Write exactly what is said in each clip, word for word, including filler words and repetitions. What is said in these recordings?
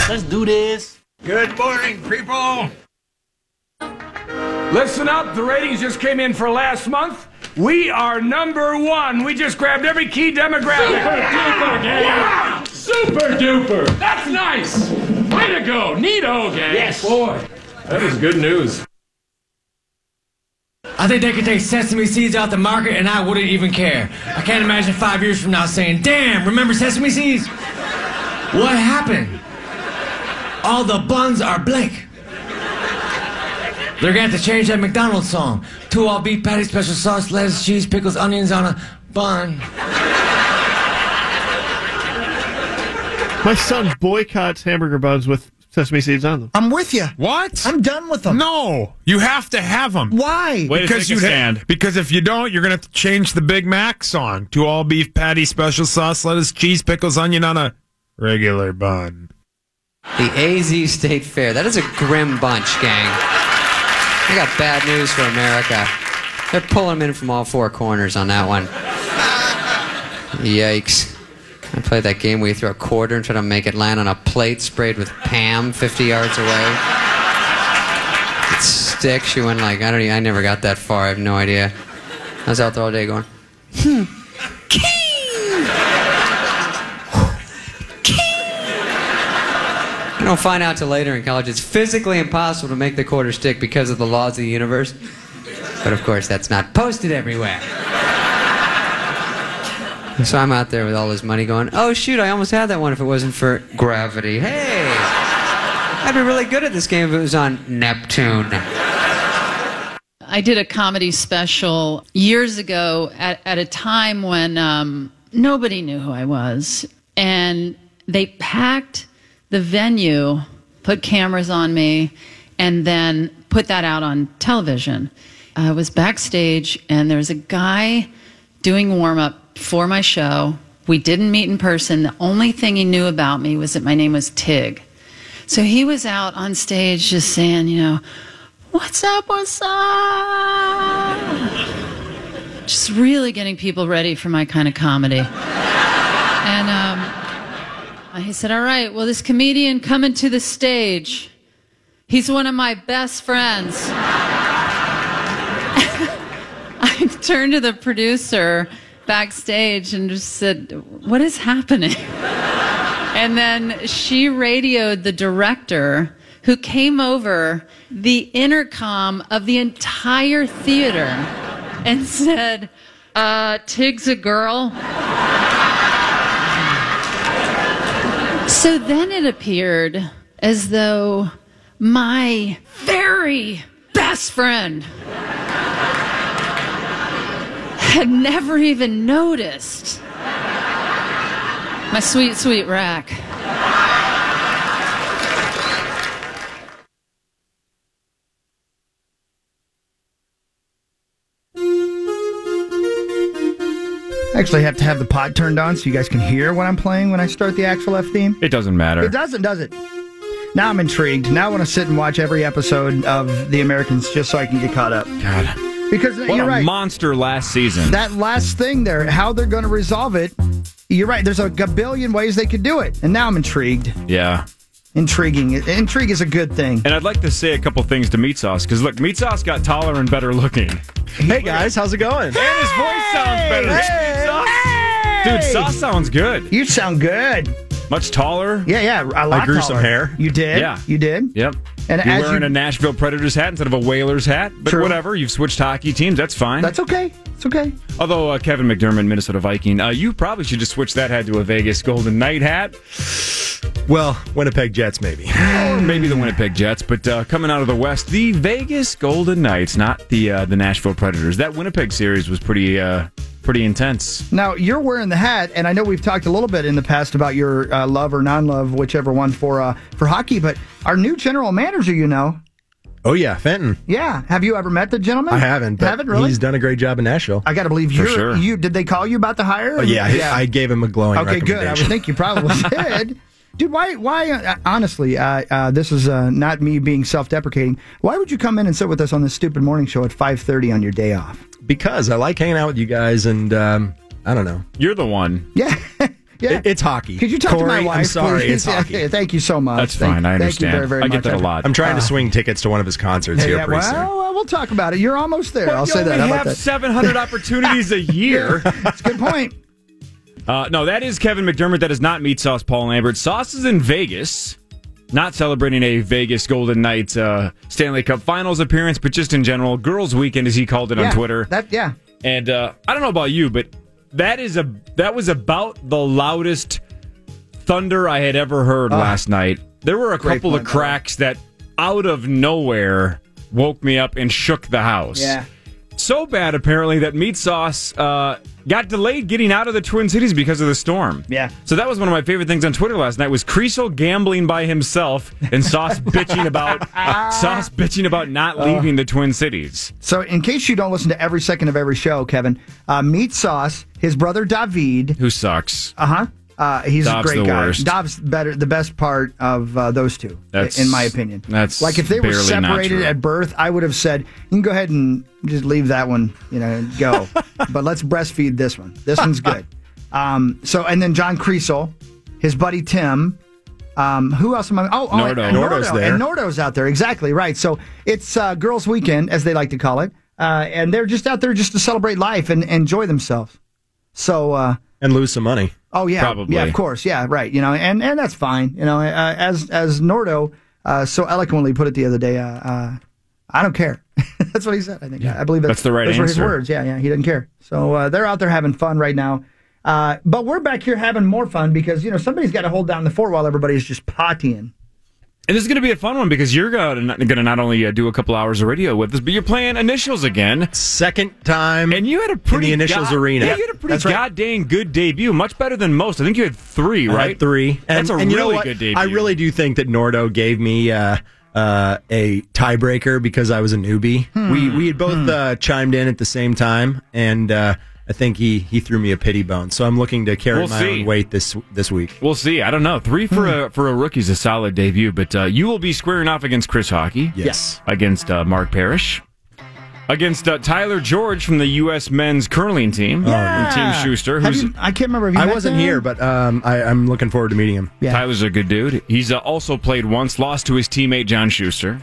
Let's do this. Good morning, people. Listen up, the ratings just came in for last month. We are number one. We just grabbed every key demographic. Super duper, gang. Wow! Super duper. That's nice. Way to go. Neato, gang. Yes. Boy, that is good news. I think they could take sesame seeds out the market and I wouldn't even care. I can't imagine five years from now saying, damn, remember sesame seeds? What happened? All the buns are blank. They're going to have to change that McDonald's song. Two all beef patties, special sauce, lettuce, cheese, pickles, onions on a bun. My son boycotts hamburger buns with sesame seeds on them. I'm with you. What? I'm done with them. No, you have to have them. Why? Way because you stand. Ha- because if you don't, you're going to have to change the Big Mac song to all beef patty, special sauce, lettuce, cheese, pickles, onion on a regular bun. The A Z State Fair. That is a grim bunch, gang. I got bad news for America. They're pulling them in from all four corners on that one. Yikes. I played that game where you throw a quarter and try to make it land on a plate sprayed with Pam fifty yards away. It sticks. You went like, I don't even, I never got that far. I have no idea. I was out there all day going, hmm. You don't find out till later in college it's physically impossible to make the quarter stick because of the laws of the universe. But of course, that's not posted everywhere. So I'm out there with all this money going, oh shoot, I almost had that one if it wasn't for gravity. Hey, I'd be really good at this game if it was on Neptune. I did a comedy special years ago at, at a time when um, nobody knew who I was. And they packed the venue, put cameras on me, and then put that out on television. I was backstage, and there was a guy doing warm-up for my show. We didn't meet in person. The only thing he knew about me was that my name was Tig. So he was out on stage just saying, you know, what's up, what's up? Just really getting people ready for my kind of comedy. And um, he said, all right, well, this comedian coming to the stage, he's one of my best friends. I turned to the producer backstage and just said, what is happening? And then she radioed the director, who came over the intercom of the entire theater and said, uh, Tig's a girl. So then it appeared as though my very best friend had never even noticed my sweet, sweet rack. I actually have to have the pod turned on so you guys can hear what I'm playing when I start the Axel F theme. It doesn't matter. It doesn't, does it? Now I'm intrigued. Now I want to sit and watch every episode of The Americans just so I can get caught up. God. Because what you're a right. monster last season. That last thing there, how they're going to resolve it, you're right. There's a billion ways they could do it. And now I'm intrigued. Yeah. Intriguing. Intrigue is a good thing. And I'd like to say a couple things to Meat Sauce, because look, Meat Sauce got taller and better looking. Hey guys, how's it going? And his voice sounds better. Hey, Sauce. hey. Dude, Sauce sounds good. You sound good. Much taller. Yeah, yeah, a lot I grew taller. some hair. You did? Yeah. You did? Yep. And You're as wearing you... a Nashville Predators hat instead of a Whalers hat, but True. whatever. You've switched hockey teams. That's fine. That's okay. It's okay. Although uh, Kevin McDermott, Minnesota Viking, uh, you probably should just switch that hat to a Vegas Golden Knight hat. Well, Winnipeg Jets, maybe. Or maybe the Winnipeg Jets. But uh, coming out of the West, the Vegas Golden Knights, not the uh, the Nashville Predators. That Winnipeg series was pretty uh, pretty intense. Now, you're wearing the hat, and I know we've talked a little bit in the past about your uh, love or non-love, whichever one, for uh, for hockey, but our new general manager, you know. Oh, yeah, Fenton. Yeah. Have you ever met the gentleman? I haven't, but haven't really? He's done a great job in Nashville. I got to believe For you're, sure. you. Did they call you about the hire? Oh, yeah, yeah, I gave him a glowing okay, recommendation. good. I would think you probably did. Dude, why, why, uh, honestly, uh, uh, this is uh, not me being self-deprecating. Why would you come in and sit with us on this stupid morning show at five thirty on your day off? Because I like hanging out with you guys, and um, I don't know. You're the one. Yeah. Yeah. It- it's hockey. Could you talk Corey, to my wife? I'm sorry, please? it's hockey. Yeah, thank you so much. That's Thank- fine. I Thank you understand. very, very I much. get that a lot. I'm trying Uh, to swing tickets to one of his concerts Hey, here yeah, pretty well, well, we'll talk about it. You're almost there. I'll you say that. only How about have that? seven hundred opportunities a year. That's a good point. Uh, no, that is Kevin McDermott. That is not Meat Sauce Paul Lambert. Sauce is in Vegas, not celebrating a Vegas Golden Knights uh, Stanley Cup Finals appearance, but just in general, girls' weekend, as he called it Yeah, on Twitter. That yeah. And uh, I don't know about you, but that is a that was about the loudest thunder I had ever heard Ah. last night. There were a Great couple point, of cracks that, out of nowhere, woke me up and shook the house. Yeah. So bad, apparently, that Meat Sauce uh, got delayed getting out of the Twin Cities because of the storm. Yeah. So that was one of my favorite things on Twitter last night was Creasel gambling by himself and Sauce bitching about Sauce bitching about not leaving the Twin Cities. So, in case you don't listen to every second of every show, Kevin, uh, Meat Sauce, his brother David, Who sucks. uh huh, uh, he's Dav's a great the guy. worst. Dav's better, the best part of uh, those two, That's- in my opinion. that's like if they were barely not separated true. at birth, I would have said, "You can go ahead and just leave that one, you know, go." But let's breastfeed this one. This one's good. Um, so, and then John Creasel, his buddy Tim. Um, who else am I? Oh, oh Nordo. and, and Nordo's Nordo. there. And Nordo's out there. Exactly right. So it's uh, Girls' Weekend, as they like to call it, uh, and they're just out there just to celebrate life and enjoy themselves. So. Uh, and lose some money. Oh yeah, Probably. yeah, of course, yeah, right. You know, and, and that's fine. You know, uh, as as Nordo uh, so eloquently put it the other day, uh, uh, I don't care. That's what he said. I think I believe That's the right those were his answer. words. Yeah, yeah, he doesn't care. So uh, they're out there having fun right now. Uh, but we're back here having more fun because you know somebody's got to hold down the fort while everybody's just partying. And this is going to be a fun one because you're going to not only uh, do a couple hours of radio with us, but you're playing Initials again. Second time And you had a pretty in the Initials god- arena. Yeah, you had a pretty That's right. goddamn good debut, much better than most. I think you had three, I right? had three. That's a and you really know what? good debut. I really do think that Nordo gave me uh, uh, a tiebreaker because I was a newbie. We we had both uh, chimed in at the same time, and uh, I think he, he threw me a pity bone. So I'm looking to carry We'll my see. own weight this this week. We'll see. I don't know. Three for a for a rookie is a solid debut, but uh, you will be squaring off against Chris Hockey. Yes. Against uh, Mark Parrish. Against uh, Tyler George from the U S men's curling team. Yeah. From Team Schuster. Have Who's you- I can't remember. Have you I met wasn't them? here, but um, I, I'm looking forward to meeting him. Yeah. Tyler's a good dude. He's uh, also played once, lost to his teammate John Schuster.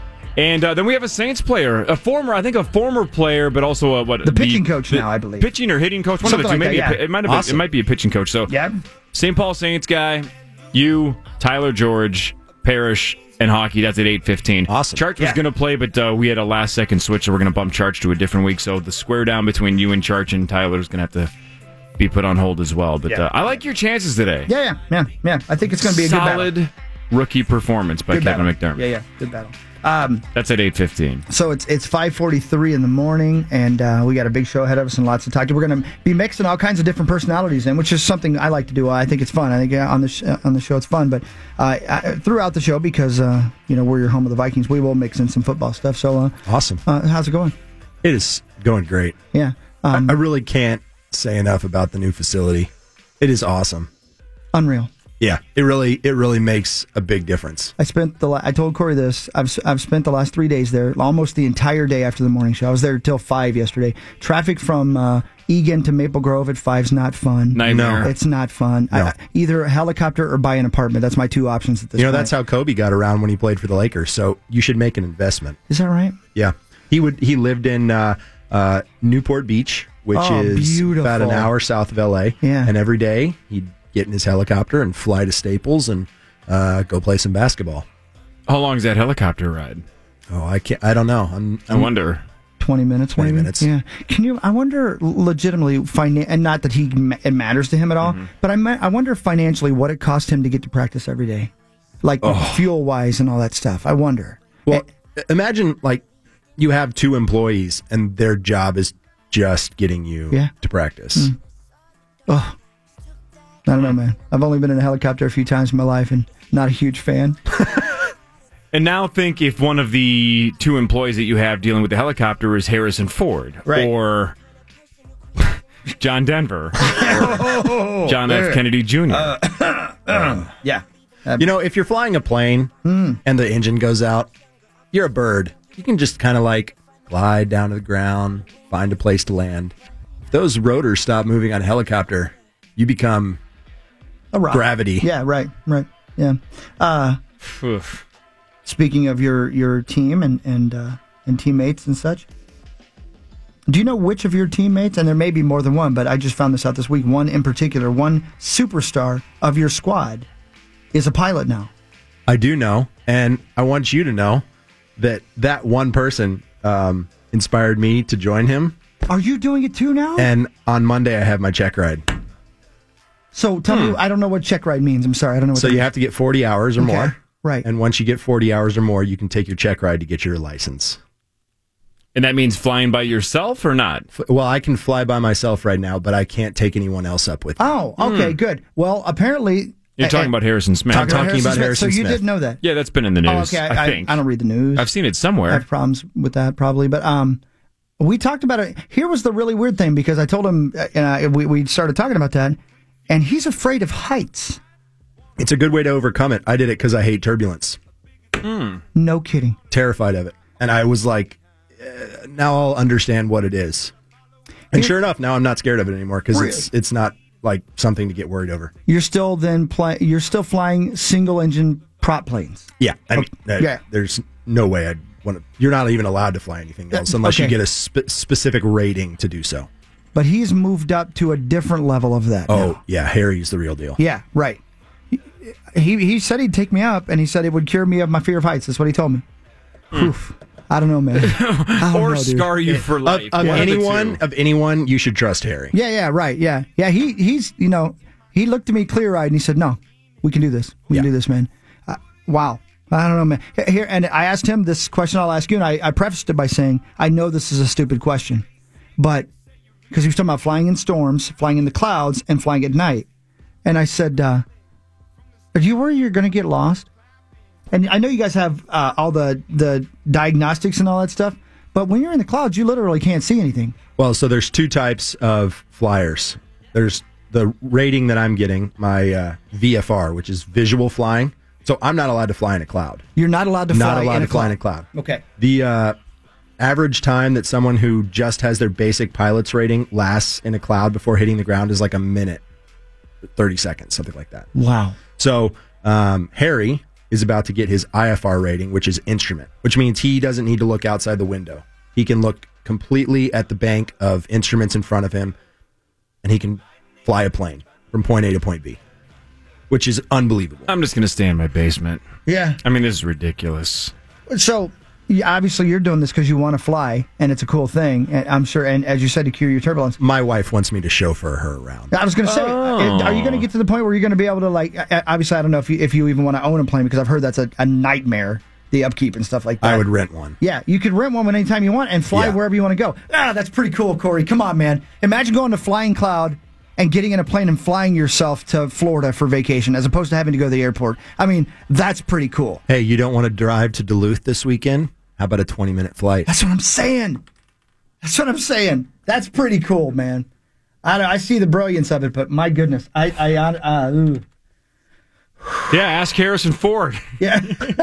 And uh, then we have a Saints player, a former, I think a former player, but also a, what The pitching coach now, I believe. Pitching or hitting coach, one Something of the two. like Maybe that, a pi- yeah. it might have been, Awesome. it might be a pitching coach. So Yeah. Saint Paul Saints guy, you, Tyler George, Parrish, and Hockey. That's at eight fifteen. Awesome. Charch was Yeah. going to play, but uh, we had a last second switch, so we're going to bump Charch to a different week. So the square down between you and Charch and Tyler is going to have to be put on hold as well. But Yeah. uh, I like your chances today. Yeah, yeah, yeah, yeah. I think it's going to be a Solid good battle. rookie performance by Good Kevin battle. McDermott. Yeah, yeah, good battle. Um, That's at eight fifteen. So it's it's five forty-three in the morning, and uh, we got a big show ahead of us and lots to talk to. We're going to be mixing all kinds of different personalities in, which is something I like to do. I think it's fun. I think uh, on the sh- on the show it's fun, but uh, uh, throughout the show, because uh, you know we're your home of the Vikings, we will mix in some football stuff. So uh, Awesome. uh, how's it going? It is going great. Yeah, um, I, I really can't say enough about the new facility. It is awesome. unreal. Yeah, it really it really makes a big difference. I spent the la- I told Corey this. I've I've spent the last three days there, almost the entire day after the morning show. I was there till five yesterday. Traffic from uh, Egan to Maple Grove at five's not fun. Nightmare. It's not fun. No. I, either a helicopter or buy an apartment. That's my two options at this You know, point. that's how Kobe got around when he played for the Lakers. So you should make an investment. Is that right? Yeah, he would. He lived in uh, uh, Newport Beach, which Oh, is beautiful. about an hour south of L A. Yeah. And every day he'd get in his helicopter and fly to Staples and uh, go play some basketball. How long is that helicopter ride? Oh, I can't. I don't know. I'm, I I'm- wonder. twenty minutes. twenty maybe? minutes. Yeah. Can you? I wonder legitimately, finan- and not that he ma- it matters to him at all, Mm-hmm. but I ma- I wonder financially what it cost him to get to practice every day, like fuel wise and all that stuff. I wonder. Well, imagine like you have two employees and their job is just getting you Yeah. to practice. Oh, I don't know, man. I've only been in a helicopter a few times in my life, and not a huge fan. And now think if one of the two employees that you have dealing with the helicopter is Harrison Ford Right. or John Denver or John F. Kennedy Junior Yeah. You know, if you're flying a plane and the engine goes out, you're a bird. You can just kind of like glide down to the ground, find a place to land. If those rotors stop moving on a helicopter, you become A rock. Gravity. Yeah, right, right. Yeah. Uh, speaking of your, your team and and uh, and teammates and such, do you know which of your teammates, and there may be more than one, but I just found this out this week, one in particular, one superstar of your squad is a pilot now? I do know, and I want you to know that that one person um, inspired me to join him. Are you doing it too now? And on Monday, I have my check ride. So tell Hmm. me, I don't know what check ride means. I'm sorry, I don't know what So that you means. have to get forty hours or Okay, more. right. And once you get forty hours or more, you can take your check ride to get your license. And that means flying by yourself or not? F- Well, I can fly by myself right now, but I can't take anyone else up with me. Oh, okay, Hmm. good. Well, apparently... You're talking about Harrison Smith. I'm talking about Harrison So you Smith. didn't know that? Yeah, that's been in the news. Oh, okay. I, I, think. I, I don't read the news. I've seen it somewhere. I have problems with that probably, but um, we talked about it. Here was the really weird thing because I told him, uh, and I, we we started talking about that, and he's afraid of heights. It's a good way to overcome it. I did it because I hate turbulence. No kidding. Terrified of it. And I was like, uh, now I'll understand what it is. And sure enough, now I'm not scared of it anymore because it's it's not like something to get worried over. You're still then play. You're still flying single engine prop planes. Yeah, I mean, uh, yeah. there's no way I'd want to. You're not even allowed to fly anything else unless you okay. get a spe- specific rating to do so. But he's moved up to a different level of that. Oh, now. yeah, Harry's the real deal. Yeah, right. He he said he'd take me up, and he said it would cure me of my fear of heights. That's what he told me. Oof. I don't know, man. I don't or know, dude. scar you for Of, life. of One the anyone, two. of anyone, you should trust Harry. Yeah, yeah, right, yeah, yeah. He he's you know he looked at me clear eyed and he said, "No, we can do this. We Yeah. can do this, man." Uh, wow. I don't know, man. Here, and I asked him this question. I'll ask you, and I, I prefaced it by saying, "I know this is a stupid question, but because he was talking about flying in storms, flying in the clouds, and flying at night," and I said, uh, "Do you worry you're going to get lost?" And I know you guys have uh, all the the diagnostics and all that stuff, but when you're in the clouds, you literally can't see anything. Well, so there's two types of flyers. There's the rating that I'm getting, my uh, V F R, which is visual flying. So I'm not allowed to fly in a cloud. You're not allowed to fly Not allowed in to a fly cloud. in a cloud. Okay. The uh, average time that someone who just has their basic pilot's rating lasts in a cloud before hitting the ground is like a minute, thirty seconds, something like that. Wow. So um, Harry is about to get his I F R rating, which is instrument, which means he doesn't need to look outside the window. He can look completely at the bank of instruments in front of him, and he can fly a plane from point A to point B, which is unbelievable. I'm just going to stay in my basement. Yeah. I mean, this is ridiculous. So yeah, obviously you're doing this because you want to fly, and it's a cool thing. And I'm sure, and as you said, to cure your turbulence. My wife wants me to chauffeur her around. I was going to say, Oh. are you going to get to the point where you're going to be able to, like, uh, obviously I don't know if you, if you even want to own a plane, because I've heard that's a, a nightmare, the upkeep and stuff like that. I would rent one. Yeah, you could rent one anytime you want and fly Yeah. wherever you want to go. Ah, that's pretty cool, Corey. Come on, man. Imagine going to Flying Cloud and getting in a plane and flying yourself to Florida for vacation as opposed to having to go to the airport. I mean, that's pretty cool. Hey, you don't want to drive to Duluth this weekend? How about a twenty-minute flight? That's what I'm saying. That's what I'm saying. That's pretty cool, man. I, I see the brilliance of it, but my goodness, I, I, uh, ooh. Yeah, ask Harrison Ford. Yeah.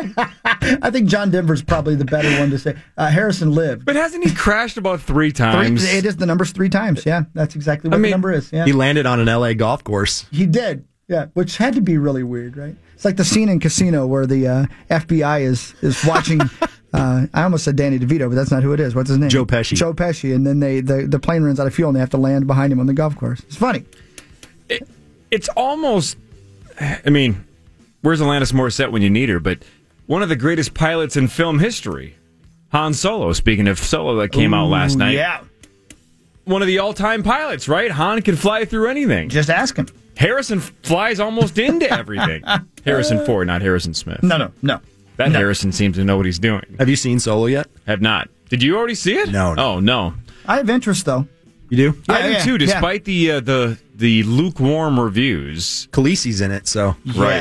I think John Denver's probably the better one to say. Uh, Harrison lived. But hasn't he crashed about three Three, times? it is the number's three times. Yeah, that's exactly what I mean, the number is. Yeah, He landed on an L A golf course. he did. Yeah, which had to be really weird, right? It's like the scene in Casino where the uh, F B I is is watching. uh, I almost said Danny DeVito, but that's not who it is. What's his name? Joe Pesci. Joe Pesci, and then they the, the plane runs out of fuel, and they have to land behind him on the golf course. It's funny. It, it's almost. I mean, where's Alanis Morissette when you need her? But one of the greatest pilots in film history, Han Solo. Speaking of Solo, that came out last Ooh, night. Yeah, One of the all-time pilots, right? Han can fly through anything. just ask him. Harrison flies almost into everything. Harrison Ford, not Harrison Smith. No, no, no. That Harrison seems to know what he's doing. Have you seen Solo yet? Have not. Did you already see it? No, no. Oh no. I have interest though. You do? I Yeah, do yeah, too. yeah. Despite the uh, the the lukewarm reviews, Khaleesi's in it, so Right.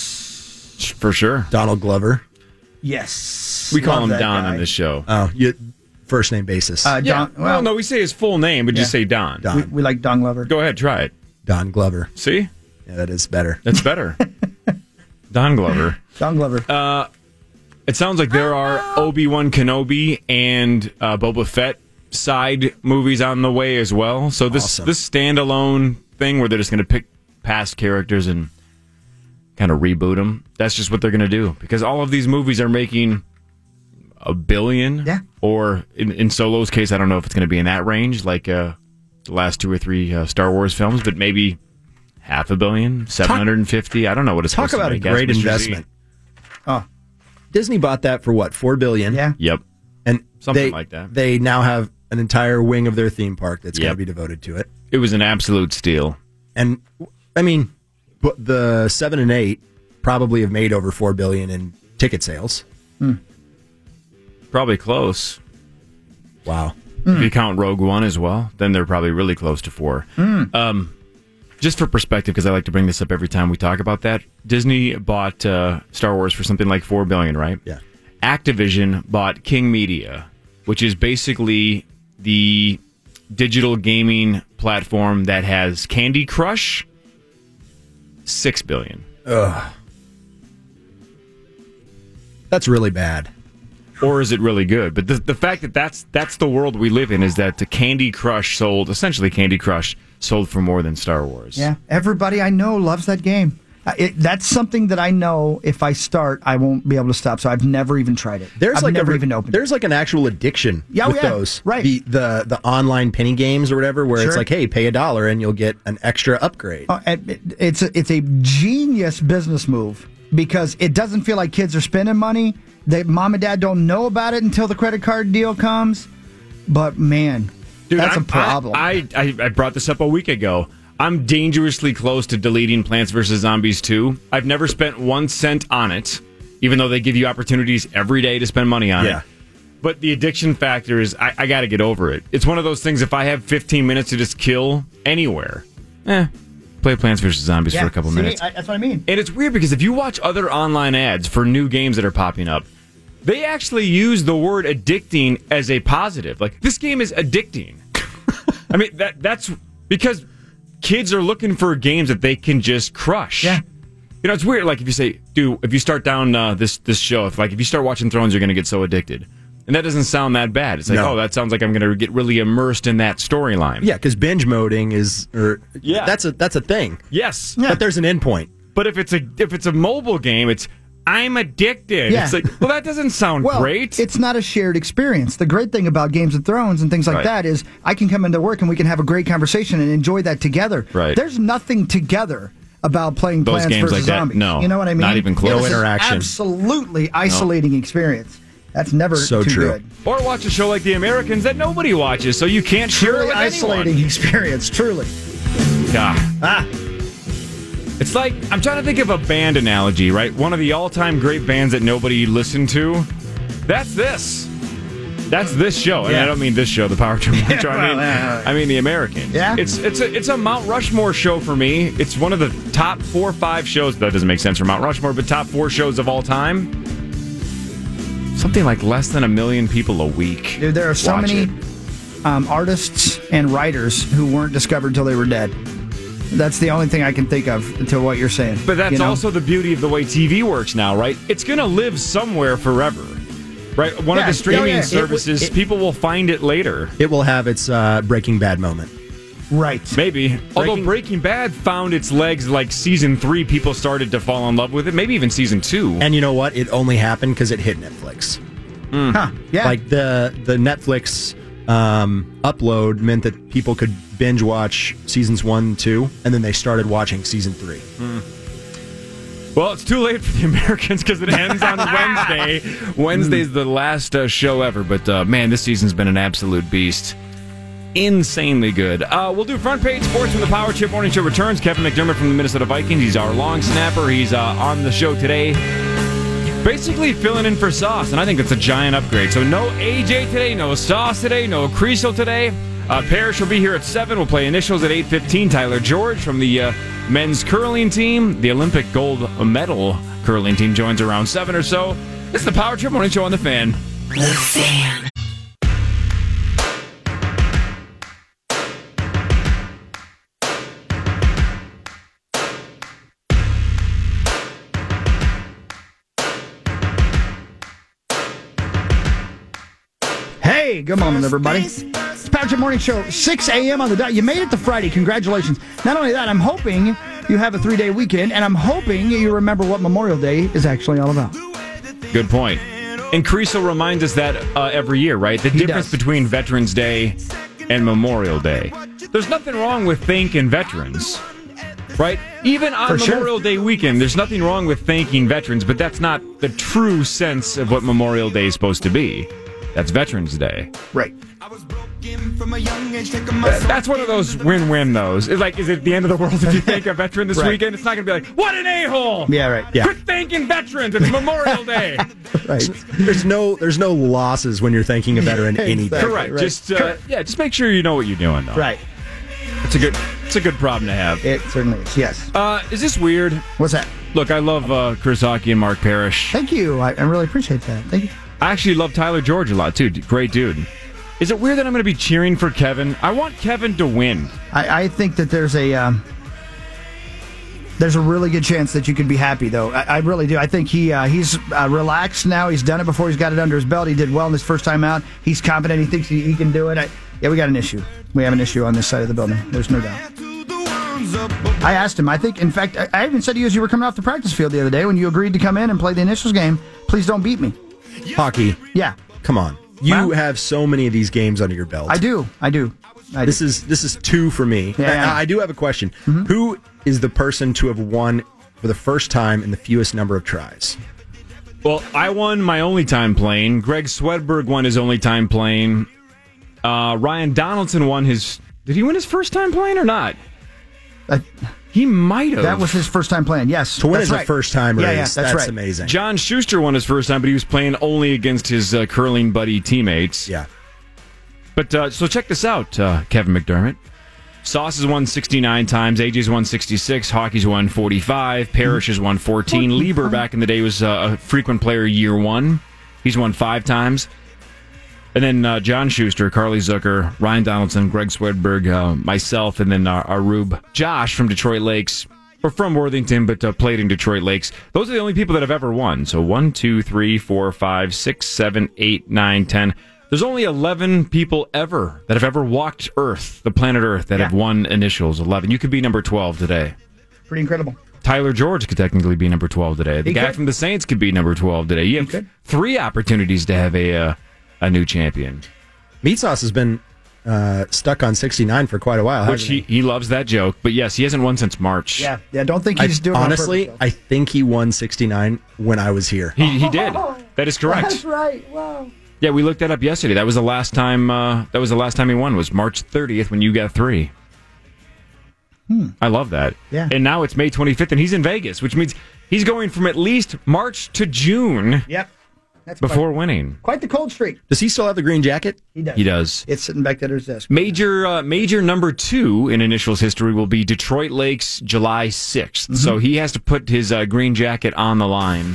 Yes. for sure. Donald Glover. Yes. We call Love him that Don guy. on this show. Oh, you, first name basis. Uh, yeah. Don, well, well, no, we say his full name, but just Yeah. say Don. Don. we, we like Don Glover. Go ahead, try it. Don Glover. See, Yeah, that is better. that's better. Don Glover. Don Glover. Uh, it sounds like there are Obi-Wan Kenobi and uh, Boba Fett side movies on the way as well. So this Awesome. this standalone thing where they're just going to pick past characters and kind of reboot them. That's just what they're going to do because all of these movies are making a billion. Yeah. Or in, in Solo's case, I don't know if it's going to be in that range, like uh, the last two or three uh, Star Wars films, but maybe half a billion, seven hundred fifty. I don't know what it's Talk supposed about to a make. great investment. Oh, Disney bought that for what, four billion dollars? Yeah. Yep. And Something they, like that. They now have an entire wing of their theme park that's going Yep. to be devoted to it. It was an absolute steal. And I mean, but the seven and eight probably have made over four billion in ticket sales. Probably close. Wow. If you count Rogue One as well, then they're probably really close to four. Um, just for perspective, because I like to bring this up every time we talk about that, Disney bought uh, Star Wars for something like four billion dollars, right? Yeah. Activision bought King Media, which is basically the digital gaming platform that has Candy Crush, six billion dollars. Ugh. That's really bad. Or is it really good? But the the fact that that's that's the world we live in is that the Candy Crush sold, essentially Candy Crush sold for more than Star Wars. Yeah, everybody I know loves that game. Uh, It, that's something that I know if I start, I won't be able to stop. So I've never even tried it. There's I've like never a, even opened. There's like an actual addiction Yeah, with yeah, those. right. The, the the online penny games or whatever, where it's Sure. like, hey, pay a dollar and you'll get an extra upgrade. Oh, and it- it's a, it's a genius business move because it doesn't feel like kids are spending money. They mom and dad don't know about it until the credit card deal comes. But man, Dude, that's I'm- a problem. I, I, I brought this up a week ago. I'm dangerously close to deleting Plants vs. Zombies two. I've never spent one cent on it, even though they give you opportunities every day to spend money on Yeah. it. But the addiction factor is, I, I got to get over it. It's one of those things, if I have fifteen minutes to just kill anywhere, eh, play Plants vs. Zombies Yeah, for a couple see, minutes. I, that's what I mean. And it's weird because if you watch other online ads for new games that are popping up, they actually use the word addicting as a positive. Like, this game is addicting. I mean, that that's because kids are looking for games that they can just crush. Yeah. You know, it's weird. Like, if you say, dude, if you start down uh, this this show, if like if you start watching Thrones, you're going to get so addicted. And that doesn't sound that bad. It's like, No. oh, that sounds like I'm going to get really immersed in that storyline. Yeah, because binge moding is, or Yeah. that's a that's a thing. Yes. But there's an endpoint. But if it's a if it's a mobile game, it's I'm addicted. Yeah. It's like, well, that doesn't sound Well, great. it's not a shared experience. The great thing about Games of Thrones and things like Right. that is I can come into work and we can have a great conversation and enjoy that together. Right. There's nothing together about playing Those Plants games versus like that, Zombies. no. You know what I mean? Not even close. No It's an interaction. Absolutely isolating experience. That's never So too true. good. Or watch a show like The Americans that nobody watches, so you can't share it Truly with isolating anyone. experience. Truly. God. Ah. It's like, I'm trying to think of a band analogy, right? One of the all-time great bands that nobody listened to. That's this. That's this show. And Yeah. I don't mean this show, the Power Trip show. I well, mean, uh, I mean The American. Yeah? It's it's a it's a Mount Rushmore show for me. It's one of the top four or five shows. That doesn't make sense for Mount Rushmore, but top four shows of all time. Something like less than a million people a week. Dude, there are so watch many it. um, artists and writers who weren't discovered until they were dead. That's the only thing I can think of to what you're saying. But that's you know? also the beauty of the way T V works now, right? It's going to live somewhere forever, right? One Yeah, of the streaming yeah, yeah. It- services, it- people will find it later. It will have its uh, Breaking Bad moment. right. Maybe. Although Breaking Bad found its legs like season three, people started to fall in love with it. Maybe even season two. And you know what? It only happened because it hit Netflix. Huh. Yeah. Like the the Netflix um, upload meant that people could binge watch seasons one, two, and then they started watching season three. Well, it's too late for the Americans because it ends on Wednesday. Wednesday's the last uh, show ever. But uh, man, this season's been an absolute beast. Insanely good. Uh, we'll do front page sports when the Power Chip Morning Show returns. Kevin McDermott from the Minnesota Vikings. He's our long snapper. He's uh, on the show today. Basically filling in for Sauce, and I think that's a giant upgrade. So no A J today, no Sauce today, no Creasel today. Uh, Parrish will be here at seven. We'll play initials at eight fifteen. Tyler George from the uh, men's curling team, the Olympic gold medal curling team, joins around seven or so. This is the Power Trip Morning Show on The Fan. The Fan. Hey, good morning, everybody. It's Patrick Morning Show, six a.m. on the dot. You made it to Friday. Congratulations. Not only that, I'm hoping you have a three-day weekend, and I'm hoping you remember what Memorial Day is actually all about. Good point. And Creasel reminds us that uh, every year, right? The He difference does. between Veterans Day and Memorial Day. There's nothing wrong with thanking veterans, right? Even on For sure. Memorial Day weekend, there's nothing wrong with thanking veterans, but that's not the true sense of what Memorial Day is supposed to be. That's Veterans Day. Right. That- That's one of those win-win, those. It's like, is it the end of the world if you thank a veteran this Right. weekend? It's not going to be like, what an a-hole! Yeah, right. Yeah. Quit thanking veterans. It's Memorial Day. Right. There's no there's no losses when you're thanking a veteran any day. Exactly. Correct. Right. Just uh, yeah, just make sure you know what you're doing, though. Right. It's a good it's a good problem to have. It certainly is, yes. Uh, is this weird? What's that? Look, I love uh, Chris Hockey and Mark Parrish. Thank you. I, I really appreciate that. Thank you. I actually love Tyler George a lot too. Great dude. Is it weird that I'm going to be cheering for Kevin? I want Kevin to win. I, I think that there's a um, there's a really good chance that you could be happy, though. I, I really do. I think he uh, he's uh, relaxed now. He's done it before. He's got it under his belt. He did well in his first time out. He's confident. He thinks he, he can do it. I, yeah, we got an issue. We have an issue on this side of the building. There's no doubt. I asked him. I think, in fact, I, I even said to you as you were coming off the practice field the other day when you agreed to come in and play the initials game, please don't beat me. Hockey. Yeah. Come on. You Well- have so many of these games under your belt. I do. I do. I This do. is this is two for me. Yeah, yeah. I, I do have a question. Mm-hmm. Who is the person to have won for the first time in the fewest number of tries? Well, I won my only time playing. Greg Swedberg won his only time playing. Uh, Ryan Donaldson won his. Did he win his first time playing or not? Uh, He might have. that was his first time playing. Yes. To win that's as right. a first timer, Yeah, yeah, is, that's that's right. amazing. John Schuster won his first time, but he was playing only against his uh, curling buddy teammates. Yeah. But uh, so check this out, uh, Kevin McDermott. Sauce has won sixty-nine times. A J's won sixty-six. Hockey's won forty-five. Parrish has won fourteen. Lieber back in the day was uh, a frequent player year one. He's won five times. And then uh, John Schuster, Carly Zucker, Ryan Donaldson, Greg Swedberg, uh, myself, and then our, our Rube Josh from Detroit Lakes. Or from Worthington, but uh, played in Detroit Lakes. Those are the only people that have ever won. So one, two, three, four, five, six, seven, eight, nine, ten. There's only eleven people ever that have ever walked Earth, the planet Earth, that Yeah. have won initials. eleven. You could be number twelve today. Pretty incredible. Tyler George could technically be number twelve today. The He guy could. from the Saints could be number twelve today. You have could. three opportunities to have a uh, a new champion. Meat Sauce has been uh, stuck on sixty-nine for quite a while. Which hasn't he, he loves that joke. But yes, he hasn't won since March. Yeah. Yeah. Don't think I, he's doing it on honestly, purpose, I think he won sixty-nine when I was here. He, he did. That is though. correct. That's right. Wow. Yeah, we looked that up yesterday. That was the last time. Uh, that was the last time he won. Was March thirtieth when you got three. Hmm. I love that. Yeah. And now it's May twenty-fifth, and he's in Vegas, which means he's going from at least March to June Yep. That's before quite, winning. quite the cold streak. Does he still have the green jacket? He does. He does. It's sitting back there at his desk. Major, uh, major number two in initials history will be Detroit Lakes, July sixth. Mm-hmm. So he has to put his uh, green jacket on the line.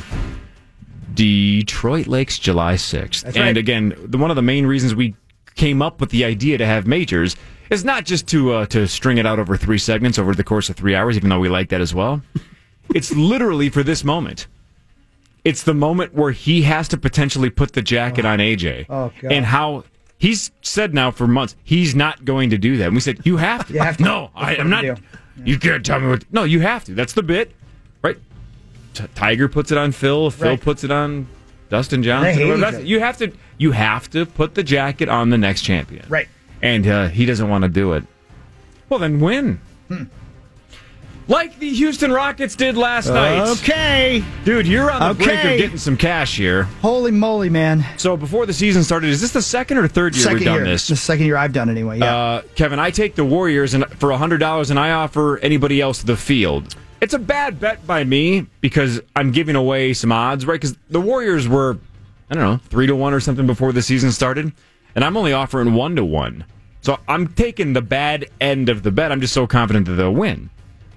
Detroit Lakes, July sixth. That's and right. again, the, one of the main reasons we came up with the idea to have majors is not just to uh, to string it out over three segments over the course of three hours, even though we like that as well. It's literally for this moment. It's the moment where he has to potentially put the jacket on A J. Oh, God. And how he's said now for months he's not going to do that. And we said, you have to. You have to. No, I That's am what not. we do. You can't tell me what. No, you have to. That's the bit. Right? T- Tiger puts it on Phil. Phil Right. puts it on Dustin They Johnson. hate each That's- other. you have to. You have to put the jacket on the next champion. Right. And uh, he doesn't want to do it. Well, then win. Hmm. Like the Houston Rockets did last night. Okay. Dude, you're on the brink Okay. of getting some cash here. Holy moly, man. So before the season started, is this the second or third year Second we've done year. this? The second year I've done anyway. Yeah. Uh, Kevin, I take the Warriors and for one hundred dollars and I offer anybody else the field. It's a bad bet by me because I'm giving away some odds, right? Because the Warriors were, I don't know, three to one or something before the season started, and I'm only offering one to one. So I'm taking the bad end of the bet. I'm just so confident that they'll win.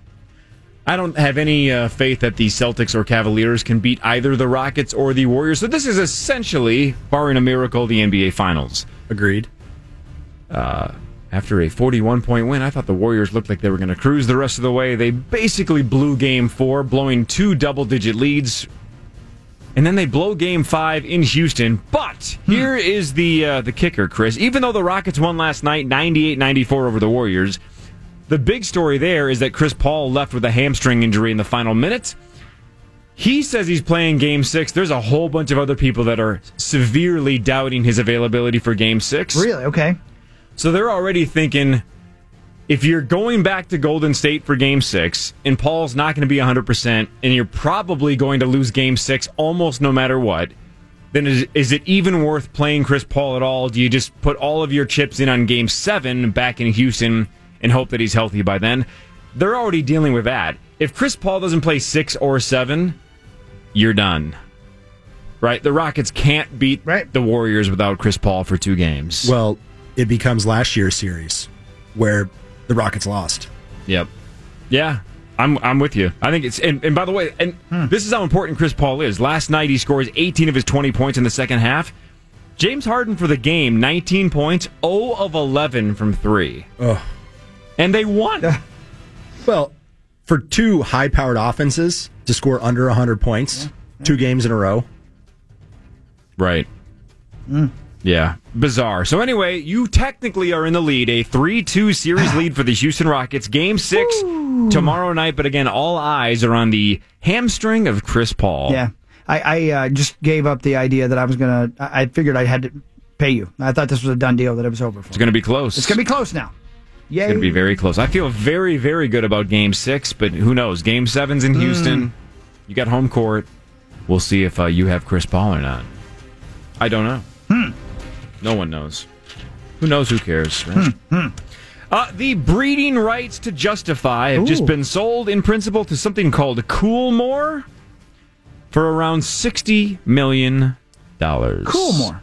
I don't have any uh, faith that the Celtics or Cavaliers can beat either the Rockets or the Warriors. So this is essentially, barring a miracle, the N B A Finals. Agreed. Uh, after a forty-one point win, I thought the Warriors looked like they were going to cruise the rest of the way. They basically blew game four, blowing two double-digit leads. And then they blow game five in Houston. But here is the uh, the kicker, Chris. Even though the Rockets won last night, ninety-eight ninety-four over the Warriors, the big story there is that Chris Paul left with a hamstring injury in the final minute. He says he's playing Game Six. There's a whole bunch of other people that are severely doubting his availability for Game Six. Really? Okay. So they're already thinking, if you're going back to Golden State for Game Six, and Paul's not going to be one hundred percent, and you're probably going to lose Game Six almost no matter what, then is, is it even worth playing Chris Paul at all? Do you just put all of your chips in on Game Seven back in Houston and hope that he's healthy by then? They're already dealing with that. If Chris Paul doesn't play six or seven, you're done. Right? The Rockets can't beat right. the Warriors without Chris Paul for two games. Well, it becomes last year's series where the Rockets lost. Yep. Yeah, I'm I'm with you. I think it's and, and by the way, and hmm. this is how important Chris Paul is. Last night he scores eighteen of his twenty points in the second half. James Harden for the game, nineteen points, zero of eleven from three. Oh. And they won. Uh, well, for two high-powered offenses to score under one hundred points, yeah. Yeah. two games in a row. Right. Mm. Yeah, bizarre. So anyway, you technically are in the lead, a three two series lead for the Houston Rockets. Game six Ooh. tomorrow night, but again, all eyes are on the hamstring of Chris Paul. Yeah, I, I uh, just gave up the idea that I was going to, I figured I had to pay you. I thought this was a done deal, that it was over for. It's going to be close. It's going to be close now. Yay. It's going to be very close. I feel very, very good about Game six, but who knows? Game seven's in Houston. Mm. You got home court. We'll see if uh, you have Chris Paul or not. I don't know. Hmm. No one knows. Who knows? Who cares? Right? Hmm. Hmm. Uh, the breeding rights to Justify have Ooh. just been sold in principle to something called Coolmore for around sixty million dollars. Coolmore.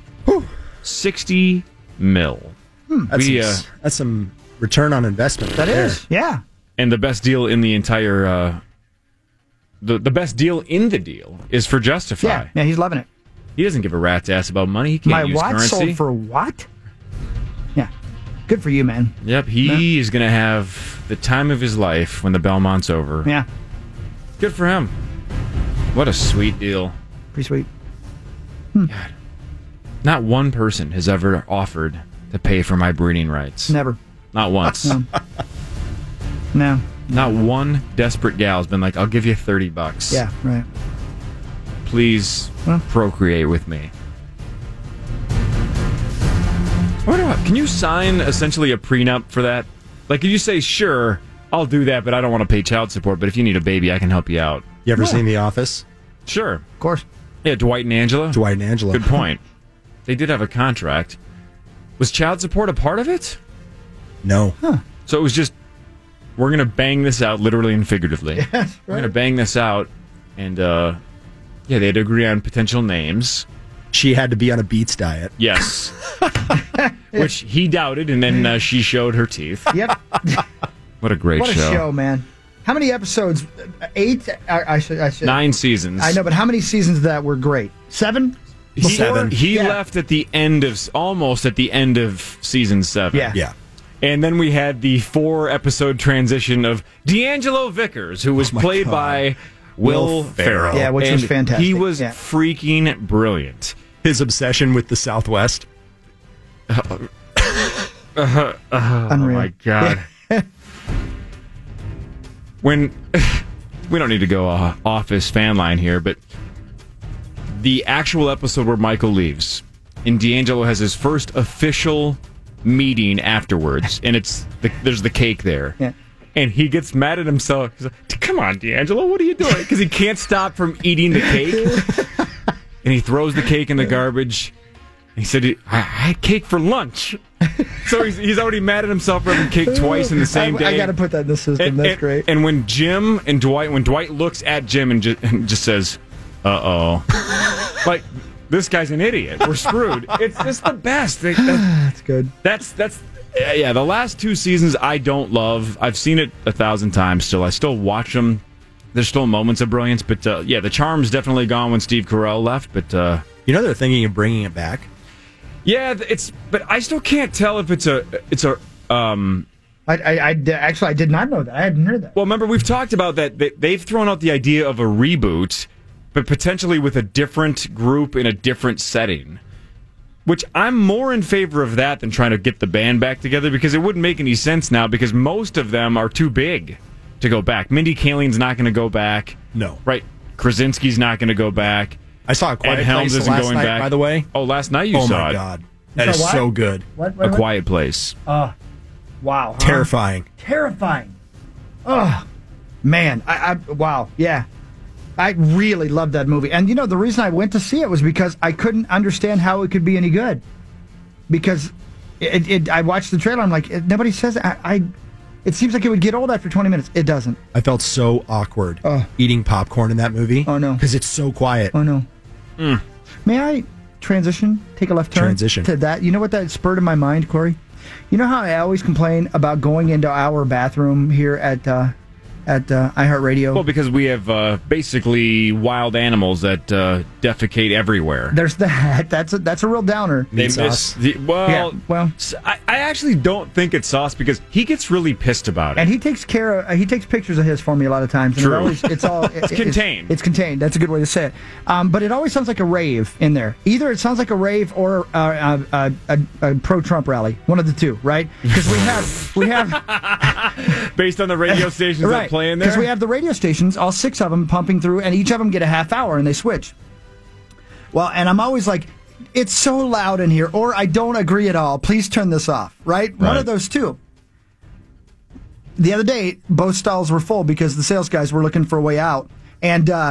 sixty mil. Hmm. That's, we, some, uh, that's some return on investment. That right is, there. yeah. And the best deal in the entire, uh, the, the best deal in the deal is for Justify. Yeah, yeah, he's loving it. He doesn't give a rat's ass about money. He can't My use watch currency. sold for what? Yeah. Good for you, man. Yep, he yeah. is going to have the time of his life when the Belmont's over. Yeah. Good for him. What a sweet deal. Pretty sweet. Hmm. God. Not one person has ever offered to pay for my breeding rights. Never. Not once. No. no. Not one desperate gal has been like, I'll give you thirty bucks. Yeah, right. Please well. procreate with me. What about, can you sign essentially a prenup for that? Like, can you say, sure, I'll do that, but I don't want to pay child support, but if you need a baby, I can help you out. You ever yeah. seen The Office? Sure. Of course. Yeah, Dwight and Angela. Dwight and Angela. Good point. They did have a contract. Was child support a part of it? No. Huh. So it was just, we're going to bang this out, literally and figuratively. Yes, right. We're going to bang this out, and, uh, yeah, they had to agree on potential names. She had to be on a Beats diet. Yes. Which he doubted, and then uh, she showed her teeth. Yep. What a great what show. What a show, man. How many episodes? Eight? I, I, should, I should. Nine seasons. I know, but how many seasons of that were great? Seven? He, seven. He yeah. left at the end of, almost at the end of season seven. Yeah. Yeah. And then we had the four-episode transition of D'Angelo Vickers, who was oh played God. by Will, Will Ferrell. Yeah, which and was fantastic. He was yeah. freaking brilliant. His obsession with the Southwest. Uh, uh, uh, oh, my God. When we don't need to go uh, Office fan line here, but the actual episode where Michael leaves and D'Angelo has his first official meeting afterwards, and it's the, there's the cake there. Yeah. And he gets mad at himself. He's like, come on, D'Angelo, what are you doing? Because he can't stop from eating the cake. And he throws the cake in the garbage. He said, I had cake for lunch. So he's, he's already mad at himself for having cake twice in the same I, day. I got to put that in the system. And, That's and, great. And when Jim and Dwight, when Dwight looks at Jim and just, and just says, uh-oh. Like, this guy's an idiot. We're screwed. It's just the best. They, that's good. That's, that's, yeah, the last two seasons I don't love. I've seen it a thousand times still. I still watch them. There's still moments of brilliance. But, uh, yeah, the charm's definitely gone when Steve Carell left. But, uh, you know they're thinking of bringing it back? Yeah, it's, but I still can't tell if it's a, it's a, um, I, I, I actually I did not know that. I hadn't heard that. Well, remember we've talked about that. They, they've thrown out the idea of a reboot, but potentially with a different group in a different setting. Which I'm more in favor of that than trying to get the band back together because it wouldn't make any sense now because most of them are too big to go back. Mindy Kaling's not going to go back. No. Right. Krasinski's not going to go back. I saw a Quiet Ed Helms Place isn't last going night, back. by the way. Oh, last night you oh saw my it. God. That You is saw what? so good. What, what, A what? Quiet Place. Uh, wow. huh? Terrifying. Terrifying. Oh, man. I, I Wow. Yeah. I really loved that movie. And, you know, the reason I went to see it was because I couldn't understand how it could be any good. Because it, it, I watched the trailer. I'm like, it, nobody says I, I. It seems like it would get old after twenty minutes. It doesn't. I felt so awkward Oh. eating popcorn in that movie. Oh, no. Because it's so quiet. Oh, no. Mm. May I transition, take a left turn? Transition. To that. You know what that spurred in my mind, Corey? You know how I always complain about going into our bathroom here at uh, at uh, iHeartRadio? Well, because we have uh, basically wild animals that uh, defecate everywhere. There's that. That's a, that's a real downer. They Meat miss sauce. the well. Yeah, well. s- I, I actually don't think it's Sauce because he gets really pissed about it. And he takes care of, uh, he takes pictures of his for me a lot of times. And True. It always, it's all It's contained. It's, contained. That's a good way to say it. Um, but it always sounds like a rave in there. Either it sounds like a rave or uh, a, a, a, a pro-Trump rally. One of the two, right? Because we have we have Based on the radio stations that right play in there. because we have the radio stations, all six of them pumping through, and each of them get a half hour, and they switch. Well, and I'm always like, it's so loud in here, or I don't agree at all. Please turn this off. Right? One Right. of those two. The other day, both stalls were full because the sales guys were looking for a way out. And uh,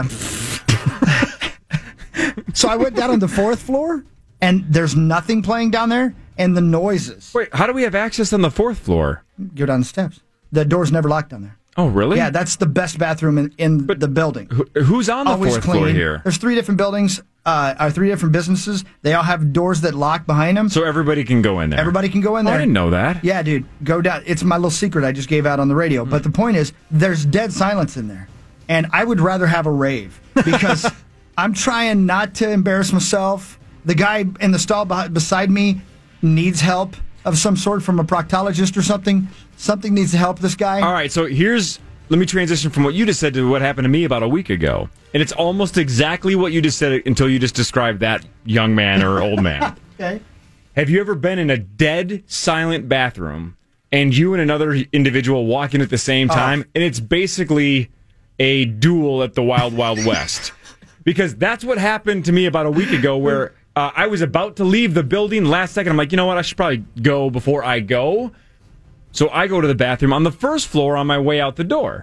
so I went down on the fourth floor, and there's nothing playing down there, and the noises. Wait, how do we have access on the fourth floor? Go down the steps. The door's never locked down there. Oh, really? Yeah, that's the best bathroom in, in the building. Wh- Who's on the Always fourth clean. floor here? There's three different buildings, uh, or three different businesses. They all have doors that lock behind them. So everybody can go in there. Everybody can go in Oh, there. I didn't know that. Yeah, dude, go down. It's my little secret I just gave out on the radio. But the point is, there's dead silence in there, and I would rather have a rave because I'm trying not to embarrass myself. The guy in the stall beh- beside me needs help of some sort from a proctologist or something. Something needs to help this guy. All right, so here's let me transition from what you just said to what happened to me about a week ago. And it's almost exactly what you just said until you just described that young man or old man. Okay. Have you ever been in a dead, silent bathroom and you and another individual walk in at the same time, and it's basically a duel at the Wild Wild West? Because that's what happened to me about a week ago where uh, I was about to leave the building. Last second, I'm like, you know what? I should probably go before I go. So I go to the bathroom on the first floor on my way out the door.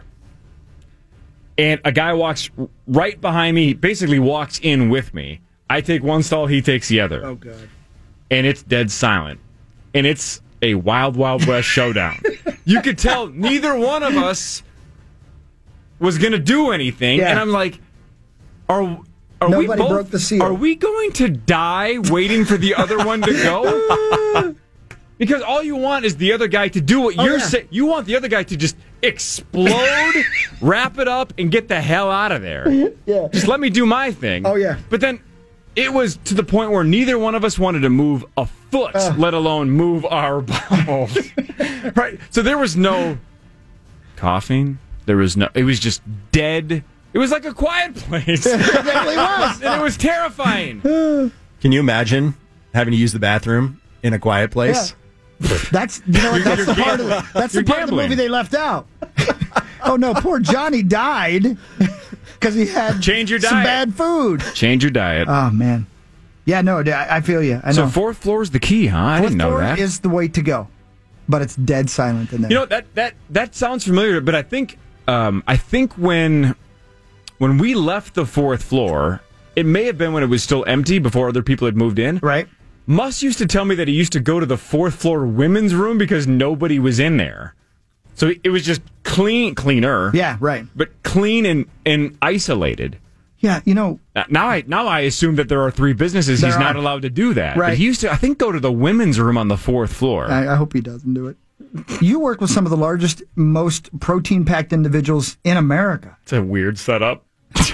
And a guy walks right behind me, basically walks in with me. I take one stall, he takes the other. Oh, God. And it's dead silent. And it's a Wild Wild West showdown. You could tell neither one of us was going to do anything. Yeah. And I'm like, are, are we Nobody both, broke the seal. Are we going to die waiting for the other one to go? Because all you want is the other guy to do what Oh, you're yeah. saying. You want the other guy to just explode, wrap it up, and get the hell out of there. Yeah. Just let me do my thing. Oh, yeah. But then it was to the point where neither one of us wanted to move a foot, Uh. let alone move our balls. Right? So there was no coughing. There was no. It was just dead. It was like a quiet place. It definitely was. And it was terrifying. Can you imagine having to use the bathroom in a quiet place? That's you know what, that's You're the part of the, gambling. that's You're the part of the gambling. movie they left out. Oh no, poor Johnny died because he had Change your some diet. bad food. Change your diet. Oh man, yeah, no, I, I feel you. I know. so fourth floor is the key, huh? I Fourth didn't know floor that. is the way to go, but it's dead silent in there. You know that that that sounds familiar, but I think um, I think when when we left the fourth floor, it may have been when it was still empty before other people had moved in. Right. Muss used to tell me that he used to go to the fourth floor women's room because nobody was in there. So it was just clean, cleaner. Yeah, right. But clean and, and isolated. Yeah, you know. Now I now I assume that there are three businesses There he's not are. allowed to do that. Right. But he used to, I think, go to the women's room on the fourth floor. I, I hope he doesn't do it. You work with some of the largest, most protein-packed individuals in America. It's a weird setup.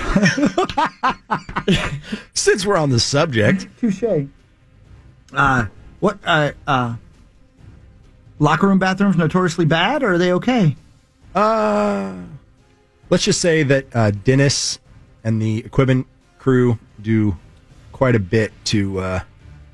Since we're on the subject, Touche. Uh, what? Uh, uh, locker room bathrooms notoriously bad, or are they okay? uh, let's just say that uh, Dennis and the equipment crew do quite a bit to uh,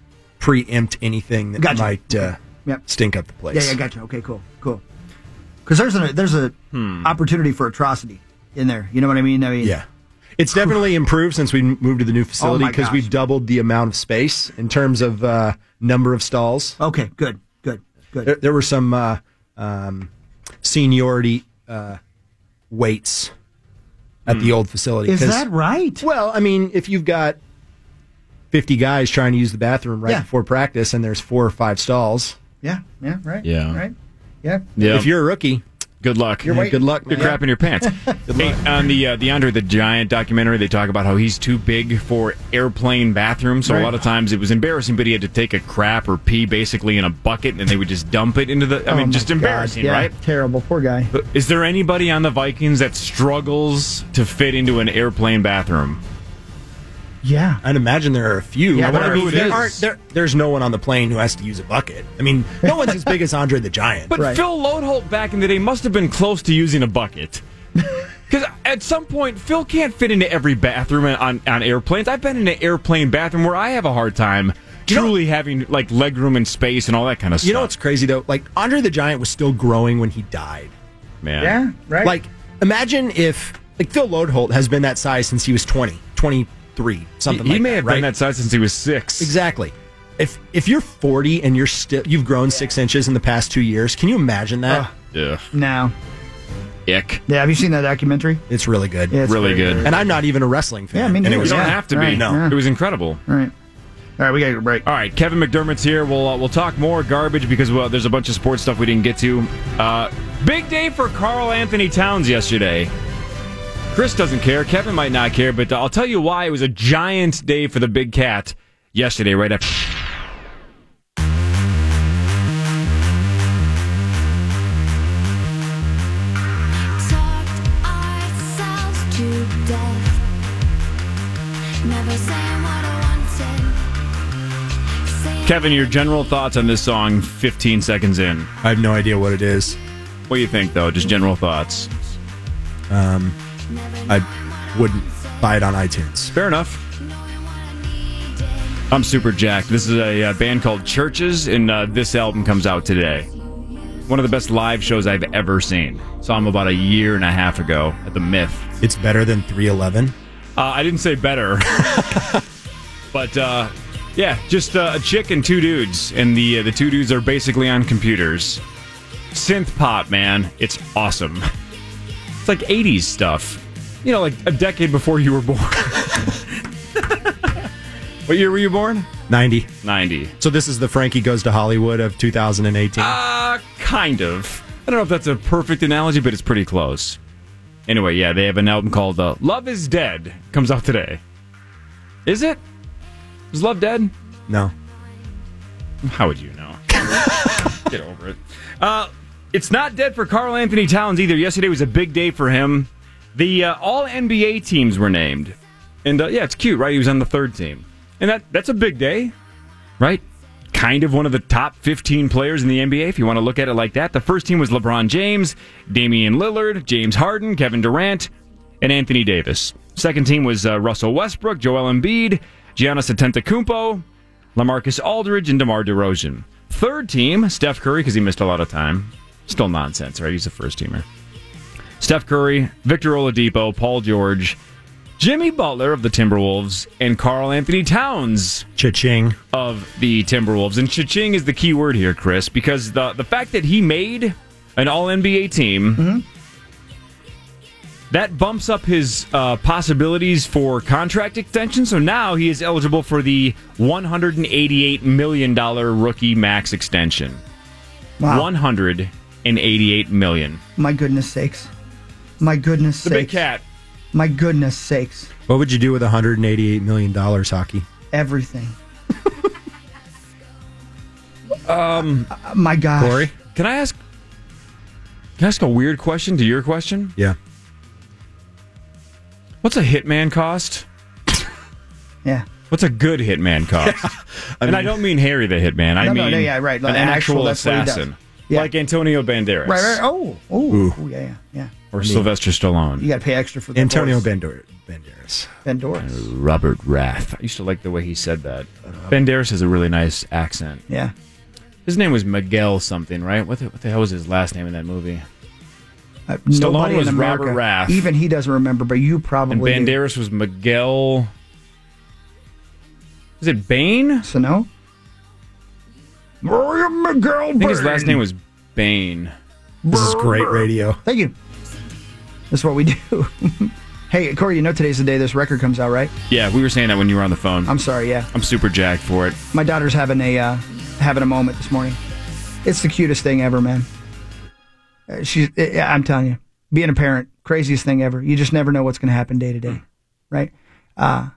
preempt anything that Gotcha. might uh, Yep. stink up the place. Yeah, yeah, gotcha. Okay, cool, cool. Because there's a there's a Hmm. opportunity for atrocity in there. You know what I mean? I mean, Yeah. It's definitely improved since we moved to the new facility Oh my because gosh. we've doubled the amount of space in terms of uh, number of stalls. Okay, good, good, good. There, there were some uh, um, seniority uh, weights at the old facility. Is 'cause- that right? Well, I mean, if you've got fifty guys trying to use the bathroom right Yeah. before practice and there's four or five stalls, Yeah, yeah, right. Yeah. right. Yeah. Yeah. if you're a rookie, Good luck. You're waiting. good luck, You're man. crapping your pants. Hey, on the uh, the Andre the Giant documentary, they talk about how he's too big for airplane bathrooms. So a Right. lot of times it was embarrassing, but he had to take a crap or pee basically in a bucket, and then they would just dump it into the. I Oh mean, my just God. embarrassing, Yeah, right? Terrible. Poor guy. But is there anybody on the Vikings that struggles to fit into an airplane bathroom? Yeah. I'd imagine there are a few. Yeah, but there I are mean, a there few. aren't, there, there's no one on the plane who has to use a bucket. I mean, no one's as big as Andre the Giant. But Right. Phil Lodeholt back in the day must have been close to using a bucket. Because at some point, Phil can't fit into every bathroom on, on airplanes. I've been in an airplane bathroom where I have a hard time truly having like leg room and space and all that kind of stuff. You know what's crazy though? Like Andre the Giant was still growing when he died. man? Yeah, right. Like imagine if like Phil Lodeholt has been that size since he was twenty, twenty-three, he, something he like may that, have right? been that size since he was six. Exactly. If if you're forty and you're still you've grown six inches in the past two years, can you imagine that? Ugh. now. Ick. Yeah, have you seen that documentary? It's really good. Yeah, it's Really very, good. very- And I'm not even a wrestling fan. Yeah, me And neither. it was You don't Yeah, have to be. right, No, yeah. it was incredible. All right. All right, we got to get a break. All right, Kevin McDermott's here. We'll uh, we'll talk more garbage because well, there's a bunch of sports stuff we didn't get to. Uh, big day for Karl Anthony Towns yesterday. Chris doesn't care. Kevin might not care, but I'll tell you why it was a giant day for the Big Cat yesterday. Right after. Talked ourselves to death. Never saying what I wanted. Saying Kevin, your general thoughts on this song fifteen seconds in. I have no idea what it is. What do you think, though? Just general thoughts. Um, I wouldn't buy it on iTunes. Fair enough. I'm super jacked. This is a, uh band called Churches, and uh, this album comes out today. One of the best live shows I've ever seen. Saw them about a year and a half ago at the Myth. It's better than three eleven. Uh, I didn't say better, but uh, yeah, just uh, a chick and two dudes, and the uh, the two dudes are basically on computers. Synth pop, man, it's awesome. It's like eighties stuff. You know, like a decade before you were born. What year were you born? ninety. ninety. So this is the Frankie Goes to Hollywood of two thousand eighteen. Uh, kind of. I don't know if that's a perfect analogy, but it's pretty close. Anyway, yeah, they have an album called uh, Love is Dead. Comes out today. Is it? Is Love dead? No. How would you know? Get over it. Uh, it's not dead for Karl Anthony Towns either. Yesterday was a big day for him. The uh, all N B A teams were named. And uh, yeah, it's cute, right? He was on the third team. And that that's a big day, right? Kind of one of the top fifteen players in the N B A, if you want to look at it like that. The first team was LeBron James, Damian Lillard, James Harden, Kevin Durant, and Anthony Davis. Second team was uh, Russell Westbrook, Joel Embiid, Giannis Antetokounmpo, LaMarcus Aldridge, and DeMar DeRozan. Third team, Steph Curry, because he missed a lot of time. Still nonsense, right? He's a first teamer. Steph Curry, Victor Oladipo, Paul George, Jimmy Butler of the Timberwolves, and Karl Anthony Towns Cha-ching. of the Timberwolves. And cha-ching is the key word here, Chris, because the, the fact that he made an all-N B A team, Mm-hmm. that bumps up his uh, possibilities for contract extension. So now he is eligible for the one hundred eighty-eight million dollars rookie max extension. Wow. one hundred eighty-eight million dollars. My goodness sakes. My goodness The sakes. Big Cat. My goodness sakes. What would you do with one hundred eighty-eight million dollars, Hockey? Everything. Um, Uh, my gosh. Corey? Can I ask? Can I ask a weird question to your question? Yeah. What's a hitman cost? Yeah. What's a good hitman cost? I and mean- I don't mean Harry the hitman. I No, no, mean no, yeah, right. an An actual, actual- that's what he does. assassin, Yeah. like Antonio Banderas, Right, right. Oh, oh, Ooh. oh yeah, yeah, yeah. or Sylvester Stallone, You got to pay extra for the Antonio horse. Bandor- Banderas. Banderas. Robert Rath. I used to like the way he said that. Banderas has a really nice accent. Yeah. His name was Miguel something, right? What the, what the hell was his last name in that movie? Uh, Stallone nobody was in America, Robert Raff. Even he doesn't remember, but you probably And do. Banderas was Miguel. Is it Bain? Sano? Miguel I think his last name was Bain. This is great radio. Thank you. That's what we do. Hey, Corey, you know today's the day this record comes out, right? Yeah, we were saying that when you were on the phone. I'm sorry, yeah. I'm super jacked for it. My daughter's having a uh, having a moment this morning. It's the cutest thing ever, man. Uh, she's, uh, I'm telling you, being a parent, craziest thing ever. You just never know what's going to happen day to day, right? Uh,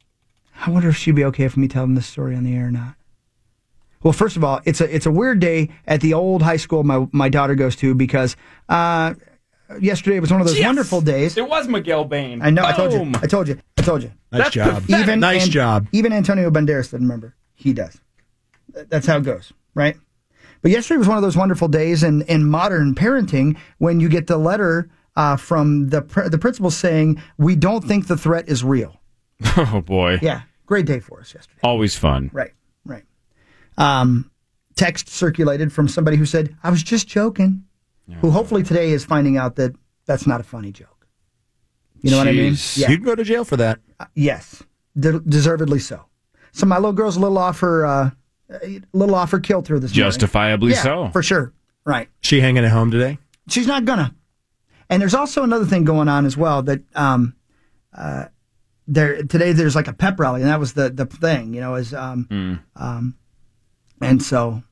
I wonder if she'd be okay for me telling this story on the air or not. Well, first of all, it's a it's a weird day at the old high school my my daughter goes to because uh, yesterday was one of those Yes! wonderful days. It was Miguel Bain. I know. I told you. Boom! I told you. I told you. Nice That's job. pathetic. Even nice An- job. Even Antonio Banderas doesn't remember. He does. Th- That's how it goes, right? But yesterday was one of those wonderful days in, in modern parenting when you get the letter uh, from the pr- the principal saying, we don't think the threat is real. Oh, boy. Yeah. Great day for us yesterday. Always fun. Right. Right. Um, text circulated from somebody who said, I was just joking, who hopefully today is finding out that that's not a funny joke. You know what I mean? Jeez. You'd go to jail for that. Uh, yes, De- deservedly so. So my little girl's a little off her, uh, a little off her kilter this morning. Justifiably Yeah, so. for sure. Right. She hanging at home today? She's not gonna. And there's also another thing going on as well that um, uh, there today there's like a pep rally, and that was the the thing, you know, is um, Mm. um, and so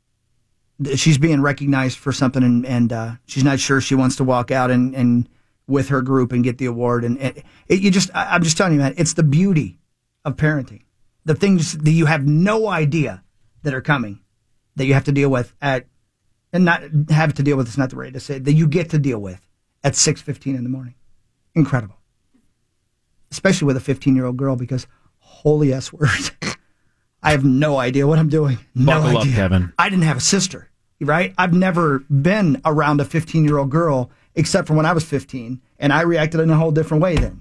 th- she's being recognized for something, and and uh, she's not sure she wants to walk out and and with her group and get the award, and it, it, you just I, I'm just telling you, man, it's the beauty of parenting, the things that you have no idea that are coming, that you have to deal with at. And not have to deal with, it's not the way to say it, that you get to deal with at six fifteen in the morning. Incredible. Especially with a fifteen-year-old girl, because holy S words. I have no idea what I'm doing. No Buckle idea. up, Kevin. I didn't have a sister, right? I've never been around a fifteen-year-old girl except for when I was fifteen, and I reacted in a whole different way then.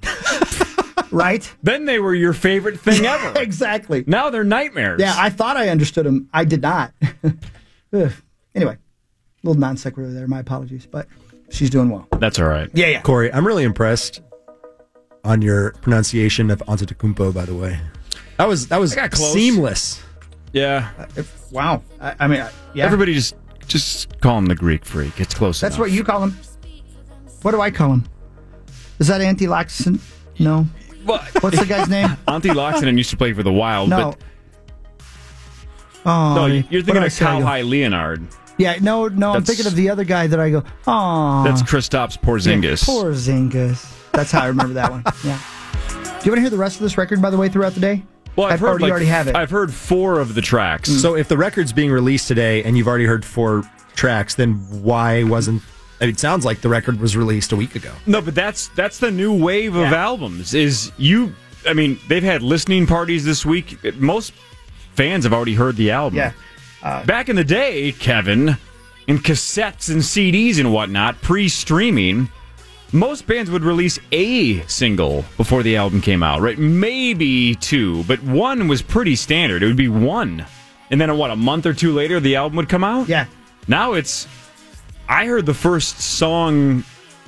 Right? Then they were your favorite thing ever. Exactly. Now they're nightmares. Yeah, I thought I understood them. I did not. Ugh. Anyway, a little non sequitur there. My apologies, but she's doing well. That's all right. Yeah, yeah. Corey, I'm really impressed on your pronunciation of Antetokounmpo, by the way. That was that was I got close. seamless. Yeah. Uh, wow. I, I mean, uh, yeah. Everybody just just call him the Greek freak. It's close That's enough. what you call him. What do I call him? Is that Antti Laaksonen? No. What? What's the guy's name? Antti Laaksonen used to play for the Wild, No. but Oh, no, you're what thinking did I of say? I Cal go- High Leonard. Yeah, no, no. I'm That's- thinking of the other guy that I go. Oh, That's Kristaps Porzingis. Poor Zingus. That's how I remember that one. Yeah. Do you want to hear the rest of this record, by the way, throughout the day? Well, I've, I've heard already- like, you already have it. I've heard four of the tracks. So if the record's being released today and you've already heard four tracks, then why wasn't... I mean, it sounds like the record was released a week ago. No, but that's that's the new wave of Yeah. albums. Is you? I mean, they've had listening parties this week. Most fans have already heard the album. Yeah. Uh, Back in the day, Kevin, in cassettes and C Ds and whatnot, pre-streaming, most bands would release a single before the album came out, right? Maybe two, but one was pretty standard. It would be one. And then, what, a month or two later, the album would come out? Yeah. Now it's... I heard the first song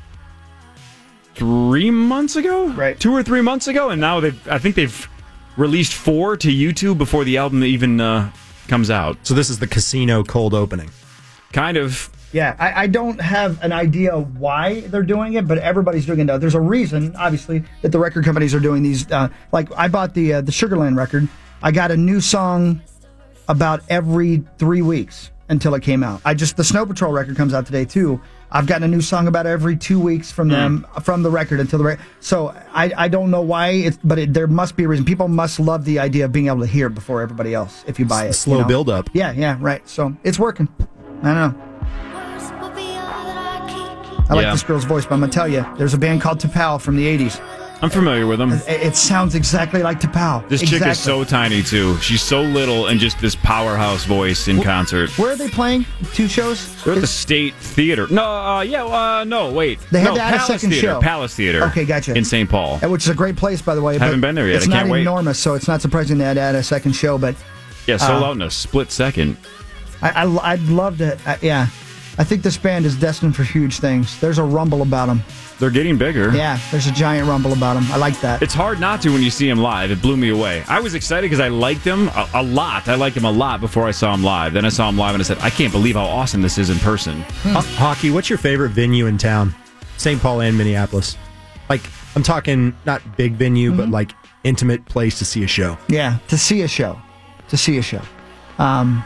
three months ago? Right. Two or three months ago, and now they've... I think they've released four to YouTube before the album even uh, comes out. So this is the Casino cold opening. Kind of. Yeah, I, I don't have an idea why they're doing it, but everybody's doing it now. There's a reason, obviously, that the record companies are doing these. Uh, like, I bought the uh, the Sugarland record. I got a new song about every three weeks until it came out. I just the Snow Patrol record comes out today too. I've gotten a new song about every two weeks from them from the record until the record. So I I don't know why, it's, but it, there must be a reason. People must love the idea of being able to hear it before everybody else if you buy it. Slow you know? build up. Yeah, yeah, right. So it's working. I don't know. I like Yeah. this girl's voice, but I'm going to tell you, there's a band called T'Pau from the eighties. I'm familiar with them. It, it sounds exactly like T'Pau. This exactly. chick is so tiny, too. She's so little and just this powerhouse voice in concert. Where are they playing? Two shows? They're at the State Theater. No, uh, yeah, uh, no, wait. They had no, to add a Palace second Theater. show. Palace Theater. Okay, gotcha. In Saint Paul. Uh, Which is a great place, by the way. Haven't but been there yet. It's I can't not wait. enormous, so it's not surprising they had to add a second show. But Yeah, sold uh, out in a split second. I, I, I'd love to. Uh, yeah, I think this band is destined for huge things. There's a rumble about them. They're getting bigger. Yeah, there's a giant rumble about them. I like that. It's hard not to when you see him live. It blew me away. I was excited because I liked him a, a lot. I liked him a lot before I saw him live. Then I saw him live and I said, I can't believe how awesome this is in person. Ho- Hockey, what's your favorite venue in town? Saint Paul and Minneapolis. Like, I'm talking not big venue, but like intimate place to see a show. Yeah, to see a show. To see a show. Um,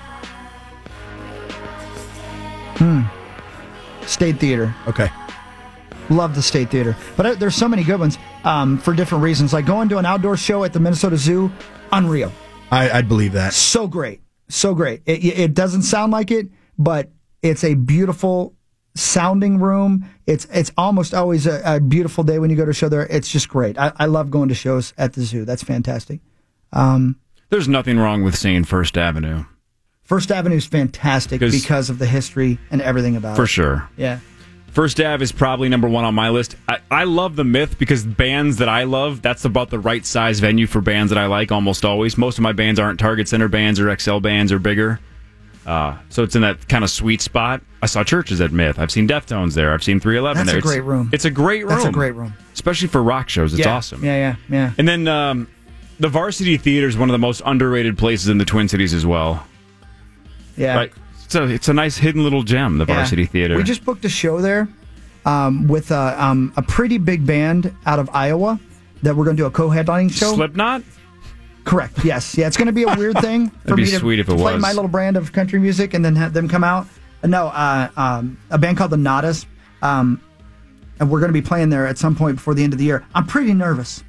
hmm. State Theater. Okay. Love the State Theater. But uh, there's so many good ones um, for different reasons. Like going to an outdoor show at the Minnesota Zoo, unreal. I, I'd believe that. So great. So great. It, it doesn't sound like it, but it's a beautiful sounding room. It's it's almost always a, a beautiful day when you go to a show there. It's just great. I, I love going to shows at the zoo. That's fantastic. Um, There's nothing wrong with saying First Avenue. First Avenue is fantastic because of the history and everything about For it. sure. Yeah. First Ave is probably number one on my list. I, I love the Myth because bands that I love, that's about the right size venue for bands that I like almost always. Most of my bands aren't Target Center bands or X L bands or bigger. Uh, so it's in that kind of sweet spot. I saw Churches at Myth. I've seen Deftones there. I've seen three eleven That's there. a great it's, room. It's a great room. That's a great room. Especially for rock shows. It's yeah. awesome. Yeah, yeah, yeah. And then um, the Varsity Theater is one of the most underrated places in the Twin Cities as well. Yeah. Right. So it's a nice hidden little gem, the Yeah. Varsity Theater. We just booked a show there um, with a, um, a pretty big band out of Iowa that we're going to do a co-headlining show. Slipknot? Correct. Yes. Yeah. It's going to be a weird thing for That'd be me to sweet if it play was. my little brand of country music and then have them come out. No, uh, um, a band called the Nadas, um, and we're going to be playing there at some point before the end of the year. I'm pretty nervous.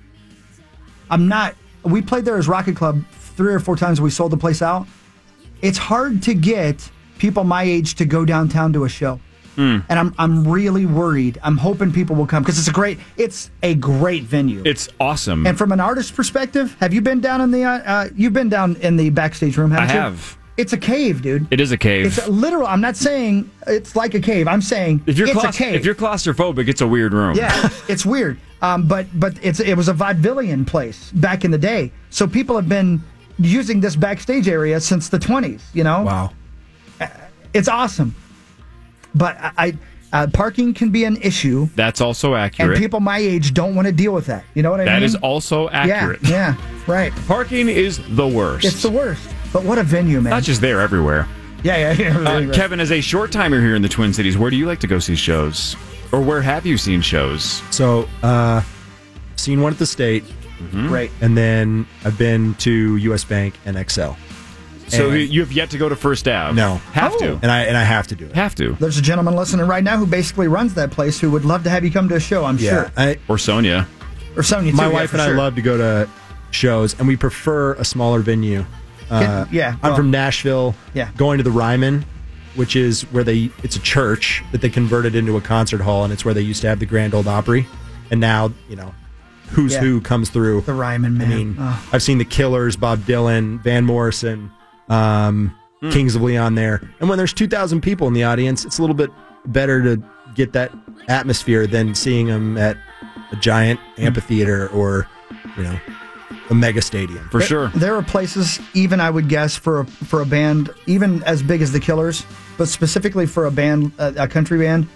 I'm not. We played there as Rocket Club three or four times. We sold the place out. It's hard to get people my age to go downtown to a show. Mm. And I'm I'm really worried. I'm hoping people will come because it's a great it's a great venue. It's awesome. And from an artist perspective, have you been down in the uh, uh, you've been down in the backstage room? Haven't I you? have. It's a cave, dude. It is a cave. It's a literal. I'm not saying it's like a cave. I'm saying if you're it's claus- a cave. if you're claustrophobic, it's a weird room. Yeah, it's weird. Um, but but it's it was a vaudevillian place back in the day. So people have been using this backstage area since the twenties. You know. Wow. It's awesome. But I, I uh, parking can be an issue. That's also accurate. And people my age don't want to deal with that. You know what I That mean? is also accurate. Yeah, yeah, right. Parking is the worst. It's the worst. But what a venue, man. Not just there, everywhere. Yeah, yeah, yeah. Uh, Really, Kevin, as a short timer here in the Twin Cities, where do you like to go see shows? Or where have you seen shows? So, uh, seen one at the State. Mm-hmm. Great. And then I've been to U S Bank and X L. So And- you have yet to go to First Ave? No. Have Oh. to. And I and I have to do it. Have to. There's a gentleman listening right now who basically runs that place who would love to have you come to a show, I'm Yeah. sure. I, Or Sonia. Or Sonya, too. my yeah, wife for and sure. I love to go to shows, and we prefer a smaller venue. Uh, yeah, I'm well- from Nashville. Yeah. Going to the Ryman, which is where they it's a church that they converted into a concert hall, and it's where they used to have the Grand Ole Opry, and now you know who's Yeah. who comes through. The Ryman, man. I mean, Oh. I've seen the Killers, Bob Dylan, Van Morrison, um, Hmm. Kings of Leon there, and when there's two thousand people in the audience, it's a little bit better to get that atmosphere than seeing them at a giant Hmm. amphitheater or you know a mega stadium. For There- sure. There are places, even I would guess, for a, for a band, even as big as the Killers, but specifically for a band, a, a country band.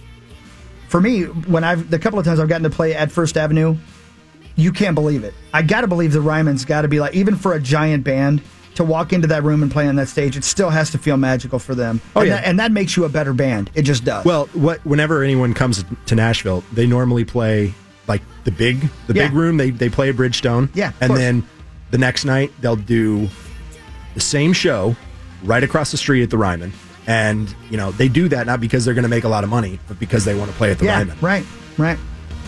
For me, when I've the couple of times I've gotten to play at First Avenue, you can't believe it. I got to believe the Ryman's got to be like, even for a giant band to walk into that room and play on that stage, it still has to feel magical for them. Oh, and yeah. that, and that makes you a better band. It just does. Well, what whenever anyone comes to Nashville, they normally play like the big the Yeah. big room. They they play Bridgestone. Yeah, of and course. then the next night they'll do the same show right across the street at the Ryman. And you know they do that not because they're going to make a lot of money, but because they want to play at the yeah, Ryman. right, right.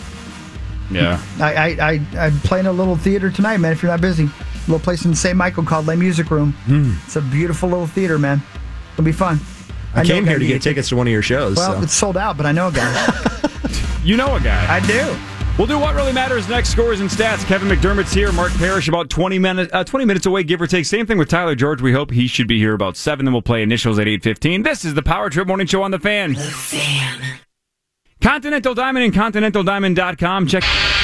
Yeah. I, I, I, I'm playing a little theater tonight, man, if you're not busy. A little place in Saint Michael called Les Music Room. It's a beautiful little theater, man. It'll be fun. I, know came a guy here to who get tickets to one of your shows. Well, so. it's sold out, but I know a guy. You know a guy. I do. We'll do What Really Matters next. Scores and stats. Kevin McDermott's here. Mark Parrish about twenty minutes, uh, twenty minutes away, give or take. Same thing with Tyler George. We hope he should be here about seven. Then we'll play initials at eight fifteen. This is the Power Trip Morning Show on The Fan. The Fan. Continental Diamond and Continental Diamond dot com. Check.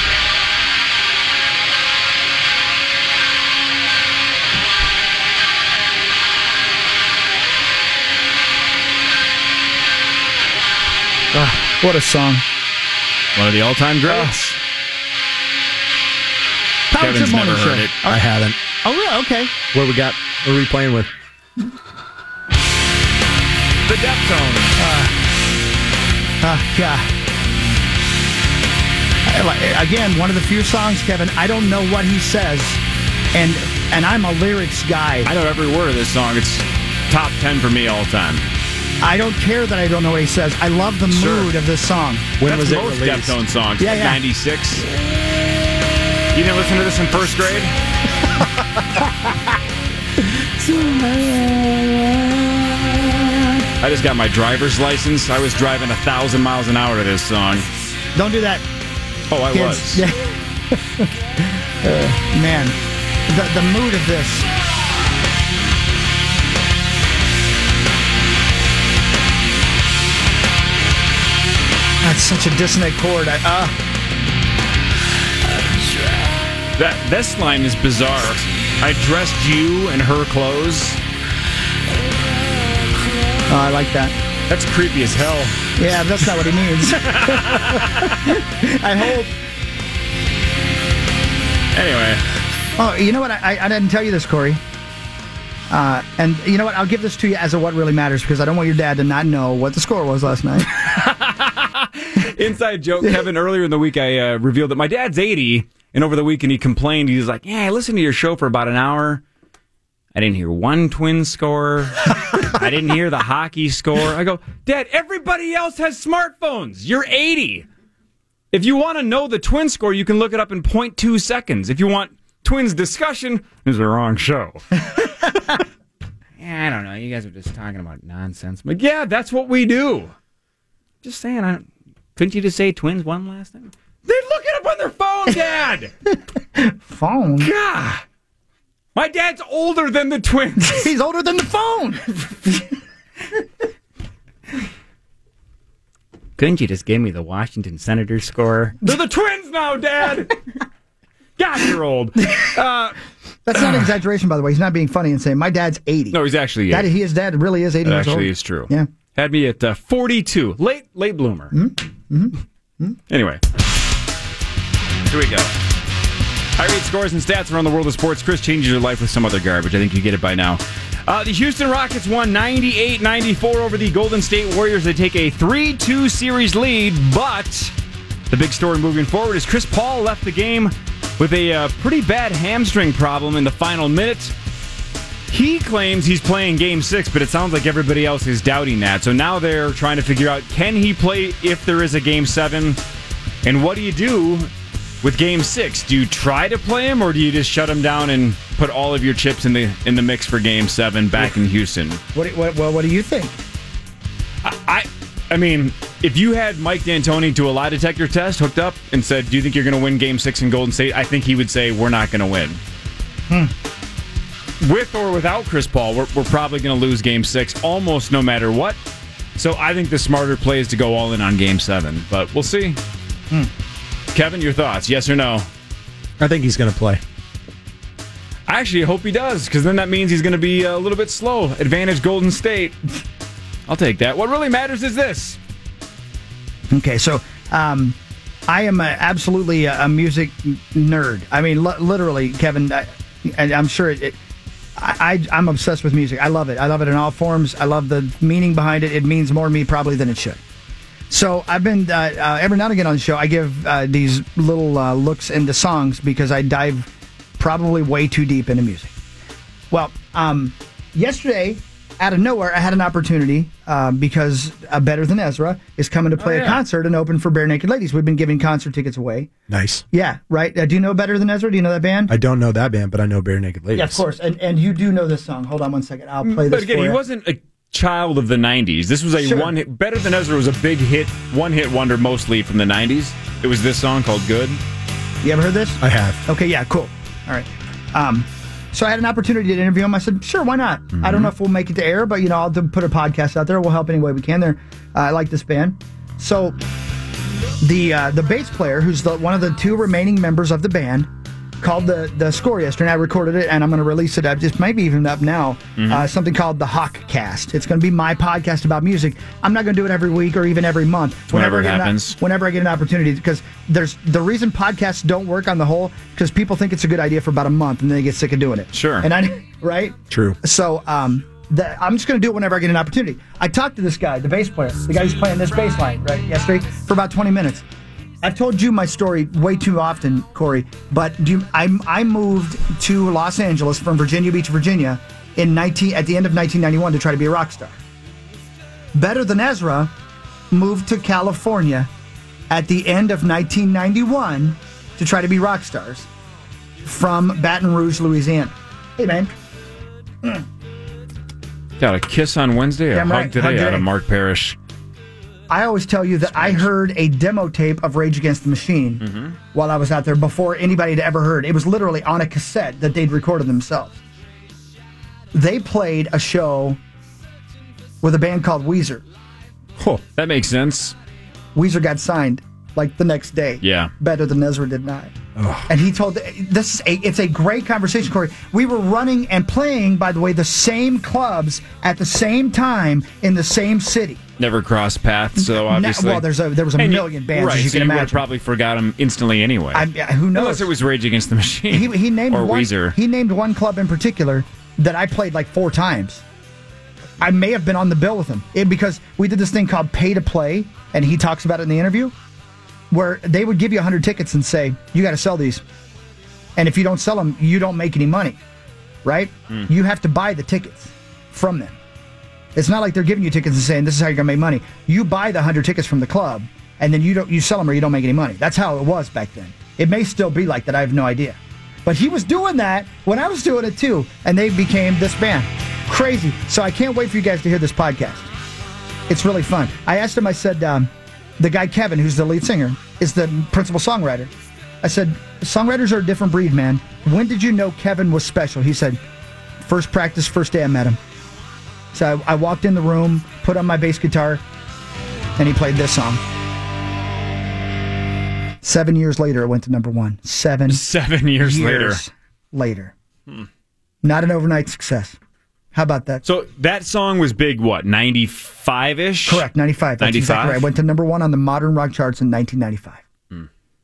Oh, what a song. One of the all-time greats. Power Kevin's Trip Morning never heard Show. it. I haven't. Oh, really? Okay. What we got? What are we playing with? The Deftones. Uh, yeah. I- Again, one of the few songs, Kevin, I don't know what he says, and and I'm a lyrics guy. I know every word of this song. It's top ten for me all time. I don't care that I don't know what he says. I love the Sure. mood of this song. When That's was it most released? Deftones songs. Yeah, yeah. ninety-six. You didn't listen to this in first grade? I just got my driver's license. I was driving a thousand miles an hour to this song. Don't do that. Oh, I kids. was. Yeah. uh, man, the the mood of this. That's such a dissonant chord. I, uh, That this line is bizarre. I dressed you in her clothes. oh, I like that. That's creepy as hell. Yeah, but that's not what he means. I hope. Anyway. Oh, you know what? I, I didn't tell you this, Corey. Uh, and you know what? I'll give this to you as a what really matters because I don't want your dad to not know what the score was last night. Inside joke, Kevin. Earlier in the week, I uh, revealed that my dad's eighty, and over the weekend he complained. He was like, "Yeah, I listened to your show for about an hour. I didn't hear one Twins score. I didn't hear the hockey score." I go, "Dad, everybody else has smartphones. You're eighty. If you want to know the Twins score, you can look it up in zero point two seconds. If you want Twins discussion, it's the wrong show." Yeah, I don't know. You guys are just talking about nonsense. But yeah, that's what we do. Just saying, I don't, couldn't you just say Twins won last time? They look it up on their phone, Dad. Phone? God. My dad's older than the Twins. He's older than the phone. Couldn't you just give me the Washington Senators score? They're the Twins now, Dad. God, you're old. Uh, That's not an exaggeration, by the way. He's not being funny and saying, my dad's eighty. No, he's actually That, eighty. he, his dad really is eighty That years old. actually is true. Yeah. Had me at uh, forty-two. Late, late bloomer. Mm-hmm. Mm-hmm. Anyway. Here we go. I read scores and stats around the world of sports. Chris changes your life with some other garbage. I think you get it by now. Uh, the Houston Rockets won ninety-eight ninety-four over the Golden State Warriors. They take a three two series lead, but the big story moving forward is Chris Paul left the game with a uh, pretty bad hamstring problem in the final minute. He claims he's playing Game six, but it sounds like everybody else is doubting that. So now they're trying to figure out, can he play if there is a Game seven? And what do you do with Game six? Do you try to play him, or do you just shut him down and put all of your chips in the in the mix for Game seven back in Houston? What, what, what, what do you think? I, I I mean, if you had Mike D'Antoni to a lie detector test hooked up and said, do you think you're going to win Game six in Golden State? I think he would say, we're not going to win. Hmm. With or without Chris Paul, we're, we're probably going to lose Game six almost no matter what. So I think the smarter play is to go all in on Game seven. But we'll see. Hmm. Kevin, your thoughts? Yes or no? I think he's going to play. I actually hope he does, because then that means he's going to be a little bit slow. Advantage Golden State. I'll take that. What really matters is this. Okay, so um, I am a, absolutely a, a music nerd. I mean, l- literally, Kevin, I, and I'm sure it, it I, I, I'm obsessed with music. I love it. I love it in all forms. I love the meaning behind it. It means more to me probably than it should. So I've been, uh, uh, every now and again on the show, I give uh, these little uh, looks into songs because I dive probably way too deep into music. Well, um, yesterday, out of nowhere, I had an opportunity uh, because uh, Better Than Ezra is coming to play Oh, yeah. a concert and open for Bare Naked Ladies. We've been giving concert tickets away. Nice. Yeah, right. Uh, do you know Better Than Ezra? Do you know that band? I don't know that band, but I know Bare Naked Ladies. Yeah, of course. And and you do know this song. Hold on one second. I'll play this But again, for he you. wasn't a child of the nineties. This was a Sure. one hit. Better Than Ezra was a big hit, one hit wonder mostly from the nineties. It was this song called Good. You ever heard this? I have. Okay, yeah, cool. All right. Um, so I had an opportunity to interview him. I said, sure, why not? Mm-hmm. I don't know if we'll make it to air, but, you know, I'll do, put a podcast out there. We'll help any way we can there. Uh, I like this band. So the uh, the bass player, who's the, one of the two remaining members of the band, called the, the score yesterday. I recorded it, and I'm going to release it. I just maybe even up now. Mm-hmm. Uh, something called the Hawk Cast. It's going to be my podcast about music. I'm not going to do it every week or even every month. Whenever, whenever it happens. An, whenever I get an opportunity, because there's the reason podcasts don't work on the whole, because people think it's a good idea for about a month, and then they get sick of doing it. Sure. And I right. True. So um, the, I'm just going to do it whenever I get an opportunity. I talked to this guy, the bass player, the guy who's playing this bass line, right, yesterday, for about twenty minutes. I've told you my story way too often, Corey, but do you, I, I moved to Los Angeles from Virginia Beach, Virginia, in nineteen at the end of nineteen ninety-one to try to be a rock star. Better Than Ezra moved to California at the end of nineteen ninety-one to try to be rock stars from Baton Rouge, Louisiana. Hey, man. Mm. Got a kiss on Wednesday, a Damn hug right. today Hug out today. of Mark Parrish. I always tell you that I heard a demo tape of Rage Against the Machine mm-hmm. while I was out there before anybody had ever heard. It was literally on a cassette that they'd recorded themselves. They played a show with a band called Weezer. Oh, that makes sense. Weezer got signed like the next day. Yeah. Better Than Ezra did not. Oh. And he told, this is a, it's a great conversation, Corey. We were running and playing, by the way, the same clubs at the same time in the same city. Never crossed paths, so obviously. Well, there's a, there was a and million you, bands, right, as you so can you would imagine. have probably forgot him instantly anyway. I, who knows? Unless it was Rage Against the Machine. He, he named or one, Weezer. He named one club in particular that I played like four times. I may have been on the bill with him it, because we did this thing called Pay to Play, and he talks about it in the interview, where they would give you one hundred tickets and say, you got to sell these. And if you don't sell them, you don't make any money, right? Mm. You have to buy the tickets from them. It's not like they're giving you tickets and saying, this is how you're going to make money. You buy the one hundred tickets from the club, and then you don't you sell them or you don't make any money. That's how it was back then. It may still be like that. I have no idea. But he was doing that when I was doing it too, and they became this band. Crazy. So I can't wait for you guys to hear this podcast. It's really fun. I asked him, I said, um, the guy Kevin, who's the lead singer, is the principal songwriter. I said, songwriters are a different breed, man. When did you know Kevin was special? He said, first practice, first day I met him. So I, I walked in the room, put on my bass guitar, and he played this song. Seven years later, it went to number one. Seven, Seven years, years later. later. Hmm. Not an overnight success. How about that? So that song was big, what, ninety-five-ish? Correct, ninety-five. That's ninety-five? exactly right. Went to number one on the modern rock charts in nineteen ninety-five. Hmm.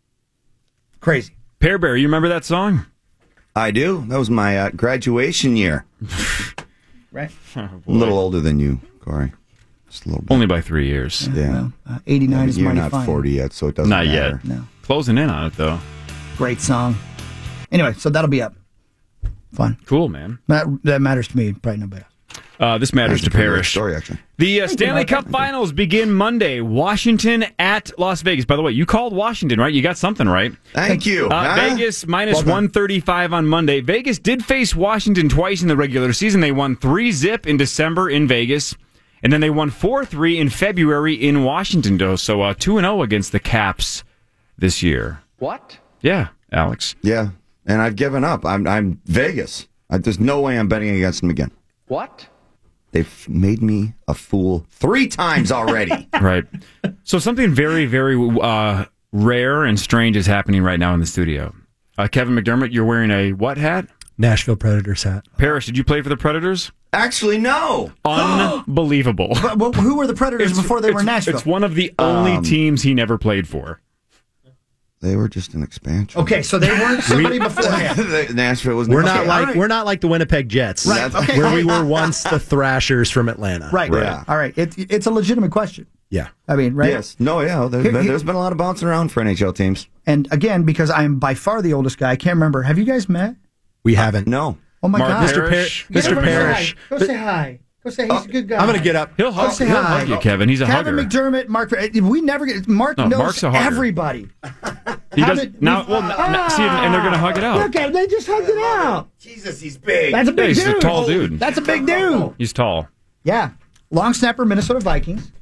Crazy. Pear Bear, you remember that song? I do. That was my uh, graduation year. Right. Oh, a little older than you, Corey. Just a little bit. Only by three years. Yeah. Well, uh, eighty-nine yeah, is you're mighty not fine. forty yet, so it doesn't Not matter. yet. No. Closing in on it, though. Great song. Anyway, so that'll be up. Fun. Cool, man. That, that matters to me, probably nobody else. Uh, this matters That's to a pretty Parrish. good story, actually. The uh, Thank you, Stanley Mike. Cup Thank you. Finals begin Monday. Washington at Las Vegas. By the way, you called Washington, right? You got something right. Thank you. Uh, Huh? Vegas minus Well done. one thirty-five on Monday. Vegas did face Washington twice in the regular season. They won three zip in December in Vegas, and then they won four three in February in Washington, though. So uh, two and oh against the Caps this year. What? Yeah, Alex. Yeah, and I've given up. I'm I'm Vegas. I, there's no way I'm betting against them again. What? They've made me a fool three times already. Right. So something very, very uh, rare and strange is happening right now in the studio. Uh, Kevin McDermott, you're wearing a what hat? Nashville Predators hat. Parrish, did you play for the Predators? Actually, no. Unbelievable. But, but who were the Predators It's- before they were in it's- Nashville? It's one of the only Um, teams he never played for. They were just an expansion. Okay, so they weren't somebody beforehand. Nashville was. We're not Okay, like all right. we're not like the Winnipeg Jets, Right, okay. where we were once the Thrashers from Atlanta. Right. Right. Yeah. All right. It, it's a legitimate question. Yeah. I mean, right? Yes. No, yeah. There's Here- been, here- there's been a lot of bouncing around for N H L teams. And again, because I'm by far the oldest guy, I can't remember. Have you guys met? We haven't. No. Oh my Mark God. Mister Parrish? Par- Mister Get over and say Parrish. hi. Go say hi. Go say he's a good guy. I'm going to get up. He'll Go hug, say he'll hi. hug you, Kevin. He's a Kevin hugger. McDermott, Mark. We never get. Mark No, knows Mark's a hugger. everybody. He does Haven't- now. Well, n- see, and they're going to hug it out. Look at him. They just hugged it out. Jesus, he's big. That's a Yeah, big he's dude. a tall dude. That's a big dude. He's tall. Yeah. Long snapper, Minnesota Vikings.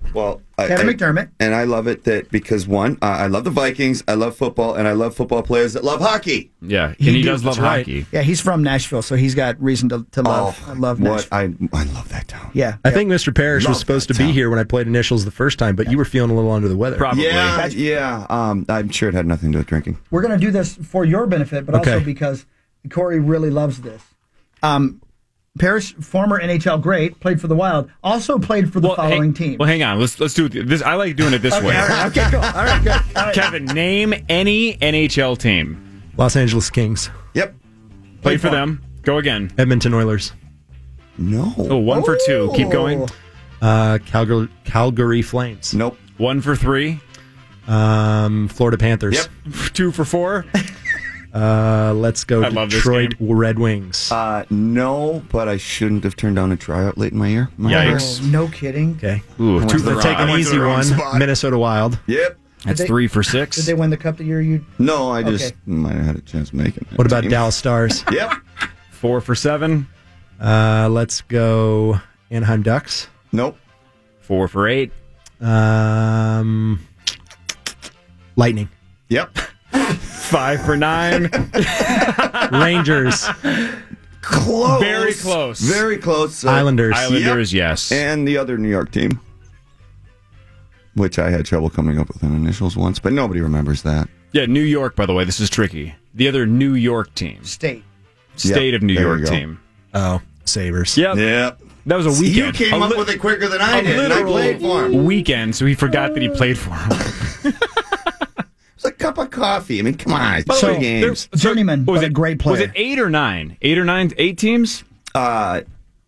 Well, I, Kevin I- McDermott. and I love it that because one, uh, I love the Vikings, I love football, and I love football players that love hockey. Yeah, and he, does love that's right. hockey. Yeah, he's from Nashville, so he's got reason to, to love Oh, love what Nashville. I I love that town. Yeah, I yeah. think Mister Parrish Love was supposed to that be town. here when I played initials the first time, but you were feeling a little under the weather. Probably. Yeah, yeah. Um, I'm sure it had nothing to do with drinking. We're going to do this for your benefit, but also Okay. because Corey really loves this. Um, Parrish, former N H L great, played for the Wild, also played for the Well, following hang, teams. well, hang on. Let's let's do it. This I like doing it this okay, way. all right, okay, cool. All right, good. All right. Kevin, name any N H L team. Los Angeles Kings, Yep. Played for them. Go again. Edmonton Oilers, No. Oh, one for two. Keep going. uh, Calgary, Calgary Flames, Nope. One for three. um, Florida Panthers. Yep. Two for four. Uh, let's go I love this Detroit Red Wings. Uh, no, but I shouldn't have turned down a tryout late in my year. My Yikes. Oh, no kidding. Okay. Ooh, two for Let's take five. an went to easy the wrong one. spot. Minnesota Wild. Yep. That's Did they- three for Did six. they win the cup the year you? No, I just Okay. might have had a chance of making it. What about Team. Dallas Stars? Yep. Four for seven. Uh, let's go Anaheim Ducks. Nope. Four for eight. Um, Lightning. Yep. Five for nine. Rangers. Close. Very close. Very close. Uh, Islanders. Islanders, yes. And the other New York team, which I had trouble coming up with in initials once, but nobody remembers that. Yeah, New York, by the way. This is tricky. The other New York team. State. State Yep, of New there you York go. team. Oh, Sabres. Yep. Yep. That was a See, weekend. you came A up li- with it quicker than I a did, and I literal played for him. weekend, so he forgot that he played for him. It's a cup of coffee. I mean, come on. It's So, two games. Journeyman, was but a it great player. Was it eight or nine? Eight or nine? Eight teams? Uh,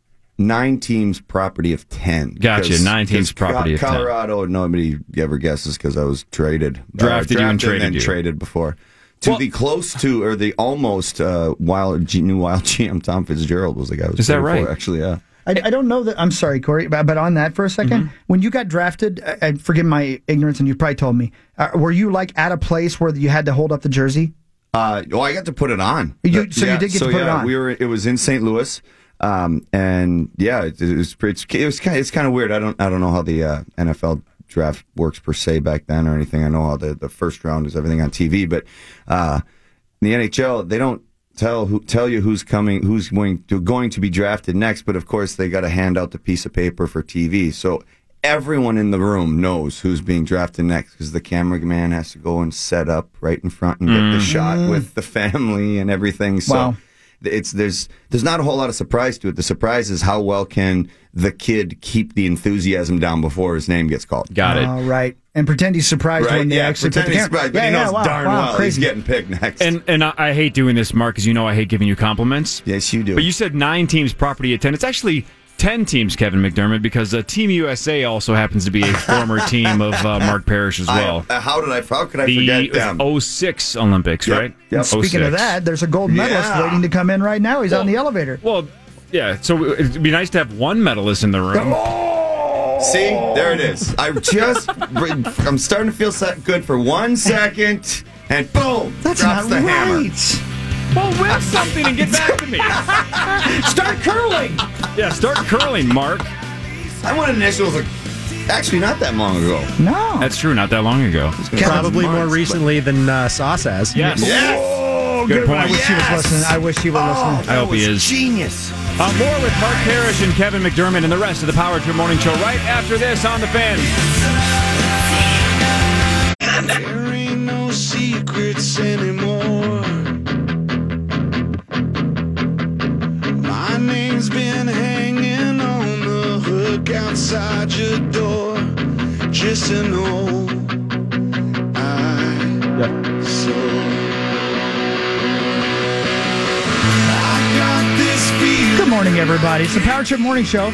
nine teams, property of ten. Gotcha, Because- nine teams, because property of ten. Colorado, nobody ever guesses because I was traded. Drafted you and traded then you. traded before. To Well- the close to, or the almost uh, wild, G, new wild G M Tom Fitzgerald was the guy I was Is that traded right? for, actually, yeah. I, I don't know that. I'm sorry, Corey, but, but on that for a 2nd Mm-hmm. when you got drafted, uh, and forgive my ignorance, and you probably told me, uh, were you like at a place where you had to hold up the jersey? Uh, well, I got to put it on. You- Uh, so you did get so to put it yeah, on. We were. It was in Saint Louis, um, and yeah, it, it was. It's, it was kind. Of, it's kind of weird. I don't. I don't know how the uh, N F L draft works per se back then or anything. I know how the, the first round is everything on T V, but uh, in the N H L they don't tell who tell you who's coming, who's going to going to be drafted next. But of course, they got to hand out the piece of paper for T V. So everyone in the room knows who's being drafted next because the cameraman has to go and set up right in front and get the shot with the family and everything. So Wow. it's there's there's not a whole lot of surprise to it. The surprise is how well can the kid keep the enthusiasm down before his name gets called. Got it. All right. And pretend he's surprised Right? when they Yeah, actually put pretend the he's camera. surprised, but yeah, he yeah, knows wow, darn wow, well crazy. he's getting picked next. And and I, I hate doing this, Mark, because you know I hate giving you compliments. Yes, you do. But you said nine teams, property of ten. It's actually ten teams, Kevin McDermott, because uh, Team U S A also happens to be a former team of uh, Mark Parrish as well. I, uh, how did I? How could I the forget them? oh six Olympics, Yep, right? yep. Speaking oh of six. that, there's a gold medalist Yeah. waiting to come in right now. He's on the elevator. Well, yeah. So it'd be nice to have one medalist in the room. See, there it is. I just, I'm starting to feel se- good for one second, and boom, That's drops not the hammer. right. Well, win something and get back to me. Start curling. Yeah, start curling, Mark. I won initials like, actually not that long ago. No. That's true. Not that long ago. Probably more months, recently than uh, Sauce has. Yes. Yes. Oh, Good one. I point. wish he was Yes. listening. I wish he were listening. I hope he is. Genius. Uh, more with Mark Parrish and Kevin McDermott and the rest of the Power Trip Morning Show right after this on the Fan. There ain't no secrets anymore. My name's been hanging on the hook outside your door. Just to know I so I got this feeling. Good morning, everybody. It's the Power Trip Morning Show.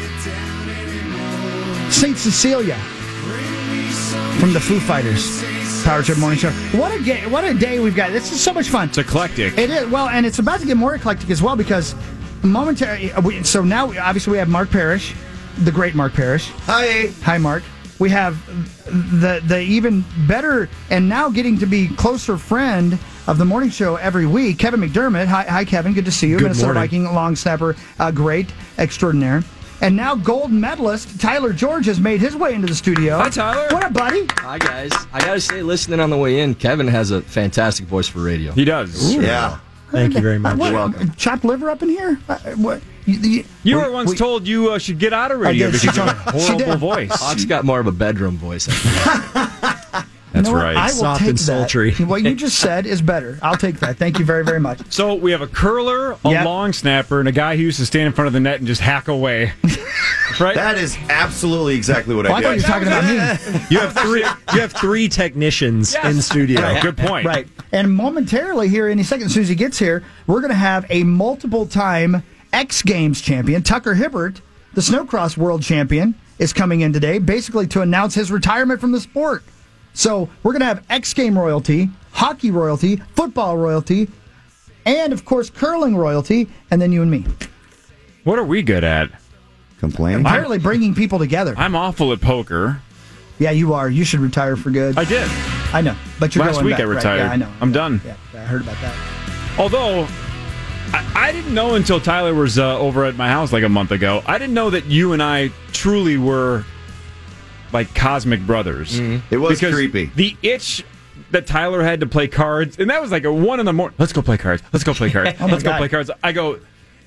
Saint Cecilia from the Foo Fighters. Power Trip Morning Show. What a day! What a day we've got. This is so much fun. It's eclectic. It is well, and it's about to get more eclectic as well because momentary. We, so now, obviously, we have Mark Parrish, the great Mark Parrish. Hi. Hi, Mark. We have the the even better and now getting to be closer friend of the morning show every week, Kevin McDermott. Hi, hi Kevin. Good to see you. Good Minnesota morning. Viking long snapper, uh, great extraordinaire. And now gold medalist Tyler George has made his way into the studio. Hi, Tyler. What up, buddy? Hi, guys. I got to say, listening on the way in, Kevin has a fantastic voice for radio. He does. Ooh. Yeah. Thank you very much. What, You're welcome. Chopped liver up in here? Uh, what? You, you, You we- were once we- told you uh, should get out of radio did. She because you told- have a she horrible did. voice. Hawk's got more of a bedroom voice. I think. You That's know what? right. I will Soft take and that. sultry. What you just said is better. I'll take that. Thank you very, very much. So we have a curler, a Yep. long snapper, and a guy who used to stand in front of the net and just hack away. Right? That is absolutely exactly what Well, I I thought did. you were talking about me. You have three. You have three technicians in studio. Yeah, good point. Right. And momentarily here, any second, as soon as he gets here, we're going to have a multiple-time X Games champion, Tucker Hibbert, the snowcross world champion, is coming in today, basically to announce his retirement from the sport. So we're going to have X Game royalty, hockey royalty, football royalty, and, of course, curling royalty, and then you and me. What are we good at? Complaining? Apparently bringing people together. I'm awful at poker. Yeah, you are. You should retire for good. I did. I know. But you're Last going week back. I Right, retired. yeah, I know. I'm done. Yeah, I heard about that. Although, I, I didn't know until Tyler was uh, over at my house like a month ago. I didn't know that you and I truly were like cosmic brothers. It was Because creepy. The itch that Tyler had to play cards, and that was like a one in the morning. Let's go play cards. Let's go play cards. Oh my Let's go God. play cards. I go.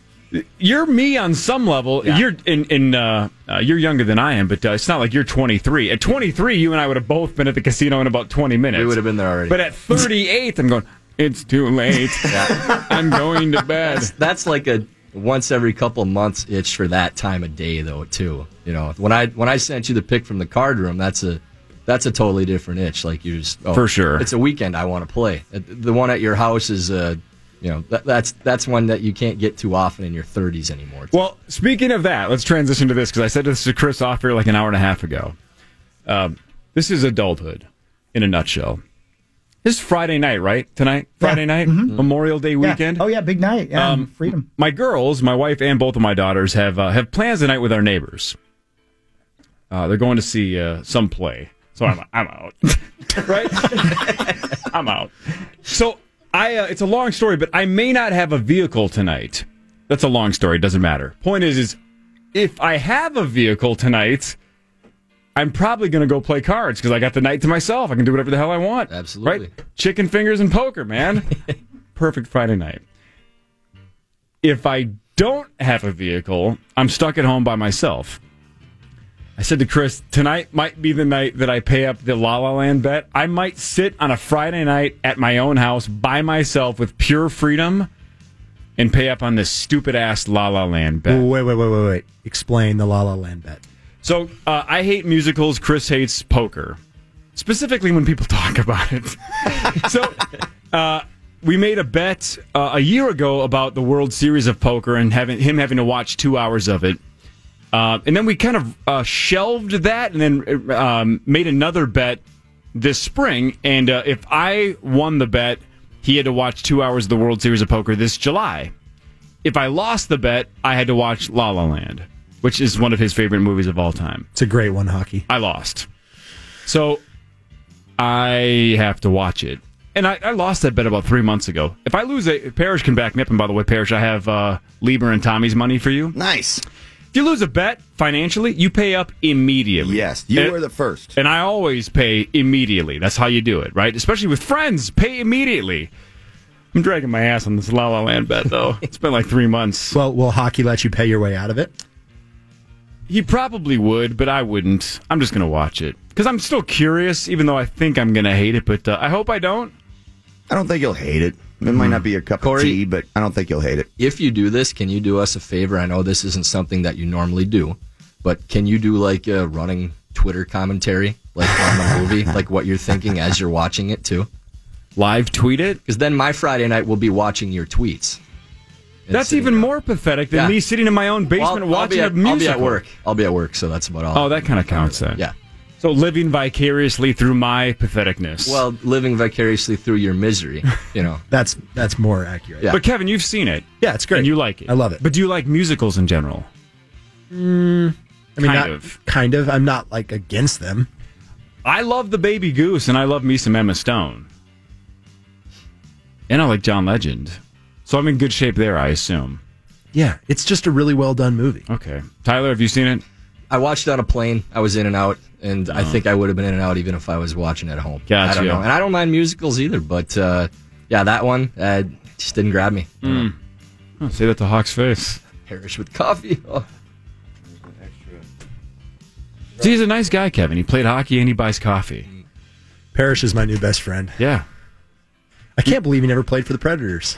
You're me on some level. Yeah. You're in. in uh, uh, you're younger than I am, but uh, it's not like you're twenty-three. At twenty-three, you and I would have both been at the casino in about twenty minutes. We would have been there already. But at thirty-eight, I'm going. It's too late. Yeah. I'm going to bed. That's, that's like a once every couple months itch for that time of day, though. Too, you know, when I when I sent you the pick from the card room, that's a that's a totally different itch. Like you just oh, For sure. it's a weekend I want to play. Uh, The one at your house is uh, you know, that, that's that's one that you can't get too often in your thirties anymore. Well, speaking of that, let's transition to this because I said this to Chris off here like an hour and a half ago. Um, this is adulthood in a nutshell. This is Friday night, right? Tonight? Friday night? Memorial Day weekend? Yeah. Oh, yeah, big night. Yeah, Um, freedom. My girls, my wife, and both of my daughters have uh, have plans tonight with our neighbors. Uh, they're going to see uh, some play, so I'm I'm out. Right? I'm out. So I uh, it's a long story, but I may not have a vehicle tonight. That's a long story. Doesn't matter. Point is, is if I have a vehicle tonight, I'm probably going to go play cards because I got the night to myself. I can do whatever the hell I want. Absolutely. Right? Chicken fingers and poker, man. Perfect Friday night. If I don't have a vehicle, I'm stuck at home by myself. I said to Chris, tonight might be the night that I pay up the La La Land bet. I might sit on a Friday night at my own house by myself with pure freedom and pay up on this stupid ass La La Land bet. Wait, wait, wait, wait, wait. Explain the La La Land bet. So uh, I hate musicals. Chris hates poker, specifically when people talk about it. so uh, we made a bet uh, a year ago about the World Series of Poker and having him having to watch two hours of it. Uh, and then we kind of uh, shelved that and then um, made another bet this spring. And uh, if I won the bet, he had to watch two hours of the World Series of Poker this July. If I lost the bet, I had to watch La La Land, which is one of his favorite movies of all time. It's a great one, Hockey. I lost. So I have to watch it. And I, I lost that bet about three months ago. If I lose it, Parrish can back me up. And by the way, Parrish, I have uh, Lieber and Tommy's money for you. Nice. If you lose a bet financially, you pay up immediately. Yes, you and, were the first. And I always pay immediately. That's how you do it, right? Especially with friends, pay immediately. I'm dragging my ass on this La La Land bet, though. It's been like three months. Well, will Hockey let you pay your way out of it? He probably would, but I wouldn't. I'm just going to watch it. Because I'm still curious, even though I think I'm going to hate it, but uh, I hope I don't. I don't think you'll hate it. It might not be your cup Corey, of tea, but I don't think you'll hate it. If you do this, can you do us a favor? I know this isn't something that you normally do, but can you do like a running Twitter commentary, like on the movie, like what you're thinking as you're watching it too? Live tweet it? Because then my Friday night will be watching your tweets. And That's sitting even there. more pathetic than Yeah. me sitting in my own basement Well, I'll- I'll watching be at, a musical. I'll be at work. I'll be at work, so that's about all. Oh, that kind of counts then. Yeah. So living vicariously through my patheticness. Well, living vicariously through your misery, you know. That's that's more accurate. Yeah. But Kevin, you've seen it. Yeah, it's great. And you like it. I love it. But do you like musicals in general? Mm, I mean, Kind not, of. Kind of. I'm not like against them. I love The Baby Goose, and I love me some Emma Stone. And I like John Legend. So I'm in good shape there, I assume. Yeah, it's just a really well done movie. Okay. Tyler, have you seen it? I watched it on a plane. I was in and out, and I think I would have been in and out even if I was watching at home. Gotcha. I don't know. And I don't mind musicals either, but uh, yeah, that one uh, just didn't grab me. Mm. Oh, say that to Hawk's face. Perish with coffee. Oh. See, he's a nice guy, Kevin. He played hockey and he buys coffee. Parrish is my new best friend. Yeah. I can't believe he never played for the Predators.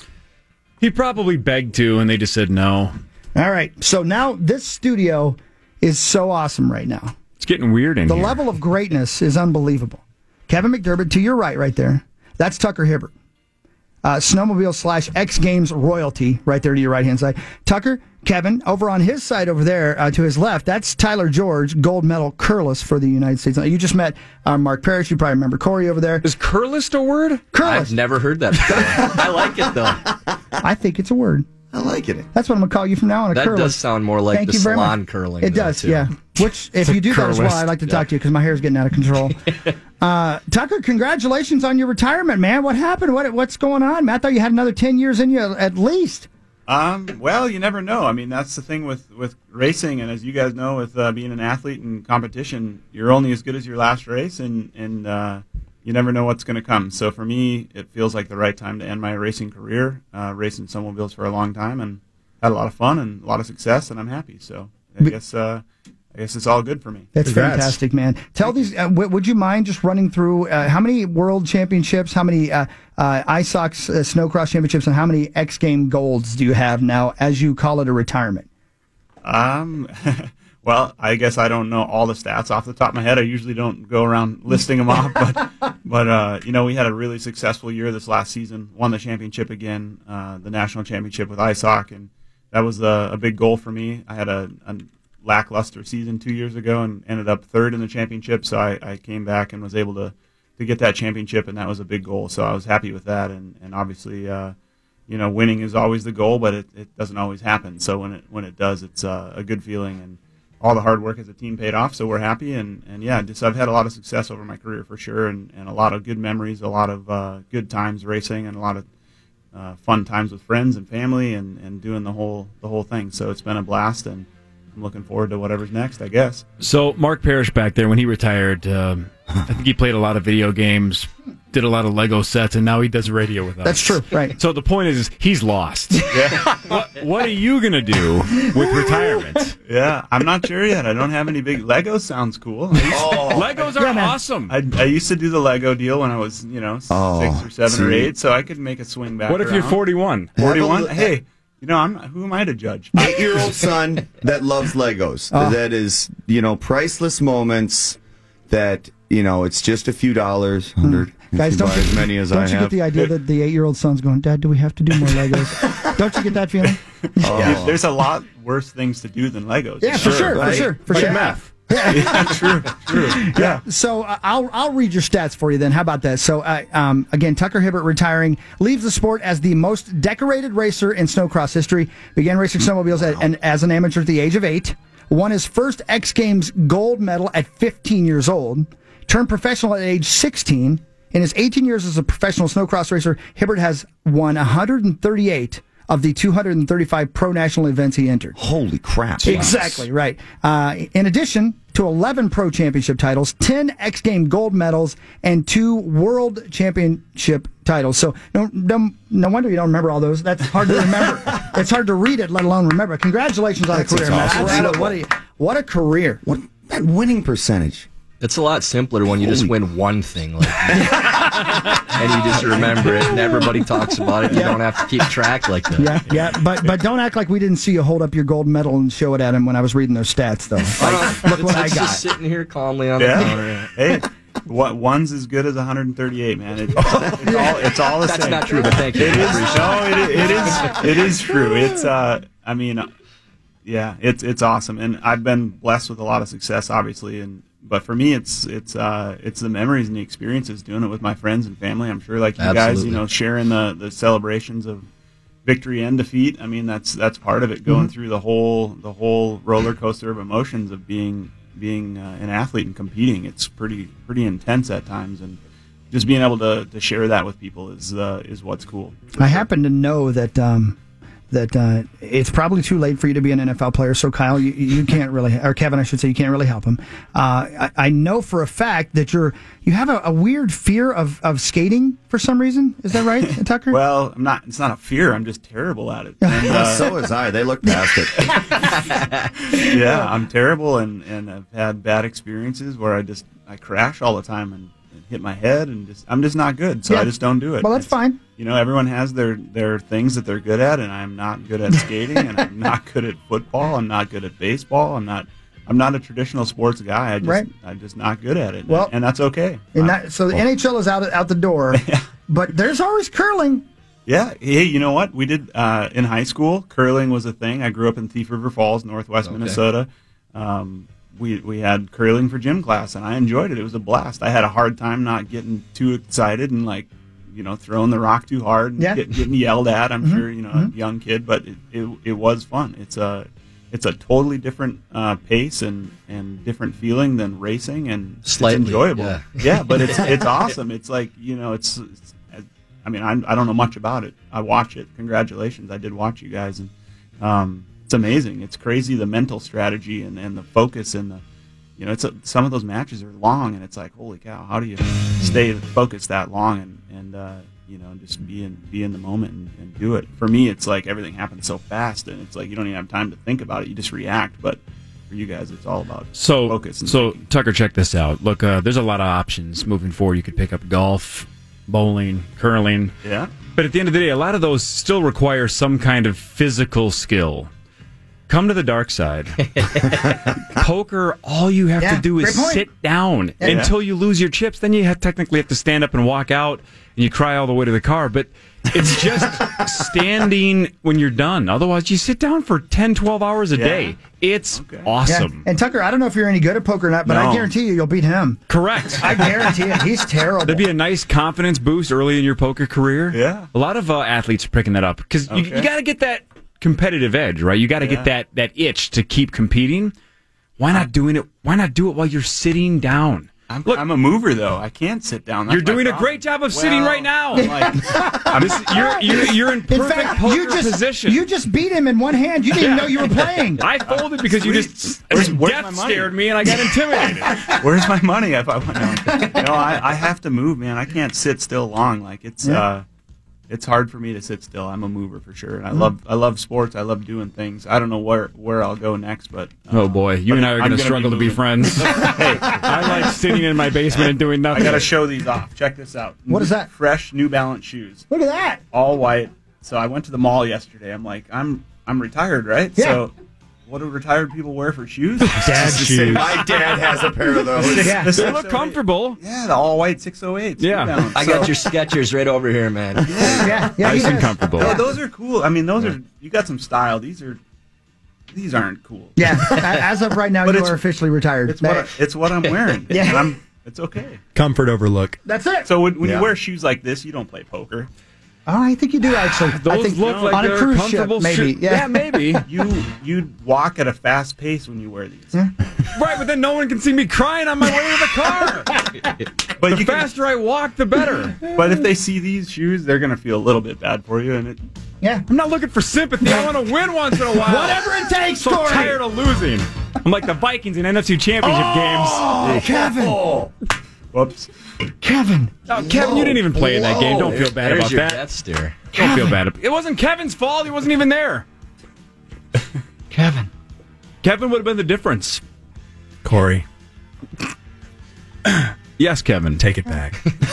He probably begged to, and they just said no. All right. So now this studio is so awesome right now. It's getting weird in The here. level of greatness is unbelievable. Kevin McDermott, to your right, right there. That's Tucker Hibbert. Uh, snowmobile slash X Games royalty, right there to your right hand side. Tucker, Kevin, over on his side over there uh, to his left, that's Tyler George, gold medal curlist for the United States. You just met uh, Mark Parrish. You probably remember Corey over there. Is curlist a word? Curlist. I've never heard that before. I like it, though. I think it's a word. I like it. That's what I'm going to call you from now on, a That curlist. does sound more like Thank the you very salon much. curling. It though, does, too. yeah. Which, if It's a you do that as well, curlist. I'd like to Yeah. talk to you because my hair is getting out of control. uh, Tucker, congratulations on your retirement, man. What happened? What What's going on, man? I thought you had another ten years in you at least. Um, well, you never know. I mean, that's the thing with, with racing, and as you guys know, with uh, being an athlete and competition, you're only as good as your last race, and and uh, you never know what's going to come. So for me, it feels like the right time to end my racing career. Uh, racing snowmobiles for a long time, and had a lot of fun and a lot of success, and I'm happy. So I But- guess uh, I guess it's all good for me. That's fantastic, man. Tell these. Uh, w- would you mind just running through uh, how many world championships, how many uh, uh, I S O X uh, snowcross championships, and how many X Game golds do you have now, as you call it, a retirement? Um, well, I guess I don't know all the stats off the top of my head. I usually don't go around listing them off, but but uh, you know, we had a really successful year this last season. Won the championship again, uh, the national championship with I S O C, and that was a, a big goal for me. I had a, a lackluster season two years ago and ended up third in the championship, so I, I came back and was able to to get that championship, and that was a big goal. So I was happy with that, and and obviously. Uh, You know, winning is always the goal, but it, it doesn't always happen. So when it when it does, it's uh, a good feeling, and all the hard work as a team paid off. So we're happy, and, and yeah, just I've had a lot of success over my career for sure, and, and a lot of good memories, a lot of uh, good times racing, and a lot of uh, fun times with friends and family, and, and doing the whole the whole thing. So it's been a blast, and I'm looking forward to whatever's next, I guess. So Mark Parrish back there, when he retired, um, I think he played a lot of video games, did a lot of Lego sets, and now he does radio with us. That's true, right? So the point is, is he's lost. what, what are you gonna do with retirement? Yeah, I'm not sure yet. I don't have any big Legos. Sounds cool. Oh, Legos are awesome. I, I used to do the Lego deal when I was, you know, Oh, six or seven or see. eight, so I could make a swing back. What if you're around. forty-one? forty-one? Have a- Hey, you know, I'm who am I to judge? Eight-year-old son that loves Legos. Oh. That is, you know, priceless moments that, you know, it's just a few dollars, hundred. Guys, if you don't, buy get, as many as don't I you have. get the idea that the eight-year-old son's going, Dad, do we have to do more Legos? Don't you get that feeling? Yeah, there's a lot worse things to do than Legos. Yeah, for sure, for sure, for sure. Math. Yeah, true, true. Yeah. So uh, I'll I'll read your stats for you then. How about that? So uh, um, again, Tucker Hibbert retiring leaves the sport as the most decorated racer in snowcross history. Began racing snowmobiles at, and as an amateur at the age of eight. Won his first X Games gold medal at fifteen years old. Turned professional at age sixteen. In his eighteen years as a professional snowcross racer, Hibbert has won one hundred thirty-eight of the two hundred thirty-five pro national events he entered. Holy crap. Exactly, right. Uh, in addition to eleven pro championship titles, ten X Game gold medals, and two world championship titles. So no, no, no wonder you don't remember all those. That's hard to remember. It's hard to read it, let alone remember. Congratulations on That's a career, man. awesome. Absolutely. What a, what a career. What that winning percentage? It's a lot simpler when you just win one thing, like and you just remember it, and everybody talks about it. You don't have to keep track like that. Yeah, yeah, but but don't act like we didn't see you hold up your gold medal and show it at him when I was reading those stats, though. Like, look what I It's got. just sitting here calmly on Yeah. the counter. Hey, what one's as good as one hundred thirty-eight, man. It, it's all it's all the That's same. not true, but thank you. It is Appreciate no, it. it, it is it is true. It's uh, I mean, uh, yeah, it's it's awesome, and I've been blessed with a lot of success, obviously, and but for me, it's it's uh, it's the memories and the experiences doing it with my friends and family. I'm sure, like you guys, Absolutely. you know, sharing the the celebrations of victory and defeat. I mean, that's that's part of it. Going Mhm. through the whole the whole roller coaster of emotions of being being uh, an athlete and competing. It's pretty pretty intense at times, and just being able to, to share that with people is uh, is what's cool. I happen to know that um, that uh, it's probably too late for you to be an N F L player. So, Kyle, you, you can't really, or Kevin, I should say, you can't really help him. Uh, I, I know for a fact that you're you have a, a weird fear of, of skating for some reason. Is that right, Tucker? Well, I'm not. It's not a fear. I'm just terrible at it. And, uh, so was I. They looked past it. yeah, I'm terrible, and, and I've had bad experiences where I just I crash all the time and, and hit my head, and just I'm just not good. So Yeah. I just don't do it. Well, that's It's- fine. You know, everyone has their, their things that they're good at, and I'm not good at skating, and I'm not good at football. I'm not good at baseball. I'm not. I'm not a traditional sports guy. I just, Right. I'm just not good at it. Well- and that's okay. And that, so the N H L is out out the door, but there's always curling. Yeah. Hey, you know what? We did uh, in high school. Curling was a thing. I grew up in Thief River Falls, Northwest Okay. Minnesota. Um, we we had curling for gym class, and I enjoyed it. It was a blast. I had a hard time not getting too excited and like, you know, throwing the rock too hard and Yeah. get, getting yelled at. I'm Mhm. sure, you know, Mhm. a young kid, but it, it it was fun. It's a it's a totally different uh, pace and, and different feeling than racing, and Slightly, it's enjoyable. yeah. Yeah, but it's it's awesome. It's like, you know, it's, it's I mean, I, I don't know much about it. I watch it. Congratulations, I did watch you guys, and um, it's amazing. It's crazy, the mental strategy and, and the focus and the, you know, it's a, some of those matches are long, and it's like, holy cow, how do you stay focused that long and and uh, you know, just be in be in the moment and, and do it. For me, it's like everything happens so fast, and it's like you don't even have time to think about it. You just react. But for you guys, it's all about So, focus. And so Tucker, check this out. Look, uh, there's a lot of options moving forward. You could pick up golf, bowling, curling. Yeah. But at the end of the day, a lot of those still require some kind of physical skill. Come to the dark side. Poker, all you have Yeah, to do is great point. sit down Yeah. until you lose your chips. Then you have, technically have to stand up and walk out, and you cry all the way to the car. But it's just standing when you're done. Otherwise, you sit down for ten, twelve hours a Yeah. day. It's Yeah. awesome. And Tucker, I don't know if you're any good at poker or not, but I No. guarantee you, you'll beat him. Correct. I guarantee it. He's terrible. That'd be a nice confidence boost early in your poker career. Yeah. A lot of uh, athletes are picking that up because you, Okay. you got to get that competitive edge, right? You got to Yeah. get that that itch to keep competing. Why not doing it? Why not do it while you're sitting down? I'm, I'm a mover, though. I can't sit down. That's You're my doing a problem. great job of sitting Well, right now. I'm like, I'm, This, you're, you're you're in In perfect fact, poker you just position. you just beat him in one hand. You didn't even know you were playing. I folded because you just Where's- where's death my money? stared me and I got intimidated. Where's my money? If I went, no, I, I have to move, man. I can't sit still long. Like it's, Yeah. uh, it's hard for me to sit still. I'm a mover for sure, and I Mm. love, I love sports. I love doing things. I don't know where, where I'll go next, but uh, Oh boy, you but and I are I'm going to gonna struggle to be moving. friends. Hey, I like sitting in my basement and doing I nothing. got to show these off. Check this out. What is that? Fresh New Balance shoes, Look at that. all white. So I went to the mall yesterday. I'm like, I'm, I'm retired, right? Yeah. So what do retired people wear for shoes? Dad shoes. My dad has a pair of those. Yeah. The They look six oh eight. comfortable. Yeah, the all white six oh eights. Yeah. New Balance. I So- got your Skechers right over here, man. Yeah, yeah, he Nice and does. comfortable. Oh, those are cool. I mean, those are you got some style. These are these aren't cool. Yeah, a- as of right now, But you it's- are officially retired. It's what I, it's what I'm wearing. Yeah. And I'm it's okay. Comfort over look. That's it. So when, when Yeah. you wear shoes like this, you don't play poker. Oh, I think you do actually. I Those think look like on a they're cruise ship, comfortable maybe. shoe- Yeah. yeah, maybe. You you walk at a fast pace when you wear these. Right, but then no one can see me crying on my way to the car. But The you can, faster I walk, the better. but if they see these shoes, they're gonna feel a little bit bad for you, and it. Yeah. I'm not looking for sympathy. I want to win once in a while. Whatever it takes, I'm so Corey. tired of losing. I'm like the Vikings in N F C Championship Oh, Kevin. Whoops. Kevin. games. Oh, Kevin, you didn't even play in that game. Don't feel bad There's about your that. death stare. Don't feel bad. It wasn't Kevin's fault. He wasn't even there. Kevin. Kevin would have been the difference. Corey, Yes, Kevin. take it back.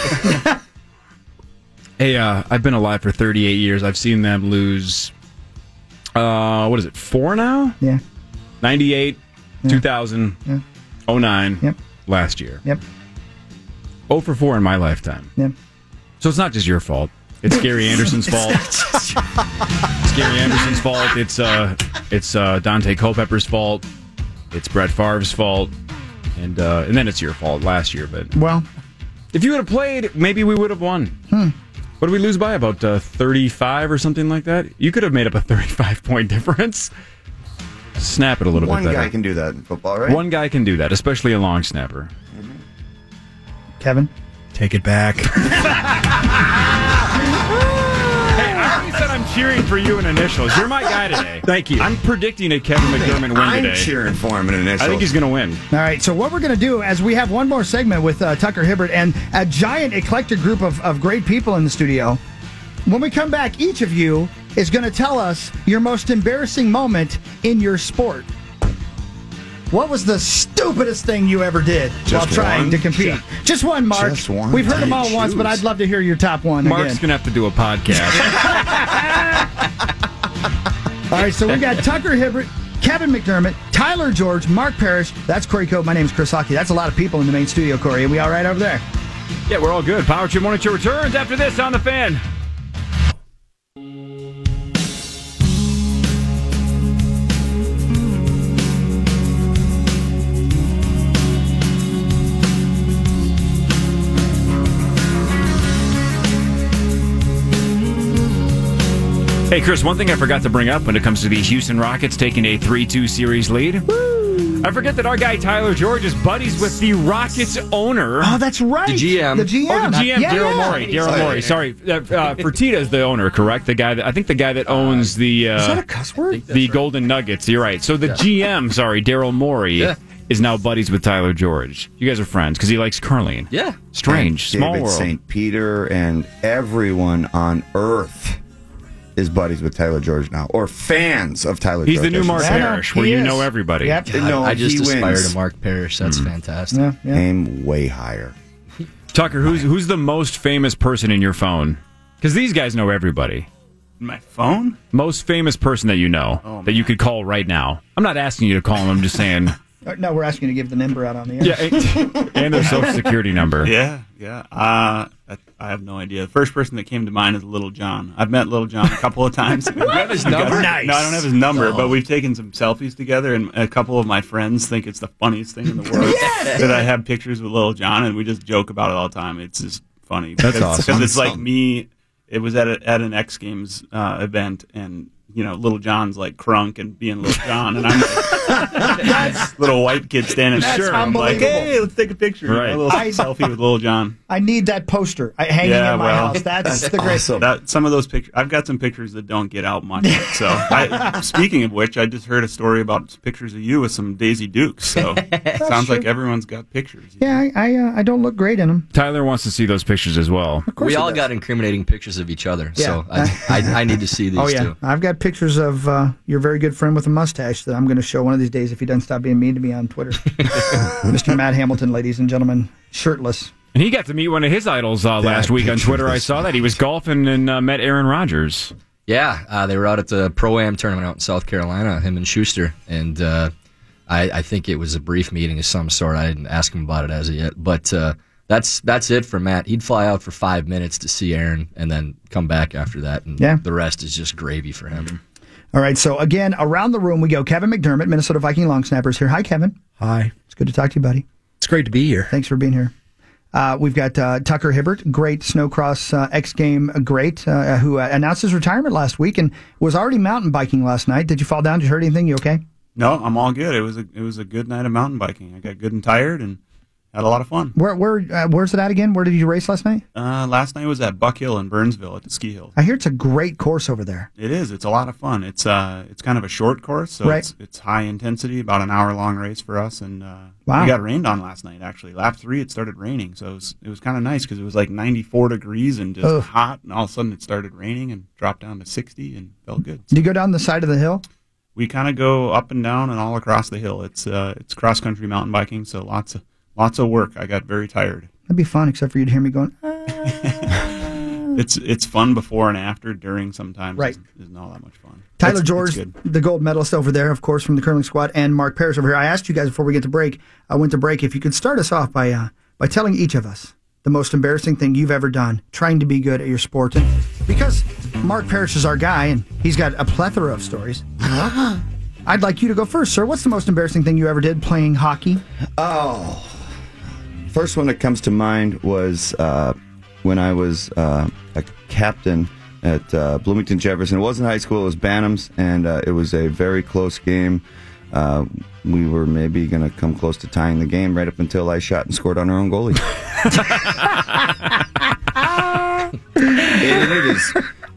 Hey, uh, I've been alive for thirty-eight years. I've seen them lose, uh, what is it, four now? Yeah. ninety-eight, two thousand, Yeah. oh nine, Yep. last year. Yep. oh for four in my lifetime. Yep. So it's not just your fault. It's Gary Anderson's fault. It's Gary Anderson's fault. It's uh, it's uh, Dante Culpepper's fault. It's Brett Favre's fault, and uh, and then it's your fault last year. But Well, if you would have played, maybe we would have won. Hmm. What did we lose by? About uh, thirty-five or something like that. You could have made up a thirty-five point difference. Snap it a little One bit better. guy can do that in football, right? One guy can do that, especially a long snapper. Kevin. Take it back. Hey, I already said I'm cheering for you in initials. You're my guy today. Thank you. I'm predicting a Kevin McDermott win I'm today. cheering for him in initials. I think he's going to win. All right, so what we're going to do, as we have one more segment with uh, Tucker Hibbert and a giant eclectic group of, of great people in the studio, when we come back, each of you is going to tell us your most embarrassing moment in your sport. What was the stupidest thing you ever did Just while trying one? to compete? Just- Just one, Mark. Just one? We've heard them Dang, all once, but choose. I'd love to hear your top one Mark's again. going to have to do a podcast. All right, so we got Tucker Hibbert, Kevin McDermott, Tyler George, Mark Parrish. That's Corey Cope. My name's Chris Hockey. That's a lot of people in the main studio, Corey. Are we all right over there? Yeah, we're all good. Power Trip Morning Show returns after this on The Fan. Hey, Chris, one thing I forgot to bring up when it comes to the Houston Rockets taking a three two series lead. Woo! I forget that our guy Tyler George is buddies with the Rockets owner. Oh, that's right. The G M. The G M. Oh, the G M, Yeah, Daryl yeah. Morey. Daryl Morey, sorry. Uh, uh, Fertitta's the owner, correct? The guy that I think the guy that owns the uh, Is that a cuss word? the Golden Nuggets. You're right. So the G M, sorry, Daryl Morey, Yeah. is now buddies with Tyler George. You guys are friends because he likes curling. Yeah. Strange, And small David world. Saint Peter and everyone on Earth is buddies with Tyler George now, or fans of Tyler He's George. the new I should Mark say. Parrish, He where you is. know everybody. Yep. God, No, I just he aspire wins. to Mark Parrish. That's fantastic. Yeah, yeah. Aim way higher. Tucker, who's who's the most famous person in your phone? Because these guys know everybody. My phone? Most famous person that you know Oh, that you could call right now. I'm not asking you to call him. I'm just saying. Uh, No, we're asking you to give the number out on the air. Yeah, and, and their social security number. Yeah, yeah. Uh, I, I have no idea. The first person that came to mind is Little John. I've met Little John a couple of times. You have his number? Nice. No, I don't have his number, Oh. but we've taken some selfies together, and a couple of my friends think it's the funniest thing in the world that I have pictures with Little John, and we just joke about it all the time. It's just funny. That's because, awesome. Because it's like me. It was at a, at an X Games uh, event, and you know, Little John's like crunk and being Little John, and I'm like, little white kid standing That's sure. I'm like, unbelievable. hey, let's take a picture. Right. A little I- selfie with Little John. I need that poster I, hanging Yeah, in my well, house. That's, that's the great. awesome. That some of those pictures, I've got some pictures that don't get out much. So, I, speaking of which, I just heard a story about pictures of you with some Daisy Dukes. So, sounds like everyone's got pictures. Yeah, I I, uh, I don't look great in them. Tyler wants to see those pictures as well. Of course We he all does. got incriminating pictures of each other, Yeah. so I, I, I need to see these Oh yeah, too. I've got pictures of uh, your very good friend with a mustache that I'm going to show one of these days if he doesn't stop being mean to me on Twitter. Mister Matt Hamilton, ladies and gentlemen, shirtless. And he got to meet one of his idols uh, last week on picture Twitter. I was saw that. He was golfing and uh, met Aaron Rodgers. Yeah, uh, they were out at the Pro-Am tournament out in South Carolina, him and Schuster, and uh, I, I think it was a brief meeting of some sort. I didn't ask him about it as of yet, but uh, that's that's it for Matt. He'd fly out for five minutes to see Aaron and then come back after that, and Yeah. the rest is just gravy for him. All right, so again, around the room we go. Kevin McDermott, Minnesota Viking long snappers here. Hi, Kevin. Hi. It's good to talk to you, buddy. It's great to be here. Thanks for being here. Uh, we've got uh, Tucker Hibbert, great snowcross uh, X Game great, uh, who uh, announced his retirement last week and was already mountain biking last night. Did you fall down? Did you hurt anything? You okay? No, I'm all good. It was a it was a good night of mountain biking. I got good and tired and had a lot of fun. Where where uh, where's it at again? Where did you race last night? Uh, last night was at Buck Hill in Burnsville at the ski hill. I hear it's a great course over there. It is. It's a lot of fun. It's uh, it's kind of a short course, so Right. it's it's high intensity, about an hour long race for us. And uh, Wow. we got rained on last night. Actually, lap three it started raining, so it was it was kind of nice because it was like ninety-four degrees and just Ugh. hot, and all of a sudden it started raining and dropped down to sixty and felt good. Did you go down the side of the hill? We kind of go up and down and all across the hill. It's uh, it's cross country mountain biking, so lots of lots of work. I got very tired. That'd be fun, except for you'd hear me going. "Ah." It's it's fun before and after. During sometimes Right. isn't, isn't all that much fun. Tyler It's- it's George, good. the gold medalist over there, of course, from the curling squad, and Mark Parrish over here. I asked you guys before we get to break. I went to break. If you could start us off by uh, by telling each of us the most embarrassing thing you've ever done trying to be good at your sport, and because Mark Parrish is our guy and he's got a plethora of stories. I'd like you to go first, sir. What's the most embarrassing thing you ever did playing hockey? Oh, first one that comes to mind was uh, when I was uh, a captain at uh, Bloomington Jefferson. It wasn't high school; it was Bantams, and uh, it was a very close game. Uh, we were maybe going to come close to tying the game right up until I shot and scored on our own goalie. And it is.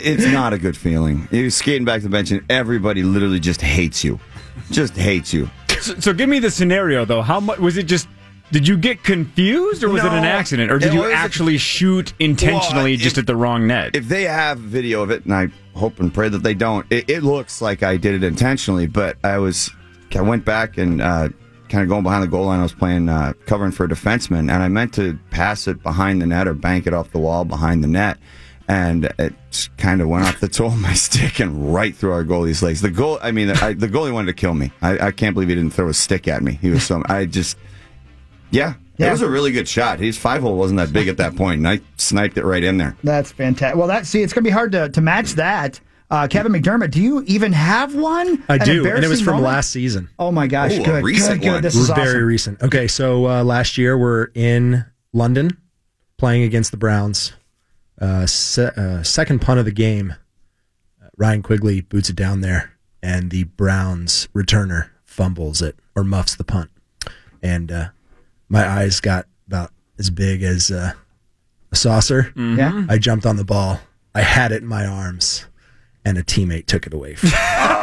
it's not a good feeling. You're skating back to the bench and everybody literally just hates you. Just hates you. So, so give me the scenario, though. How much was it just... Did you get confused, or was No, it an accident? Or did it you was a- actually shoot intentionally Well, just if- at the wrong net? If they have video of it, and I hope and pray that they don't, it, it looks like I did it intentionally, but I was... I went back and uh, kind of going behind the goal line. I was playing uh, covering for a defenseman, and I meant to pass it behind the net or bank it off the wall behind the net, and it just kind of went off the toe of my stick and right through our goalie's legs. The goal, I mean, I, the goalie wanted to kill me. I, I can't believe he didn't throw a stick at me. He was so, I just, yeah, Yeah. it was a really good shot. His five hole wasn't that big at that point, and I sniped it right in there. That's fantastic. Well, that see, it's going to be hard to, to match that. Uh, Kevin McDermott, do you even have one? I An do, and it was embarrassing from moment? last season. Oh my gosh, Ooh, a good, recent good, good. one. This is Very awesome. recent. Okay, so uh, last year we're in London playing against the Browns. Uh, se- uh, second punt of the game, uh, Ryan Quigley boots it down there, and the Browns returner fumbles it or muffs the punt. And uh, my eyes got about as big as uh, a saucer. Mm-hmm. Yeah. I jumped on the ball. I had it in my arms, and a teammate took it away from me.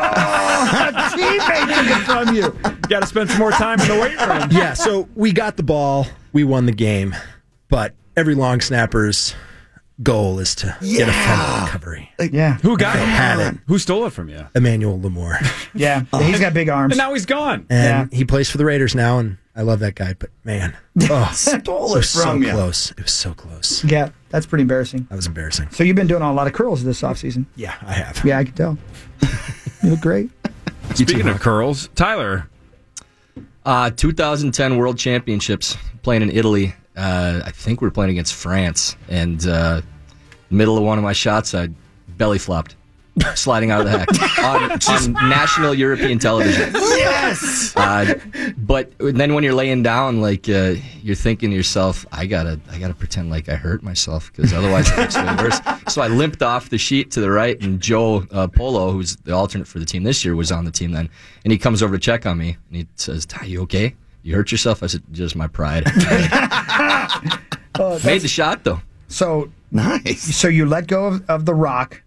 A teammate took it from you. Got to spend some more time in the weight room. Yeah, so we got the ball. We won the game. But every long snapper's goal is to get a fumble recovery. Yeah. Who got I it? had it. Who stole it from you? Emmanuel Lamore. Yeah, he's got big arms. And now he's gone. And he plays for the Raiders now, and I love that guy. But, man, oh, Stole it it was so from you. close. It was so close. Yeah, that's pretty embarrassing. That was embarrassing. So you've been doing a lot of curls this offseason. Yeah, I have. Yeah, I can tell. You look great. Speaking of curls, Tyler. Uh, two thousand ten World Championships, playing in Italy. Uh, I think we were playing against France, and uh, middle of one of my shots, I belly flopped, sliding out of the heck on, on national European television. Yes. Uh, but then when you're laying down, like uh, you're thinking to yourself, I gotta, I gotta pretend like I hurt myself because otherwise it looks way worse. So I limped off the sheet to the right, and Joe uh, Polo, who's the alternate for the team this year, was on the team then, and he comes over to check on me, and he says, "Ty, you okay? You hurt yourself?" I said, "Just my pride." Oh, Made the shot though. So nice. So you let go of, of the rock.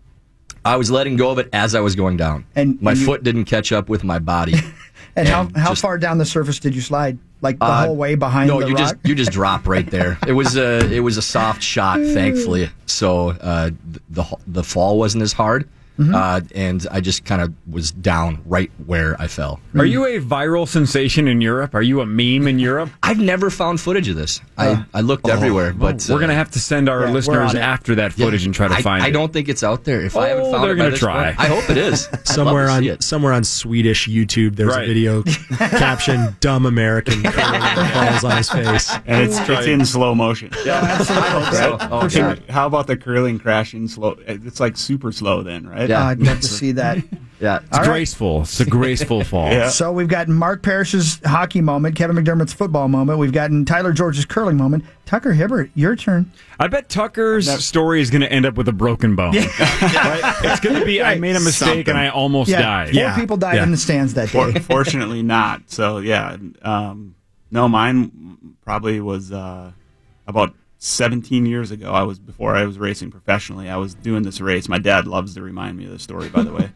I was letting go of it as I was going down, And- my and you- foot didn't catch up with my body. And how, how just- far down the surface did you slide? Like the Uh, whole way behind no, the you rock? just you just drop right there. It was a it was a soft shot, thankfully. So uh, the the fall wasn't as hard, Mm-hmm. uh, and I just kind of was down right where I fell. Are you a viral sensation in Europe? Are you a meme in Europe? I've never found footage of this. I, I looked everywhere, but we're gonna have to send our yeah, we're listeners on it. after that Yeah. footage and try to I, find I it. don't think it's out there. If I haven't Oh, found they're it by gonna this try. point, I hope it is. I'd love to Somewhere see on it. somewhere on Swedish YouTube, there's Right. a video captioned "Dumb American" falls on his face. And it's it's in slow motion. Yeah, absolutely. I hope so. Oh, For sure. How about the curling crash in slow? It's like super slow then, right? Yeah. Oh, I'd love to see that. Yeah. It's graceful. It's a graceful fall. Yeah. So we've got Mark Parrish's hockey moment, Kevin McDermott's football moment. We've gotten Tyler George's curling moment. Tucker Hibbert, your turn. I bet Tucker's story is going to end up with a broken bone. Right? It's going to be, I made a mistake Something. and I almost Yeah, died. four people died Yeah. in the stands that For, day. fortunately, not. So yeah, um, no, mine probably was uh, about seventeen years ago. I was before I was racing professionally. I was doing this race. My dad loves to remind me of this story, by the way.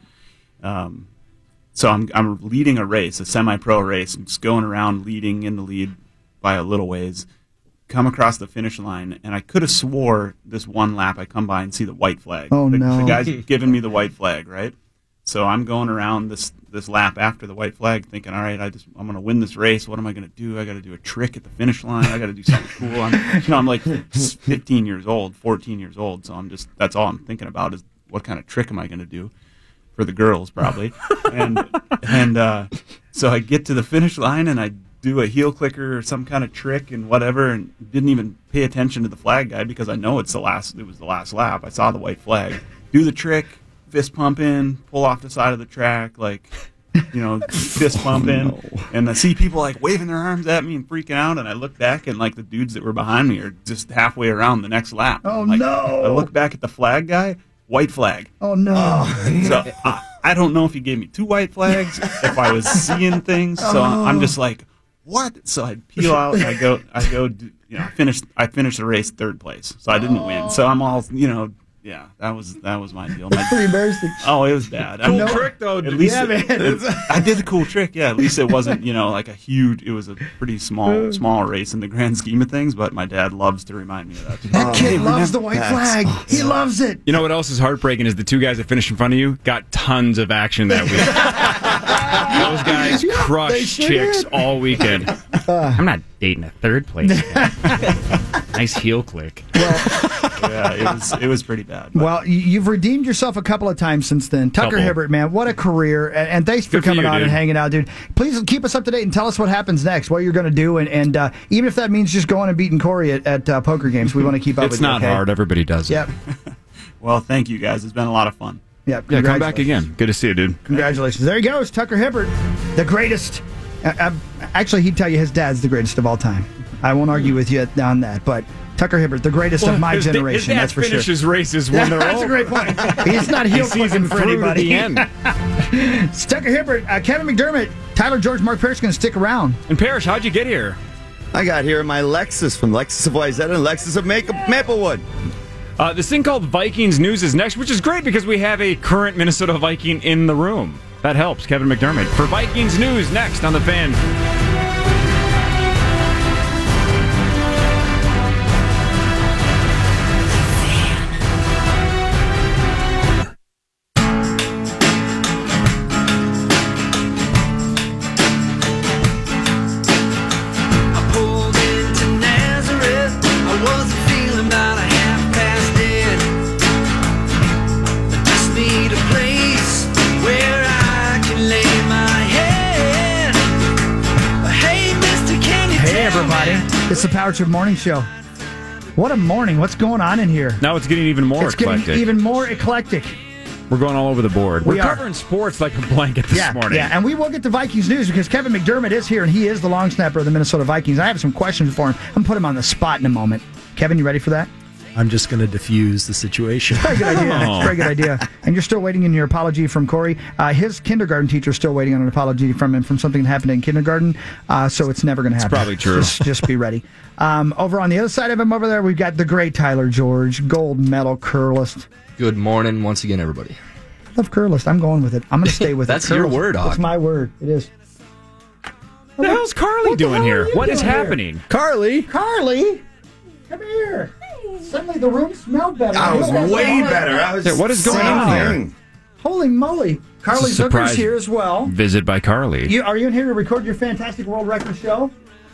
Um, so I'm I'm leading a race, a semi-pro race, and just going around leading in the lead by a little ways. Come across the finish line, and I could have swore this one lap I come by and see the white flag. Oh, the, no. The guy's giving me the white flag, right? So I'm going around this this lap after the white flag, thinking, all right, I just I'm going to win this race. What am I going to do? I got to do a trick at the finish line. I got to do something cool. I'm, you know, I'm like fifteen years old, fourteen years old. So I'm just that's all I'm thinking about is what kind of trick am I going to do for the girls, probably. and and uh, so I get to the finish line and I do a heel clicker or some kind of trick and whatever, and didn't even pay attention to the flag guy because I know it's the last. It was the last lap. I saw the white flag. Do the trick. Fist pump in, pull off the side of the track, like, you know, fist pump in. no. And I see people like waving their arms at me and freaking out. And I look back and like the dudes that were behind me are just halfway around the next lap. Oh, Like, no. I look back at the flag guy, white flag. Oh, no. So I, I don't know if he gave me two white flags, if I was seeing things. So I'm just like, what? So I peel out and I go, I go, do, you know, I finished, I finished the race third place. So I didn't win. So I'm all, you know, Yeah, that was that was my deal. My, Pretty embarrassing. oh, it was bad. Cool I mean, trick, though. At least Yeah, it- man. it- I did the cool trick. Yeah, at least it wasn't, you know, like a huge. It was a pretty small small race in the grand scheme of things. But my dad loves to remind me of that. That kid loves the white flag. He loves it. You know what else is heartbreaking is the two guys that finished in front of you got tons of action that week. Those guys They crushed sure chicks did. all weekend. I'm not dating a third place. Nice heel click. Yeah, it was it was pretty bad. but- Well, you- you've redeemed yourself a couple of times since then. Tucker Couple. Hibbert, man, what a career. And, and thanks for Good for coming you, on dude. and hanging out, dude. Please keep us up to date and tell us what happens next, what you're going to do. And, and uh, even if that means just going and beating Corey at, at uh, poker games, we want to keep up It's with you. not okay? hard. Everybody does it. Yep. Well, thank you guys. It's been a lot of fun. Yep. Yeah, come back Congratulations. again. Good to see you, dude. Congratulations. There he goes, Tucker Hibbert, the greatest. Uh, uh, actually, he'd tell you his dad's the greatest of all time. I won't argue with you on that, but Tucker Hibbert, the greatest of my his, da- generation, his dad that's for sure. finishes races when they're That's old. a great point. He's not heel He sees flipping them for through to anybody. the end. It's Tucker Hibbert, uh, Kevin McDermott, Tyler George, Mark Parrish going to stick around. And Parrish, how'd you get here? I got here in my Lexus from Lexus of Wayzata and Lexus of Maple- Maplewood. Uh, this thing called Vikings News is next, which is great because we have a current Minnesota Viking in the room. That helps. Kevin McDermott for Vikings News next on The Fan. I pulled into Nazareth. I wasn't feeling about a half past dead. I just need a place where I can lay my head. Hey, Mister Can you Hey, tell everybody. me? It's the Power Trip Morning Show. What a morning. What's going on in here? Now it's getting even more it's eclectic. getting even more eclectic. We're going all over the board. We We're are. covering sports like a blanket this yeah, morning. Yeah, and we will get to Vikings news because Kevin McDermott is here, and he is the long snapper of the Minnesota Vikings. I have some questions for him. I'm going to put him on the spot in a moment. Kevin, you ready for that? I'm just going to diffuse the situation. Very good idea. Oh. Very good idea. And you're still waiting in your apology from Corey. Uh, his kindergarten teacher is still waiting on an apology from him from something that happened in kindergarten. Uh, so it's never going to happen. probably true. Just, just be ready. Um, over on the other side of him, over there, we've got the great Tyler George, gold medal curlist. Good morning once again, everybody. Love curlist. I'm going with it. I'm going to stay with That's it. your Curlist. word, Hawk. It's my word. It is. What the hell's Carly What the doing hell are here? you What is doing here? happening? Carly. Carly, come here. Suddenly the room smelled better. I was You guys way are- better. I was Yeah, what is going same on here? thing. Holy moly. Carly It's a Zucker's surprise. here as well. Visit by Carly. You, are you in here to record your fantastic world record show?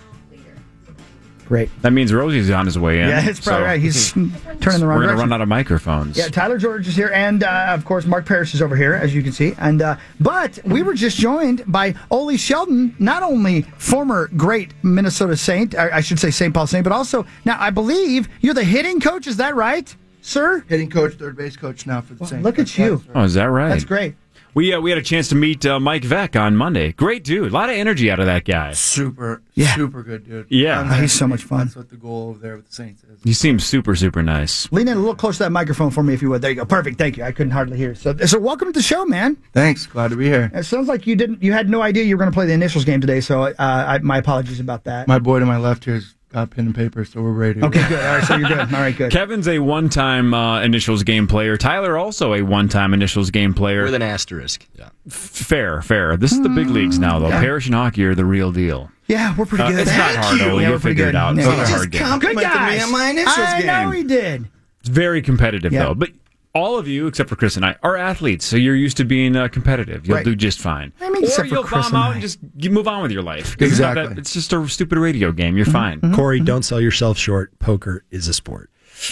Great. That means Rosie's on his way in. Yeah, it's probably so right. He's turning the wrong We're going to direction. run out of microphones. Yeah, Tyler George is here, and uh, of course Mark Parrish is over here, as you can see. And uh, but we were just joined by Ole Sheldon, not only former great Minnesota Saint, or I should say Saint Paul Saint, but also now I believe you're the hitting coach. Is that right, sir? Hitting coach, third base coach now for the Saints. Look at you. Oh, is that right? That's great. We uh, we had a chance to meet uh, Mike Veck on Monday. Great dude. A lot of energy out of that guy. Super, Yeah. super good dude. Yeah. Fun Oh, man. he's so much fun. That's what the goal over there with the Saints is. He seems super, super nice. Lean in a little close to that microphone for me, if you would. There you go. Perfect. Thank you. I couldn't hardly hear. So, so welcome to the show, man. Thanks. Glad to be here. It sounds like you didn't. You had no idea you were going to play the initials game today. So, uh, I, my apologies about that. My boy to my left here's got pen and paper, so we're ready. to Okay, go. good. All right, so you're good. All right, good. Kevin's a one-time uh, initials game player. Tyler also a one-time initials game player. With an asterisk. Yeah. F- fair, fair. This is the big leagues now, though. Yeah. Parrish and hockey are the real deal. Yeah, we're pretty Uh, good. it's not hard, Yeah, Ole. we're You'll pretty figure it good. out. It's Yeah. not a Just hard game. Good complimented guys. me on my initials I game. know he did. It's very competitive, Yeah. though. But all of you, except for Chris and I, are athletes, so you're used to being uh, competitive. You'll Right. do just fine. I mean, or except for you'll Chris bomb and out I. and just you move on with your life. 'Cause it's not Exactly. that- It's just a stupid radio game. You're fine. Corey, don't sell yourself short. Poker is a sport.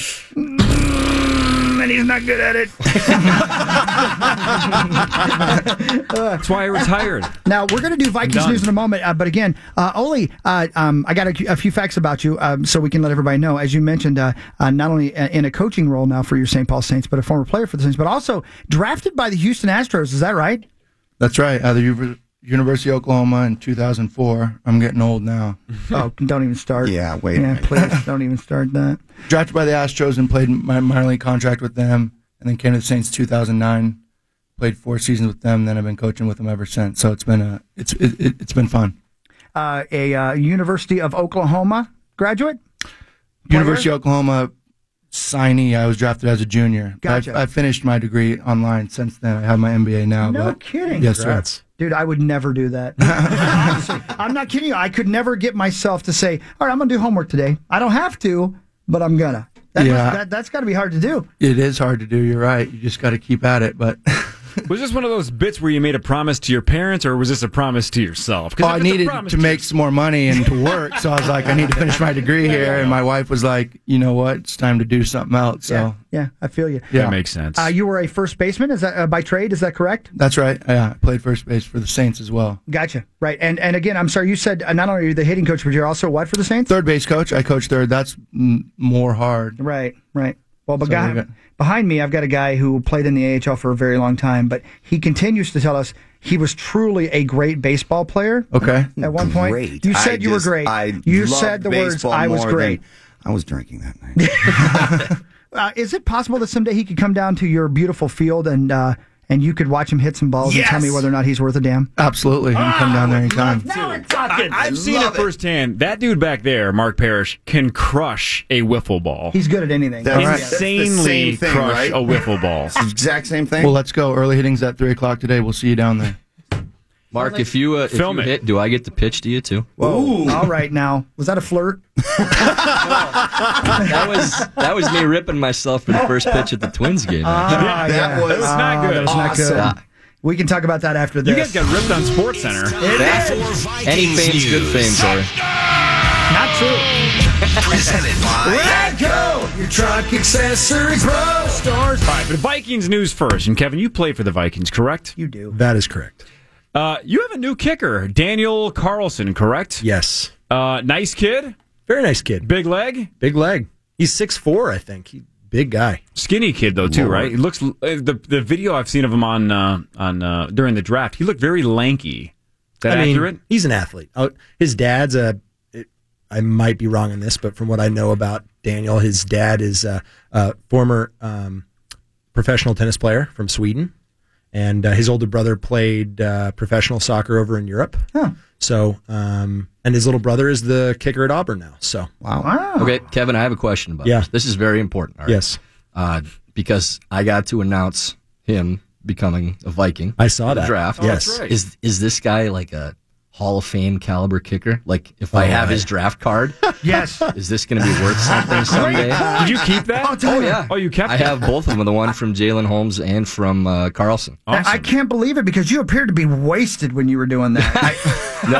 And he's not good at it. That's why I retired. Now, we're going to do Vikings done. news in a moment, uh, but again, uh, Ole, uh, um, I got a, a few facts about you um, so we can let everybody know. As you mentioned, uh, uh, not only in a coaching role now for your Saint Paul Saints, but a former player for the Saints, but also drafted by the Houston Astros. Is that right? That's right. Out of the U- University of Oklahoma in two thousand four. I'm getting old now. Oh, don't even start. Yeah, wait a Yeah, minute. please, don't even start that. Drafted by the Astros and played my minor league contract with them, and then came to the Saints two thousand nine. Played four seasons with them. Then I've been coaching with them ever since. So it's been a it's it, it, it's been fun. Uh, a uh, University of Oklahoma graduate? University of Oklahoma signee. I was drafted as a junior. Gotcha. I, I finished my degree online since then. I have my M B A now. No but, kidding. Yes, Congrats. sir. Dude, I would never do that. I'm not kidding you. I could never get myself to say, all right, I'm going to do homework today. I don't have to, but I'm going to. That Yeah. must- that, that's got to be hard to do. It is hard to do. You're right. You just got to keep at it. But Was this one of those bits where you made a promise to your parents, or was this a promise to yourself? 'Cause oh, if I it's a needed promise to make some more money and to work, so I was like, I need to finish my degree here. And my wife was like, you know what? It's time to do something else. So Yeah, yeah, I feel you. Yeah. That makes sense. Uh, you were a first baseman, is that uh, by trade? Is that correct? that's right. Yeah, I played first base for the Saints as well. Gotcha. Right. And and again, I'm sorry, you said uh, not only are you the hitting coach, but you're also what for the Saints? Third base coach. I coach third. That's mm, more hard. Right, right. Well, but So guy, we're good. behind me, I've got a guy who played in the A H L for a very long time, but he continues to tell us he was truly a great baseball player. Okay. At one point, Great. you said I you were just- great. I you loved said the words, baseball "I was more great." than- I was drinking that night. Uh, is it possible that someday he could come down to your beautiful field and uh, and you could watch him hit some balls and tell me Yes! whether or not he's worth a damn? Absolutely. You can come down there anytime. Now we're talking. I, I've seen it firsthand. That dude back there, Mark Parrish, can crush a wiffle ball. He's good at anything. That's- Yeah. that's the Insanely same thing, crush right? a wiffle ball. It's the exact same thing. Well, let's go. Early hitting's at three o'clock today. We'll see you down there. Mark, if you uh, if Film you it. hit, do I get to pitch to you too? Whoa. All right, now. Was that a flirt? That was that was me ripping myself for the first pitch at the Twins game. actually. Ah, that yeah. was That was not Ah, good. that was not good. Awesome. We can talk about that after this. You guys got ripped on Sports Center. Any fame's good fame, Corey. Not true. Presented by Radco, your truck accessory pro stores. All right, but Vikings news first. And Kevin, you play for the Vikings, correct? You do. That is correct. Uh, you have a new kicker, Daniel Carlson, correct? Yes. Uh, nice kid, Very nice kid. big leg, Big leg. He's six foot four, I think. He, big guy. skinny kid though too, Lord. right? He looks uh, the the video I've seen of him on uh, on uh, during the draft. He looked very lanky. Is that I mean, accurate? he's an athlete. Uh, His dad's a. it- I might be wrong on this, but from what I know about Daniel, his dad is a, a former um, professional tennis player from Sweden, and uh, his older brother played uh, professional soccer over in Europe. Huh. So, um, and his little brother is the kicker at Auburn now. So, wow. Wow. Okay, Kevin, I have a question about Yeah. this. This is very important. All right? yes, Uh, because I got to announce him becoming a Viking. I saw in the that. draft. Oh, that's Yes. right. Is is this guy like a Hall of Fame caliber kicker? Like, if I Oh, have I- his draft card, Yes. is this going to be worth something someday? Did you keep that? Oh yeah. Oh, you kept I it? have both of them. The one from Jalen Holmes and from uh, Carlson. Awesome. I can't believe it because you appeared to be wasted when you were doing that. I,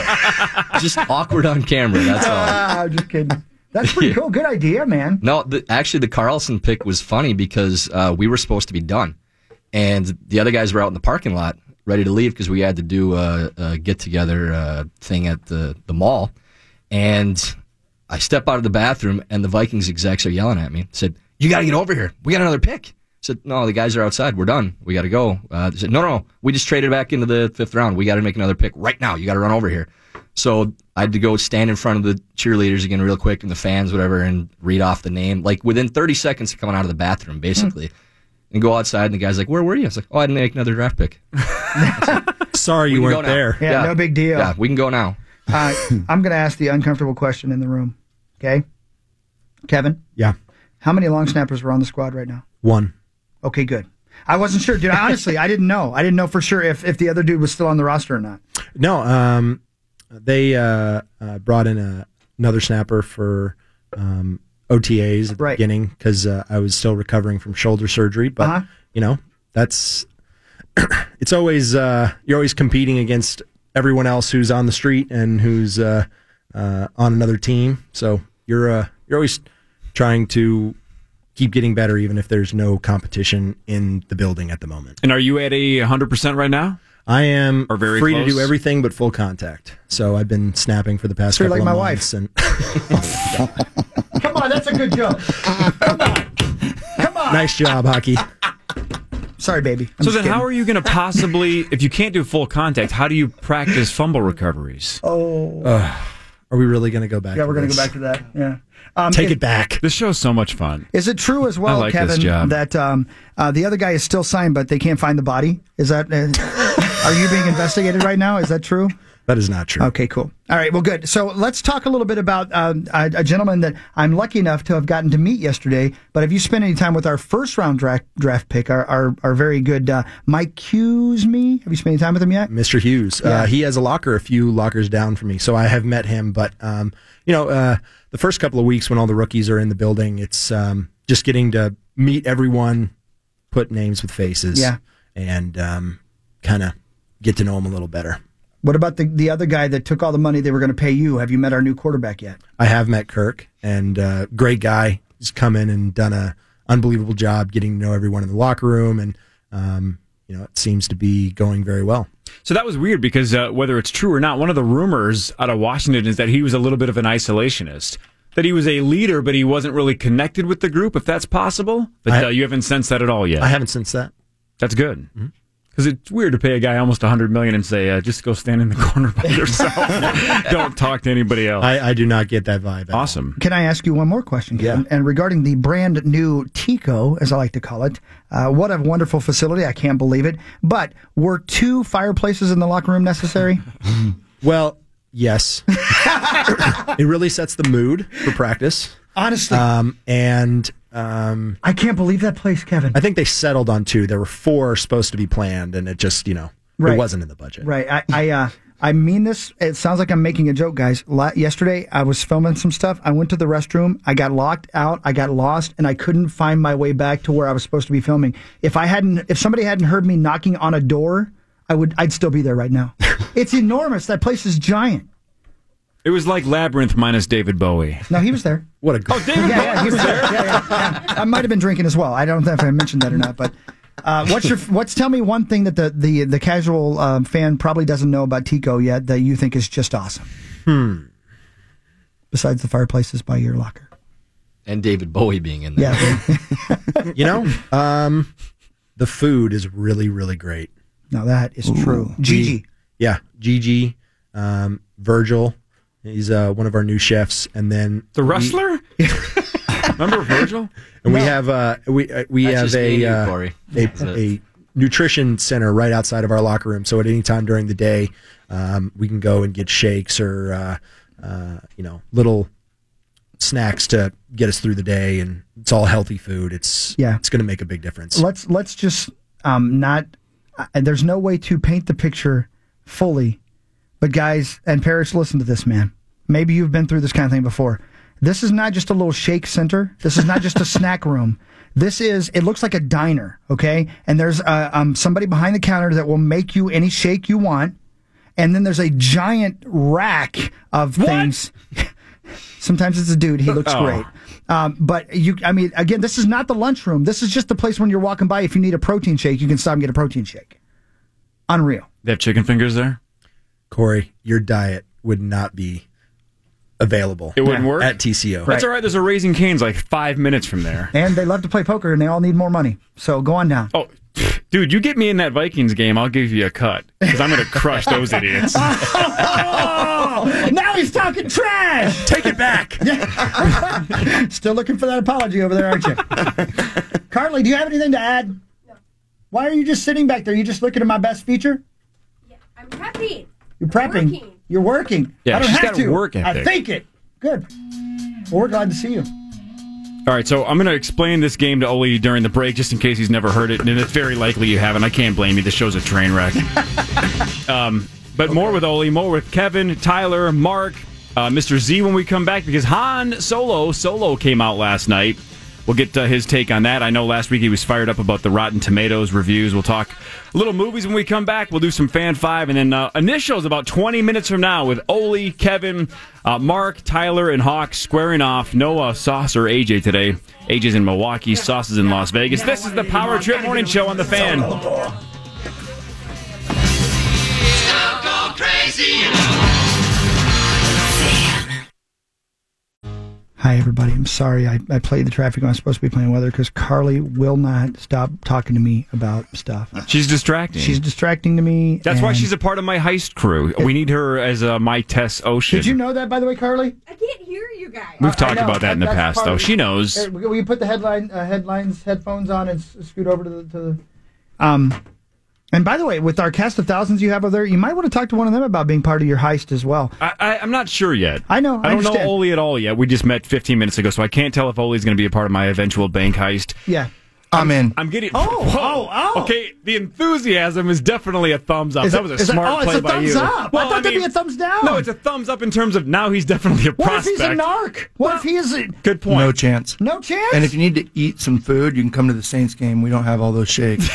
No, just awkward on camera. That's all. Ah, I'm just kidding. That's pretty Yeah. cool. Good idea, man. No, the, actually, the Carlson pick was funny because uh, we were supposed to be done, and the other guys were out in the parking lot ready to leave because we had to do a, a get together uh, thing at the the mall. And I step out of the bathroom, and the Vikings execs are yelling at me. Said, "You got to get over here. We got another pick." I said, "No, the guys are outside. We're done. We got to go." Uh, they said, "No, no, we just traded back into the fifth round. We got to make another pick right now. You got to run over here." So I had to go stand in front of the cheerleaders again real quick and the fans, whatever, and read off the name. Like within thirty seconds of coming out of the bathroom, basically. And go outside, and the guy's like, "Where were you?" I was like, "Oh, I didn't make another draft pick." sorry you We can weren't go now. there. Yeah, Yeah. no big deal. Yeah, we can go now. Uh, I'm going to ask the uncomfortable question in the room. Okay? Kevin, Yeah, how many long snappers were on the squad right now? one. Okay, good. I wasn't sure, dude. Honestly, I didn't know. I didn't know for sure if, if the other dude was still on the roster or not. No, um, they uh, uh, brought in a, another snapper for um, O T As at the Right. beginning because uh, I was still recovering from shoulder surgery. But Uh-huh. you know, that's it's always uh, you're always competing against everyone else who's on the street and who's uh, uh, on another team. So you're uh, you're always trying to keep getting better, even if there's no competition in the building at the moment. And are you at a one hundred percent right now? I am Or very free close? to do everything but full contact. So I've been snapping for the past So you're couple like of my months. And Come on, that's a good joke. Come on. Come on. nice job, hockey. Sorry, baby. I'm so just then, kidding. how are you going to possibly, if you can't do full contact, how do you practice fumble recoveries? Oh. Uh, are we really going to go back? yeah, to we're going to this? go back to that. Yeah. Um, Take is, it back. This show's so much fun. Is it true as well, I like this Kevin, job. that um, uh, the other guy is still signed, but they can't find the body? Is that? Uh, are you being investigated right now? Is that true? That is not true. Okay, cool. All right, well, good. So let's talk a little bit about uh, a, a gentleman that I'm lucky enough to have gotten to meet yesterday. But have you spent any time with our first round draft, draft pick, our, our, our very good uh, Mike Hughes? Me? Have you spent any time with him yet? Mister Hughes. Yeah. Uh, he has a locker a few lockers down from me, so I have met him. But, um, you know, uh, the first couple of weeks when all the rookies are in the building, it's um, just getting to meet everyone, put names with faces, Yeah. and um, kind of get to know them a little better. What about the, the other guy that took all the money they were going to pay you? Have you met our new quarterback yet? I have met Kirk, and uh, great guy. He's come in and done a unbelievable job getting to know everyone in the locker room, and um, you know, it seems to be going very well. So that was weird because uh, whether it's true or not, one of the rumors out of Washington is that he was a little bit of an isolationist, that he was a leader, but he wasn't really connected with the group, if that's possible. But I, uh, you haven't sensed that at all yet. I haven't sensed that. That's good. Because it's weird to pay a guy almost one hundred million dollars and say, uh, just go stand in the corner by yourself. Don't talk to anybody else. I, I do not get that vibe. Awesome. Can I ask you one more question, Kevin? Yeah. And regarding the brand new Tico, as I like to call it, uh, what a wonderful facility. I can't believe it. But were two fireplaces in the locker room necessary? Well, yes. It really sets the mood for practice. Honestly. Um, and um, I can't believe that place, Kevin. I think they settled on two. There were four supposed to be planned, and it just, you know, Right. it wasn't in the budget. Right. I I, uh, I mean this. It sounds like I'm making a joke, guys. La- yesterday, I was filming some stuff. I went to the restroom. I got locked out. I got lost, and I couldn't find my way back to where I was supposed to be filming. If I hadn't, if somebody hadn't heard me knocking on a door, I would. I'd still be there right now. It's enormous. That place is giant. It was like Labyrinth minus David Bowie. No, he was there. What a oh, David yeah, Bowie yeah, he was was there. there. Yeah, yeah, yeah. I might have been drinking as well. I don't know if I mentioned that or not, but. Uh, what's your? What's tell me one thing that the the the casual um, fan probably doesn't know about Tico yet that you think is just awesome. Hmm. Besides the fireplaces by your locker and David Bowie being in there. Yeah. You know, um, the food is really really great. Now that is true. Gigi. Yeah, Gigi, um, Virgil. He's uh, one of our new chefs, and then The wrestler? Remember Virgil? And we No. have uh, we uh, we That's have just a, me, uh, Corey. a That's it. a nutrition center right outside of our locker room. So at any time during the day, um, we can go and get shakes or uh, uh, you know little snacks to get us through the day, and it's all healthy food. It's Yeah. it's going to make a big difference. Let's let's just um, not. Uh, there's no way to paint the picture fully, but guys and Parrish, listen to this, man. Maybe you've been through this kind of thing before. This is not just a little shake center. This is not just a snack room. This is, it looks like a diner, okay? And there's uh, um, somebody behind the counter that will make you any shake you want. And then there's a giant rack of things. Sometimes it's a dude. He looks Oh. great. Um, but you, I mean, again, this is not the lunchroom. This is just the place when you're walking by. If you need a protein shake, you can stop and get a protein shake. Unreal. They have chicken fingers there? Corey, your diet would not be available. It wouldn't work? at T C O. That's all right. There's a Raising Cane's like five minutes from there. And they love to play poker, and they all need more money. So go on down. Oh, dude, you get me in that Vikings game, I'll give you a cut. Because I'm going to crush those idiots. Oh, now he's talking trash. Take it back. Still looking for that apology over there, aren't you? Carly, do you have anything to add? No. Why are you just sitting back there? You just looking at my best feature? I'm prepping. You're prepping. Working. You're working. Yeah, I don't she's have got a to. work I ethic. think it. Good. Well, we're glad to see you. All right, so I'm going to explain this game to Oli during the break just in case he's never heard it, and it's very likely you haven't. I can't blame you. This show's a train wreck. um, but more with Oli, more with Kevin, Tyler, Mark, uh, Mister Z when we come back, because Han Solo, Solo came out last night. We'll get uh, his take on that. I know last week he was fired up about the Rotten Tomatoes reviews. We'll talk little movies when we come back. We'll do some Fan Five, and then uh, initials about twenty minutes from now with Oli, Kevin, uh, Mark, Tyler, and Hawk squaring off. No uh, Sauce or A J today. A J's in Milwaukee, Sauce is in Las Vegas. This is the Power Trip Morning Show on The Fan. Hi, everybody. I'm sorry I, I played the traffic when I was supposed to be playing weather because Carly will not stop talking to me about stuff. She's distracting. She's distracting to me. That's why and- she's a part of my heist crew. We need her as uh, my Tess Ocean. Did you know that, by the way, Carly? I can't hear you guys. We've I talked know. about that in the That's past, part though. of- She knows. Here, will you put the headline uh, headlines headphones on and s- scoot over to the, to the um And by the way, with our cast of thousands you have over there, you might want to talk to one of them about being part of your heist as well. I, I, I'm not sure yet. I know. I, I don't know understand. Oli at all yet. We just met fifteen minutes ago, so I can't tell if Oli's going to be a part of my eventual bank heist. Yeah. I'm in. I'm getting. Oh, Whoa. oh, oh. Okay, the enthusiasm is definitely a thumbs up. Is that it- was a is it- smart oh, it's play a by thumbs you. up. I thought there'd be a thumbs down. No, it's a thumbs up in terms of now he's definitely a What prospect. if he's a narc? What if he is a... Good point. No chance. No chance? And if you need to eat some food, you can come to the Saints game. We don't have all those shakes.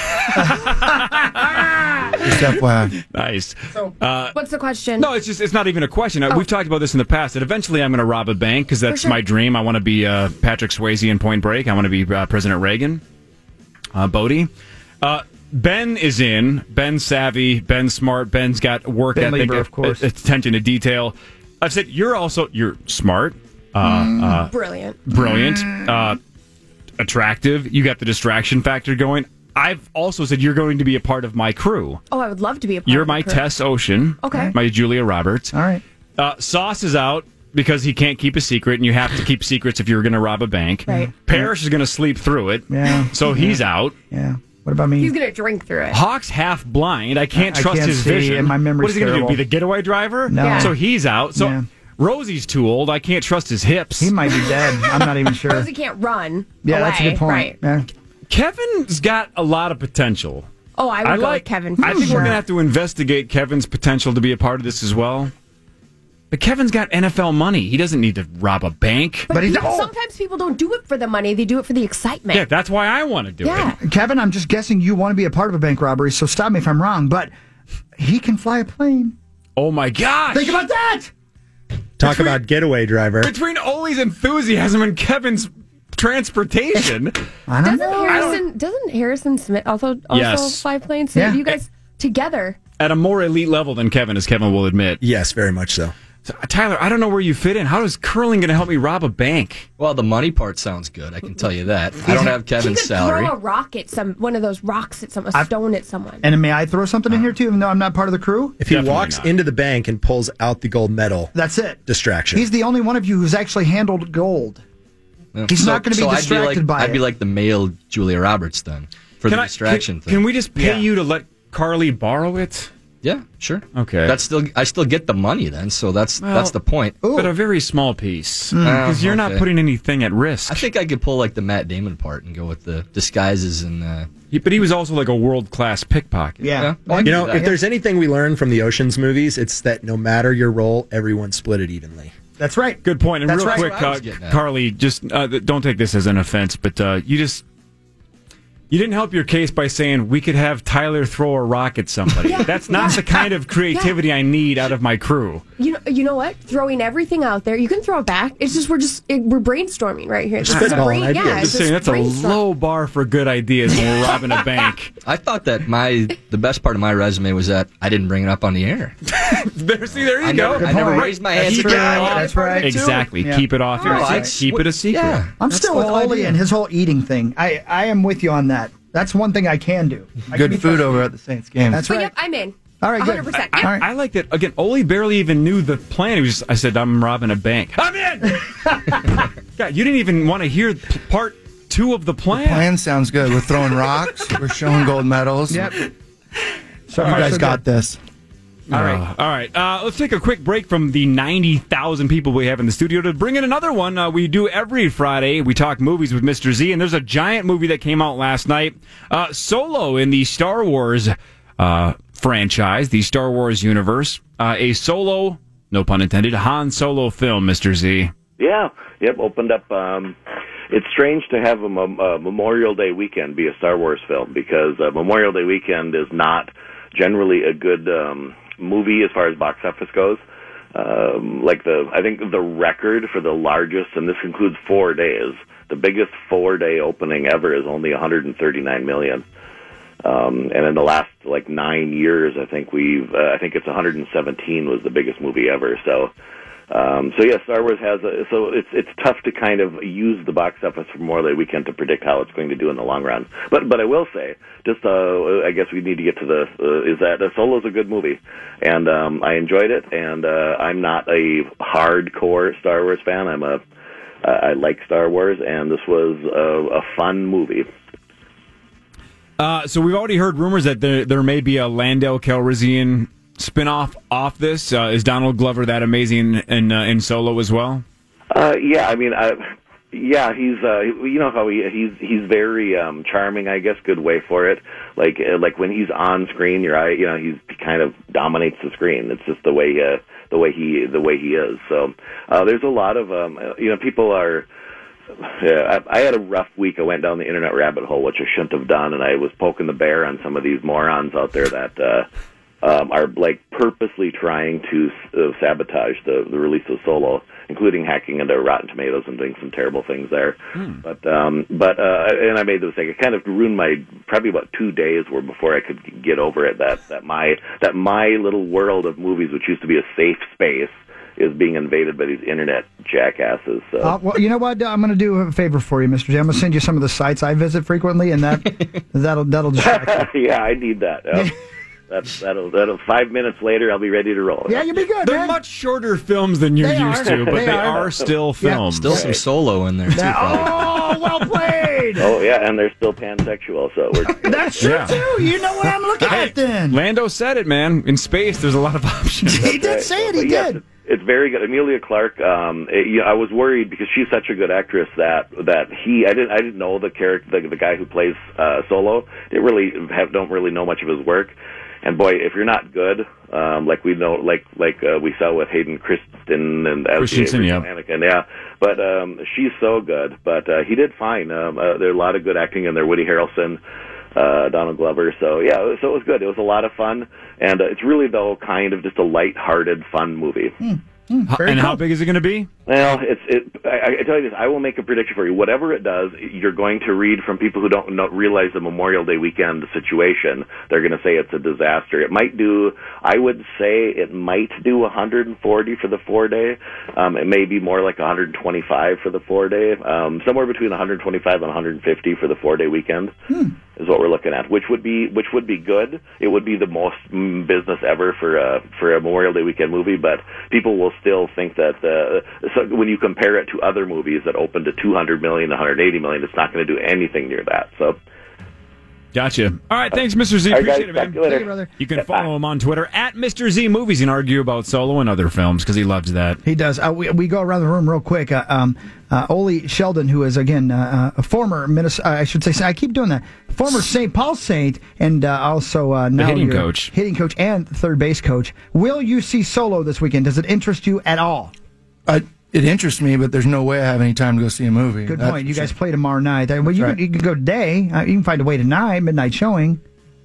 Just F Y I. Nice. Uh, What's the question? No, it's just it's not even a question. Uh, Oh. We've talked about this in the past. That eventually I'm going to rob a bank because that's sure. my dream. I want to be uh, Patrick Swayze in Point Break. I want to be uh, President Reagan. Uh, Bodie. Uh, Ben is in. Ben's savvy. Ben's smart. Ben's got work Ben ethic, Lieber, of course. a- attention to detail. I've said you're also you're smart, uh, uh, Brilliant. brilliant, uh, attractive. You got the distraction factor going. I've also said you're going to be a part of my crew. Oh, I would love to be a part You're of the my crew. Tess Ocean. Okay. My Julia Roberts. All right. Uh, Sauce is out because he can't keep a secret, and you have to keep secrets if you're going to rob a bank. Right. Parrish is going to sleep through it. Yeah. So he's out. Yeah. What about me? He's going to drink through it. Hawk's half blind. I can't I trust can't his see, vision. and my memory's What is he going to do? terrible. Be the getaway driver? No. Yeah. So he's out. So Yeah. Rosie's too old. I can't trust his hips. He might be dead. I'm not even sure. Rosie can't run. Yeah, away. that's a good point. Right. Yeah. Kevin's got a lot of potential. Oh, I would I go like with Kevin. I think we're going to have to investigate Kevin's potential to be a part of this as well. But Kevin's got N F L money. He doesn't need to rob a bank. But, people, sometimes people don't do it for the money; they do it for the excitement. Yeah, that's why I want to do Yeah. it. Kevin, I'm just guessing you want to be a part of a bank robbery, so stop me if I'm wrong, but he can fly a plane. Oh my gosh! Think about that! Talk about getaway driver. Between Oli's enthusiasm and Kevin's transportation. I don't Doesn't know. Harrison doesn't Harrison Smith also also Yes. fly planes? So Yeah. you guys together. At a more elite level than Kevin, as Kevin will admit. Yes, very much so. So, Tyler, I don't know where you fit in. How is curling going to help me rob a bank? Well, the money part sounds good. I can tell you that. I don't have He Kevin's could salary. throw a rock at some one of those rocks at some a I've- stone at someone. And may I throw something in here too, even though I'm not part of the crew? If he Definitely walks not. into the bank and pulls out the gold medal, That's it. distraction. He's the only one of you who's actually handled gold. Yeah. He's So- not going to so be I'd distracted like, by I'd it. be like the male Julia Roberts then for Can the I- distraction can, thing. Can we just pay Yeah. you to let Carly borrow it? Yeah, sure. Okay. That's still I still get the money then, so that's Well, that's the point. But a very small piece. Mm. Because you're not Okay. putting anything at risk. I think I could pull like the Matt Damon part and go with the disguises and. Uh, He- but he was also like a world class pickpocket. Yeah. Yeah. Well, I You can know, do that. if there's anything we learn from the Ocean's movies, it's that no matter your role, everyone split it evenly. That's right. Good point. And That's real right. quick, That's what I was uh, getting at. Carly, just uh, th- don't take this as an offense, but uh, you just you didn't help your case by saying we could have Tyler throw a rock at somebody. Yeah. That's not the kind of creativity I need out of my crew. You know, you know what? Throwing everything out there, you can throw it back. It's just we're just it, we're brainstorming right here. This is Spitballing brain- ideas. Yeah, I'm it's just saying just that's a brainstorm. low bar for good ideas when we're robbing a bank. I thought that my the best part of my resume was that I didn't bring it up on the air. there, see, there you I go. never, I never point. raised my hand. That's to right. it. That's right. Exactly. Yeah. Keep it off your No, I- keep it a secret. Yeah. I'm That's still the with whole Oli idea. and his whole eating thing. I, I am with you on that. That's one thing I can do. I can Good be food trusted. over at the Saints game. That's But right. yep, I'm in. All right, good. one hundred percent. I, Yep. All right. I like that. Again, Oli barely even knew the plan. He was just, I said, I'm robbing a bank. I'm in! God, you didn't even want to hear p- part two of the plan. Plan sounds good. We're throwing rocks. We're showing gold medals. Yep. So you guys got this. All right. all right. Uh, let's take a quick break from the ninety thousand people we have in the studio to bring in another one. Uh, we do every Friday. We talk movies with Mister Z, and there's a giant movie that came out last night. Uh, Solo in the Star Wars uh, franchise, the Star Wars universe. Uh, a solo, no pun intended, Han Solo film, Mister Z. Yeah, yep, opened up. Um, it's strange to have a, mem- a Memorial Day weekend be a Star Wars film because uh, Memorial Day weekend is not generally a good um, movie as far as box office goes. Um, like the, I think the record for the largest, and this includes four days, the biggest four-day opening ever is only one hundred thirty-nine million. Um, and in the last like nine years, I think we've, uh, I think it's one hundred seventeen was the biggest movie ever. So. Um, so yeah, Star Wars has a, so it's it's tough to kind of use the box office for Memorial Day weekend to predict how it's going to do in the long run. But but I will say, just uh, I guess we need to get to the uh, is that uh, Solo's a good movie, and um, I enjoyed it. And uh, I'm not a hardcore Star Wars fan. I'm a I like Star Wars, and this was a, a fun movie. Uh, so we've already heard rumors that there there may be a Lando Calrissian spinoff off this. Uh, is Donald Glover that amazing in uh, in Solo as well? Uh, yeah, I mean, uh, yeah, he's uh, you know how he he's he's very um, charming. I guess good way for it. Like uh, like when he's on screen, your eye, you know, he's he kind of dominates the screen. It's just the way uh, the way he the way he is. So uh, there's a lot of um, you know people are. Yeah, I, I had a rough week. I went down the internet rabbit hole, which I shouldn't have done, and I was poking the bear on some of these morons out there that uh, um, are like purposely trying to uh, sabotage the, the release of Solo, including hacking into Rotten Tomatoes and doing some terrible things there. Hmm. But um, but uh, and I made the mistake. It kind of ruined my probably about two days were before I could get over it. That that my that my little world of movies, which used to be a safe space, is being invaded by these internet jackasses. So. Uh, well, you know what? I'm going to do a favor for you, Mister J. I'm going to send you some of the sites I visit frequently, and that that'll that'll distract you. Yeah, I need that. Uh, that's that'll that'll. Five minutes later, I'll be ready to roll. Yeah, you'll be good. They're man. much shorter films than you're They used are. to, but They they, are. are. still Yeah. films. Still some Solo in there too. Oh, well played. Oh yeah, and they're still pansexual, so we're. That's true Yeah. too. You know what I'm looking Hey, at then. Lando said it, man. In space, there's a lot of options. He did Right. say it. He But yes, did. It's very good. Amelia Clark. Um, it, you know, I was worried because she's such a good actress that that he. I didn't. I didn't know the character, the, the guy who plays uh, Solo. Didn't really have. Don't really know much of his work. And boy, if you're not good, um, like we know, like like uh, we saw with Hayden Christensen and as the Christensen, yeah. Anakin, yeah. But um, she's so good. But uh, he did fine. Um, uh, there's a lot of good acting in there. Woody Harrelson. Uh, Donald Glover. So yeah, so it was good. It was a lot of fun, and uh, it's really though kind of just a light-hearted, fun movie. Hmm. Hmm, How- very and cool. how big is it going to be? Well, it's it. I, I tell you this. I will make a prediction for you. Whatever it does, you're going to read from people who don't know, realize the Memorial Day weekend situation. They're going to say it's a disaster. It might do. I would say it might do one hundred forty for the four day. Um, it may be more like one hundred twenty-five for the four day. Um, somewhere between one hundred twenty-five and one hundred fifty for the four day weekend Hmm. is what we're looking at. Which would be which would be good. It would be the most mm, business ever for a for a Memorial Day weekend movie. But people will still think that uh, so when you compare it to other movies that opened to two hundred million, one hundred eighty million, it's not going to do anything near that. So, Gotcha. All right, thanks, Mister Z. All right, Appreciate guys, it, man. talk to you later. Thank you, brother. You can follow him on Twitter at Mister Z Movies and argue about Solo and other films because he loves that. He does. Uh, we, we go around the room real quick. Uh, um, uh, Ole Sheldon, who is, again, uh, a former Minnesota, I should say, I keep doing that, former Saint Paul Saint, and uh, also uh, now hitting your coach. hitting coach and third base coach. Will you see Solo this weekend? Does it interest you at all? I, it interests me, but there's no way I have any time to go see a movie. Good That's point. You for guys sure. play tomorrow night. Uh, Well, you, right. can, you can go today. Uh, you can find a way tonight, midnight showing.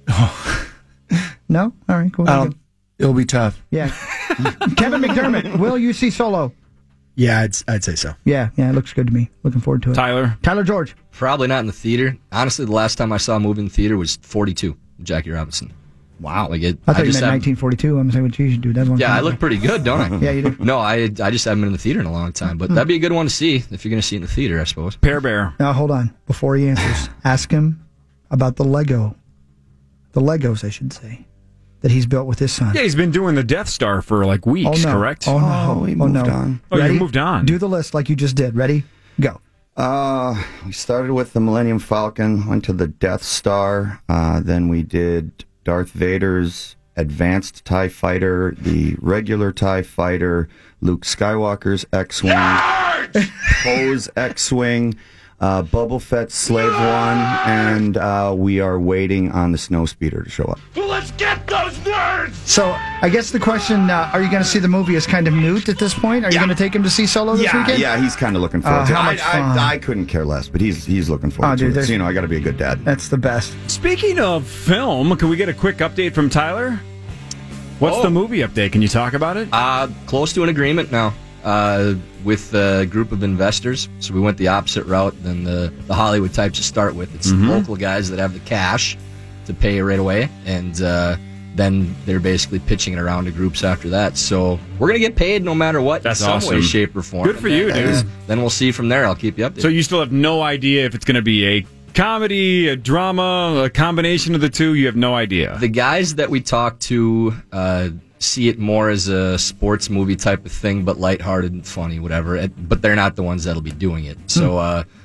No? All right, cool. I don't, it'll be tough. Yeah. Kevin McDermott, will you see Solo? Yeah, I'd, I'd say so. Yeah, yeah, it looks good to me. Looking forward to it. Tyler? Tyler George. Probably not in the theater. Honestly, the last time I saw a movie in the theater was forty-two, Jackie Robinson. Wow. Like it, I thought you just meant haven't- nineteen forty-two. I'm saying what you should do. That's one. Yeah, I look pretty good, don't I? Yeah, you do. No, I I just haven't been in the theater in a long time, but that'd be a good one to see if you're going to see it in the theater, I suppose. Pear Bear. Now, hold on. Before he answers, ask him about the Lego. The Legos, I should say, that he's built with his son. Yeah, he's been doing the Death Star for like weeks, oh, no. correct? Oh, no. Oh, we oh, moved no. on. Oh, you Ready? moved on. Do the list like you just did. Ready? Go. Uh, we started with the Millennium Falcon, went to the Death Star, uh, then we did Darth Vader's Advanced TIE Fighter, the regular TIE Fighter, Luke Skywalker's X-Wing, Poe's X-Wing, uh, Boba Fett's Slave One, and uh, we are waiting on the Snowspeeder to show up. Let's get those nerds! So, I guess the question, uh, are you going to see the movie as kind of moot at this point? Are you going to take him to see Solo this Yeah, weekend? yeah, he's kind of looking forward Uh, to it. how I, much fun. I, I couldn't care less, but he's he's looking forward Oh, dude, to it. there's- So, you know, I got to be a good dad. That's the best. Speaking of film, can we get a quick update from Tyler? What's Oh. the movie update? Can you talk about it? Uh, close to an agreement now uh, with a group of investors. So we went the opposite route than the, the Hollywood types to start with. It's Mhm. the local guys that have the cash to pay right away, and uh, then they're basically pitching it around to groups after that. So we're going to get paid no matter what That's in some awesome. way, shape, or form. Good for you, And dude. then- Then we'll see from there. I'll keep you updated. So you still have no idea if it's going to be a comedy, a drama, a combination of the two? You have no idea. The guys that we talk to uh, see it more as a sports movie type of thing, but lighthearted and funny, whatever. It- But they're not the ones that'll be doing it. So uh,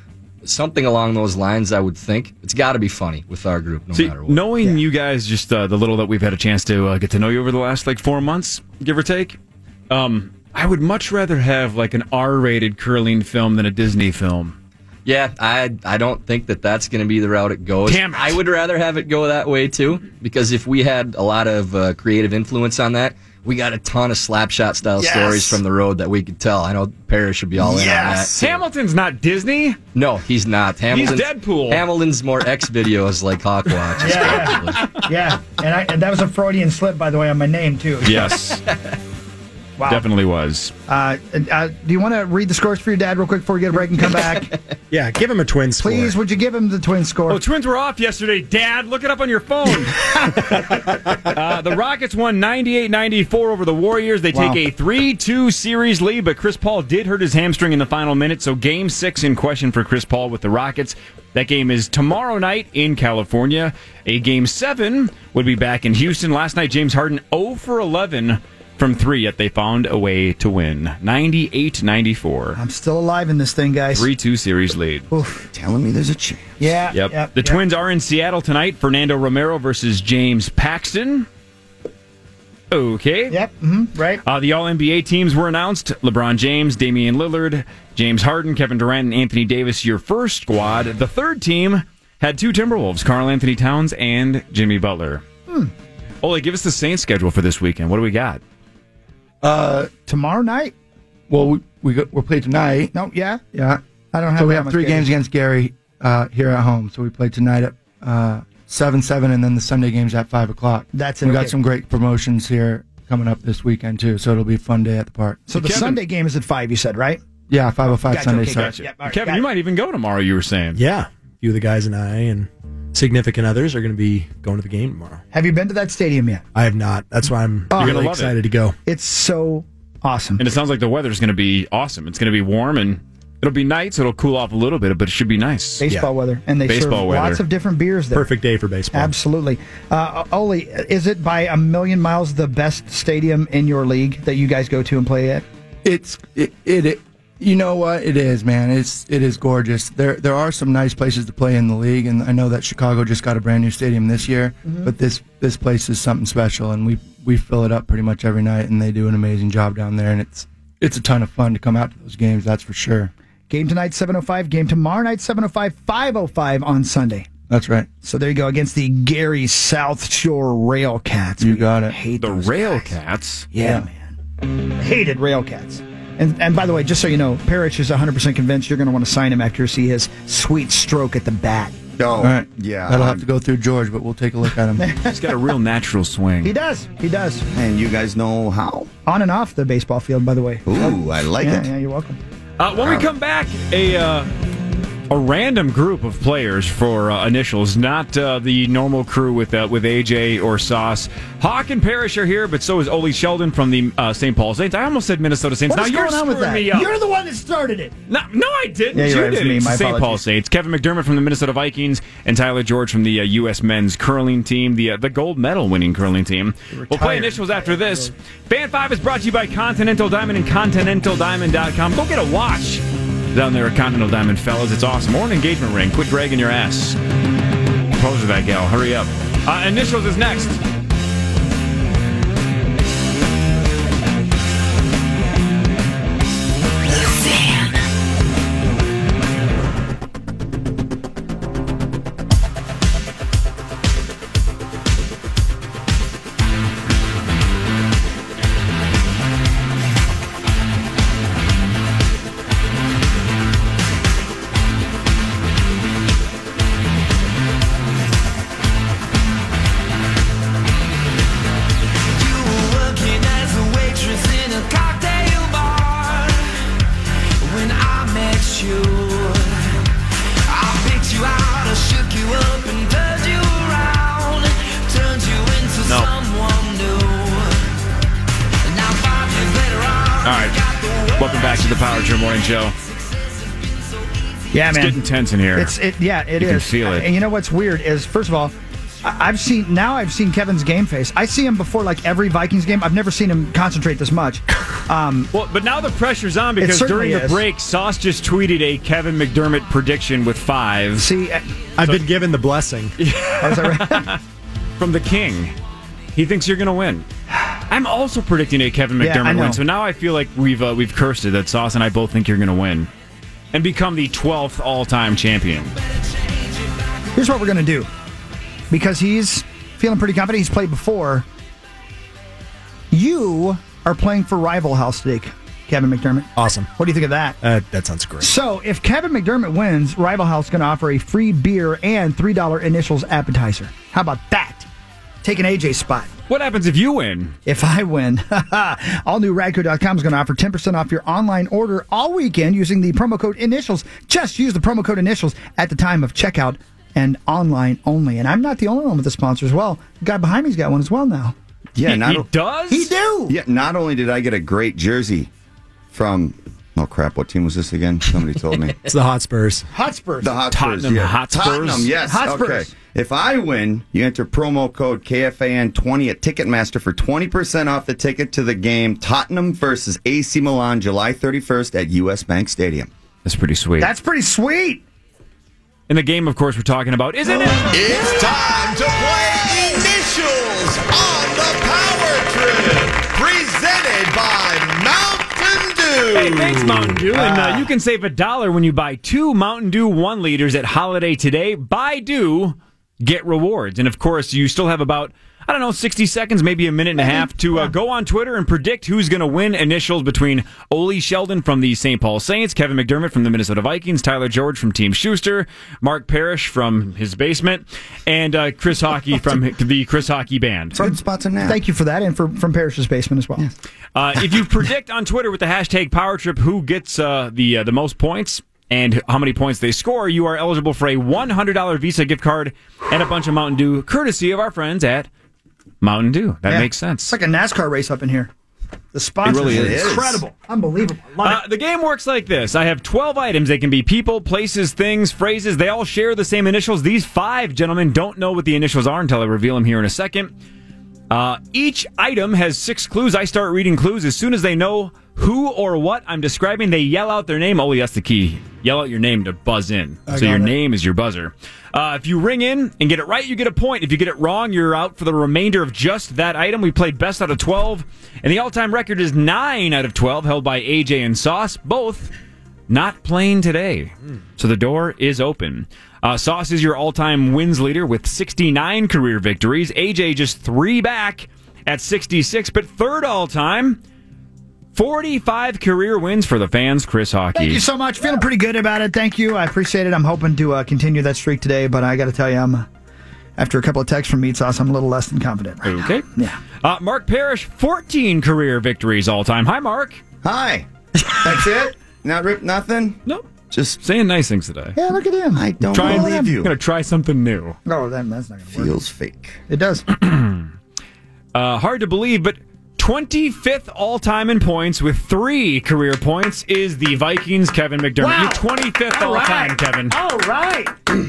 something along those lines, I would think. It's got to be funny with our group, no See, matter what. knowing you guys, just uh, the little that we've had a chance to uh, get to know you over the last like four months, give or take, um, I would much rather have like an R-rated curling film than a Disney film. Yeah, I I don't think that that's going to be the route it goes. Damn it. I would rather have it go that way, too, because if we had a lot of uh, creative influence on that, we got a ton of slapshot style Yes. stories from the road that we could tell. I know Parrish should be all in Yes. on that. Hamilton's not Disney. No, he's not. Hamilton's, Deadpool. Hamilton's more X videos like Hawkwatch. Yeah, yeah. And, I, and that was a Freudian slip, by the way, on my name, too. Yes. Wow. Definitely was. Uh, uh, do you want to read the scores for your dad real quick before we get a break and come back? Yeah, give him a twin score. Please, would you give him the twin score? Oh, Twins were off yesterday, Dad. Look it up on your phone. uh, the Rockets won ninety-eight ninety-four over the Warriors. They Wow. take a three two series lead, but Chris Paul did hurt his hamstring in the final minute, so game six in question for Chris Paul with the Rockets. That game is tomorrow night in California. A game seven would be back in Houston. Last night, James Harden zero for eleven from three, yet they found a way to win. ninety-eight ninety-four. I'm still alive in this thing, guys. three two series lead. Oof. Telling me there's a chance. Yeah. Yep. yep the yep. Twins are in Seattle tonight. Fernando Romero versus James Paxton. Okay. Yep. Mm-hmm. Right. Uh, the All N B A teams were announced. LeBron James, Damian Lillard, James Harden, Kevin Durant, and Anthony Davis, your first squad. The third team had two Timberwolves, Karl Anthony Towns and Jimmy Butler. Hmm. Ole, give us the Saints schedule for this weekend. What do we got? Uh, tomorrow night. Well, we, we go, we're playing tonight. No, yeah. Yeah. I don't have So we that have much three games. games against Gary uh, here at home. So we play tonight at uh, seven seven, and then the Sunday game's at five o'clock. That's it, We okay. got some great promotions here coming up this weekend, too. So it'll be a fun day at the park. So the Kevin- Sunday game is at five, you said, right? Yeah, five oh five Gotcha, Sunday okay, start. gotcha. Yep, all right, Kevin, got you it. might even go tomorrow, you were saying. Yeah. A few of the guys and I and significant others are going to be going to the game tomorrow. Have you been to that stadium yet? I have not. That's why I'm Oh. You're gonna really love it. excited to go. It's so awesome. And it sounds like the weather's going to be awesome. It's going to be warm, and it'll be night, so it'll cool off a little bit, but it should be nice. Baseball weather. And they Baseball serve weather. lots of different beers there. Perfect day for baseball. Absolutely. Uh, Oli, is it by a million miles the best stadium in your league that you guys go to and play at? It's it, it, it you know what it is, man. It's it is gorgeous. There there are some nice places to play in the league, and I know that Chicago just got a brand new stadium this year. Mhm. But this this place is something special, and we we fill it up pretty much every night, and they do an amazing job down there, and it's it's a ton of fun to come out to those games. That's for sure. Game tonight, seven oh five. Game tomorrow night, seven oh five, five oh five on Sunday. That's right. So there you go, against the Gary South Shore Railcats. You got it. Hate The those Railcats? Yeah, man. Hated Railcats. And and by the way, just so you know, Parrish is one hundred percent convinced you're going to want to sign him after you see his sweet stroke at the bat. Oh, All right. yeah. That'll have to go through George, but we'll take a look at him. He's got a real natural swing. He does. He does. And you guys know how? On and off the baseball field, by the way. Ooh, I like yeah, it. Yeah, you're welcome. Uh, when we come back, a uh, a random group of players for uh, initials, not uh, the normal crew with uh, with A J or Sauce. Hawk and Parrish are here, but so is Ole Sheldon from the uh, Saint Paul Saints. I almost said Minnesota Saints. What's now you're going on with screwing that? me up. You're the one that started it. No, no, I didn't. Yeah, you're you right. It was did me. it. My Saint Paul apologies. Saints. Kevin McDermott from the Minnesota Vikings and Tyler George from the uh, U S men's curling team, the uh, the gold medal winning curling team. We'll play initials after this. Fan five is brought to you by Continental Diamond and Continental Diamond dot com. Go get a watch down there at Continental Diamond, fellas. It's awesome. Or an engagement ring. Quit dragging your ass. Propose to that gal. Hurry up. Uh, initials is next. Welcome back to the Power Trip Morning Show. Yeah, it's man. getting tense in here. It's it. Yeah, it you is. You can feel it. And you know what's weird is, first of all, I- I've seen now. I've seen Kevin's game face. I see him before like every Vikings game. I've never seen him concentrate this much. Um, well, but now the pressure's on because certainly during the is. break, Sauce just tweeted a Kevin McDermott prediction with five. See, I've been given the blessing. From the King. He thinks you're going to win. I'm also predicting a Kevin Yeah, I McDermott know. win. So now I feel like we've uh, we've cursed it that Sauce and I both think you're going to win and become the twelfth all-time champion. Here's what we're going to do. Because he's feeling pretty confident. He's played before. You are playing for Rival House today, Kevin McDermott. Awesome. What do you think of that? Uh, that sounds great. So, if Kevin McDermott wins, Rival House is going to offer a free beer and three dollars initials appetizer. How about that? Taking A J's spot. What happens if you win? If I win, all new radco dot com is going to offer ten percent off your online order all weekend using the promo code initials. Just use the promo code initials at the time of checkout and online only. And I'm not the only one with the sponsor as well. The guy behind me's got one as well now. Yeah, He- not he o- does? He do. Yeah, not only did I get a great jersey from, oh crap, what team was this again? Somebody told me. It's the Hotspurs. Hotspurs. The Hotspurs, Tottenham yeah. Hotspurs? Tottenham, yes. Hotspurs. Okay. If I win, you enter promo code K F A N twenty at Ticketmaster for twenty percent off the ticket to the game Tottenham versus A C Milan, July thirty-first at U S Bank Stadium. That's pretty sweet. That's pretty sweet. In the game, of course, we're talking about, isn't it? It's time to play Initials on the Power Trip, presented by Mountain Dew. Hey, thanks, Mountain Dew. And uh, you can save a dollar when you buy two Mountain Dew one liters at Holiday today. Buy Dew, get rewards. And of course, you still have about, I don't know, sixty seconds, maybe a minute and a half to uh, go on Twitter and predict who's going to win initials between Ole Sheldon from the Saint Paul Saints, Kevin McDermott from the Minnesota Vikings, Tyler George from Team Schuster, Mark Parrish from his basement, and uh, Chris Hockey from the Chris Hockey Band. Some spots in that. Thank you for that, and for, from Parrish's basement as well. Uh, if you predict on Twitter with the hashtag PowerTrip who gets uh, the uh, the most points and how many points they score, you are eligible for a one hundred dollars Visa gift card and a bunch of Mountain Dew, courtesy of our friends at Mountain Dew. That Yeah. makes sense. It's like a NASCAR race up in here. The sponsor It really is is. incredible. Unbelievable. Love Uh, the game works like this. I have twelve items. They can be people, places, things, phrases. They all share the same initials. These five gentlemen don't know what the initials are until I reveal them here in a second. Uh, each item has six clues. I start reading clues. As soon as they know who or what I'm describing, they yell out their name. Oh, that's the key. Yell out your name to buzz in. I So your got it. name is your buzzer. Uh, if you ring in and get it right, you get a point. If you get it wrong, you're out for the remainder of just that item. We played best out of twelve, and the all-time record is nine out of twelve, held by A J and Sauce, both not playing today. So the door is open. Uh, Sauce is your all-time wins leader with sixty-nine career victories. A J just three back at sixty-six, but third all-time, forty-five career wins for the fans, Chris Hockey. Thank you so much. Feeling pretty good about it. Thank you. I appreciate it. I'm hoping to uh, continue that streak today, but I got to tell you, I'm uh, after a couple of texts from Meat Sauce, I'm a little less than confident. Right Okay. now. Yeah. Uh, Mark Parrish, fourteen career victories all-time. Hi, Mark. Hi. That's it? Not rip nothing? Nope. Just saying nice things today. Yeah, look at him. I don't Try and believe you. I'm going to try something new. No, that, that's not going to work. Feels fake. It does. Uh, hard to believe, but twenty-fifth all-time in points with three career points is the Vikings' Kevin McDermott. Wow. You're twenty-fifth All all-time, right. Kevin. All right.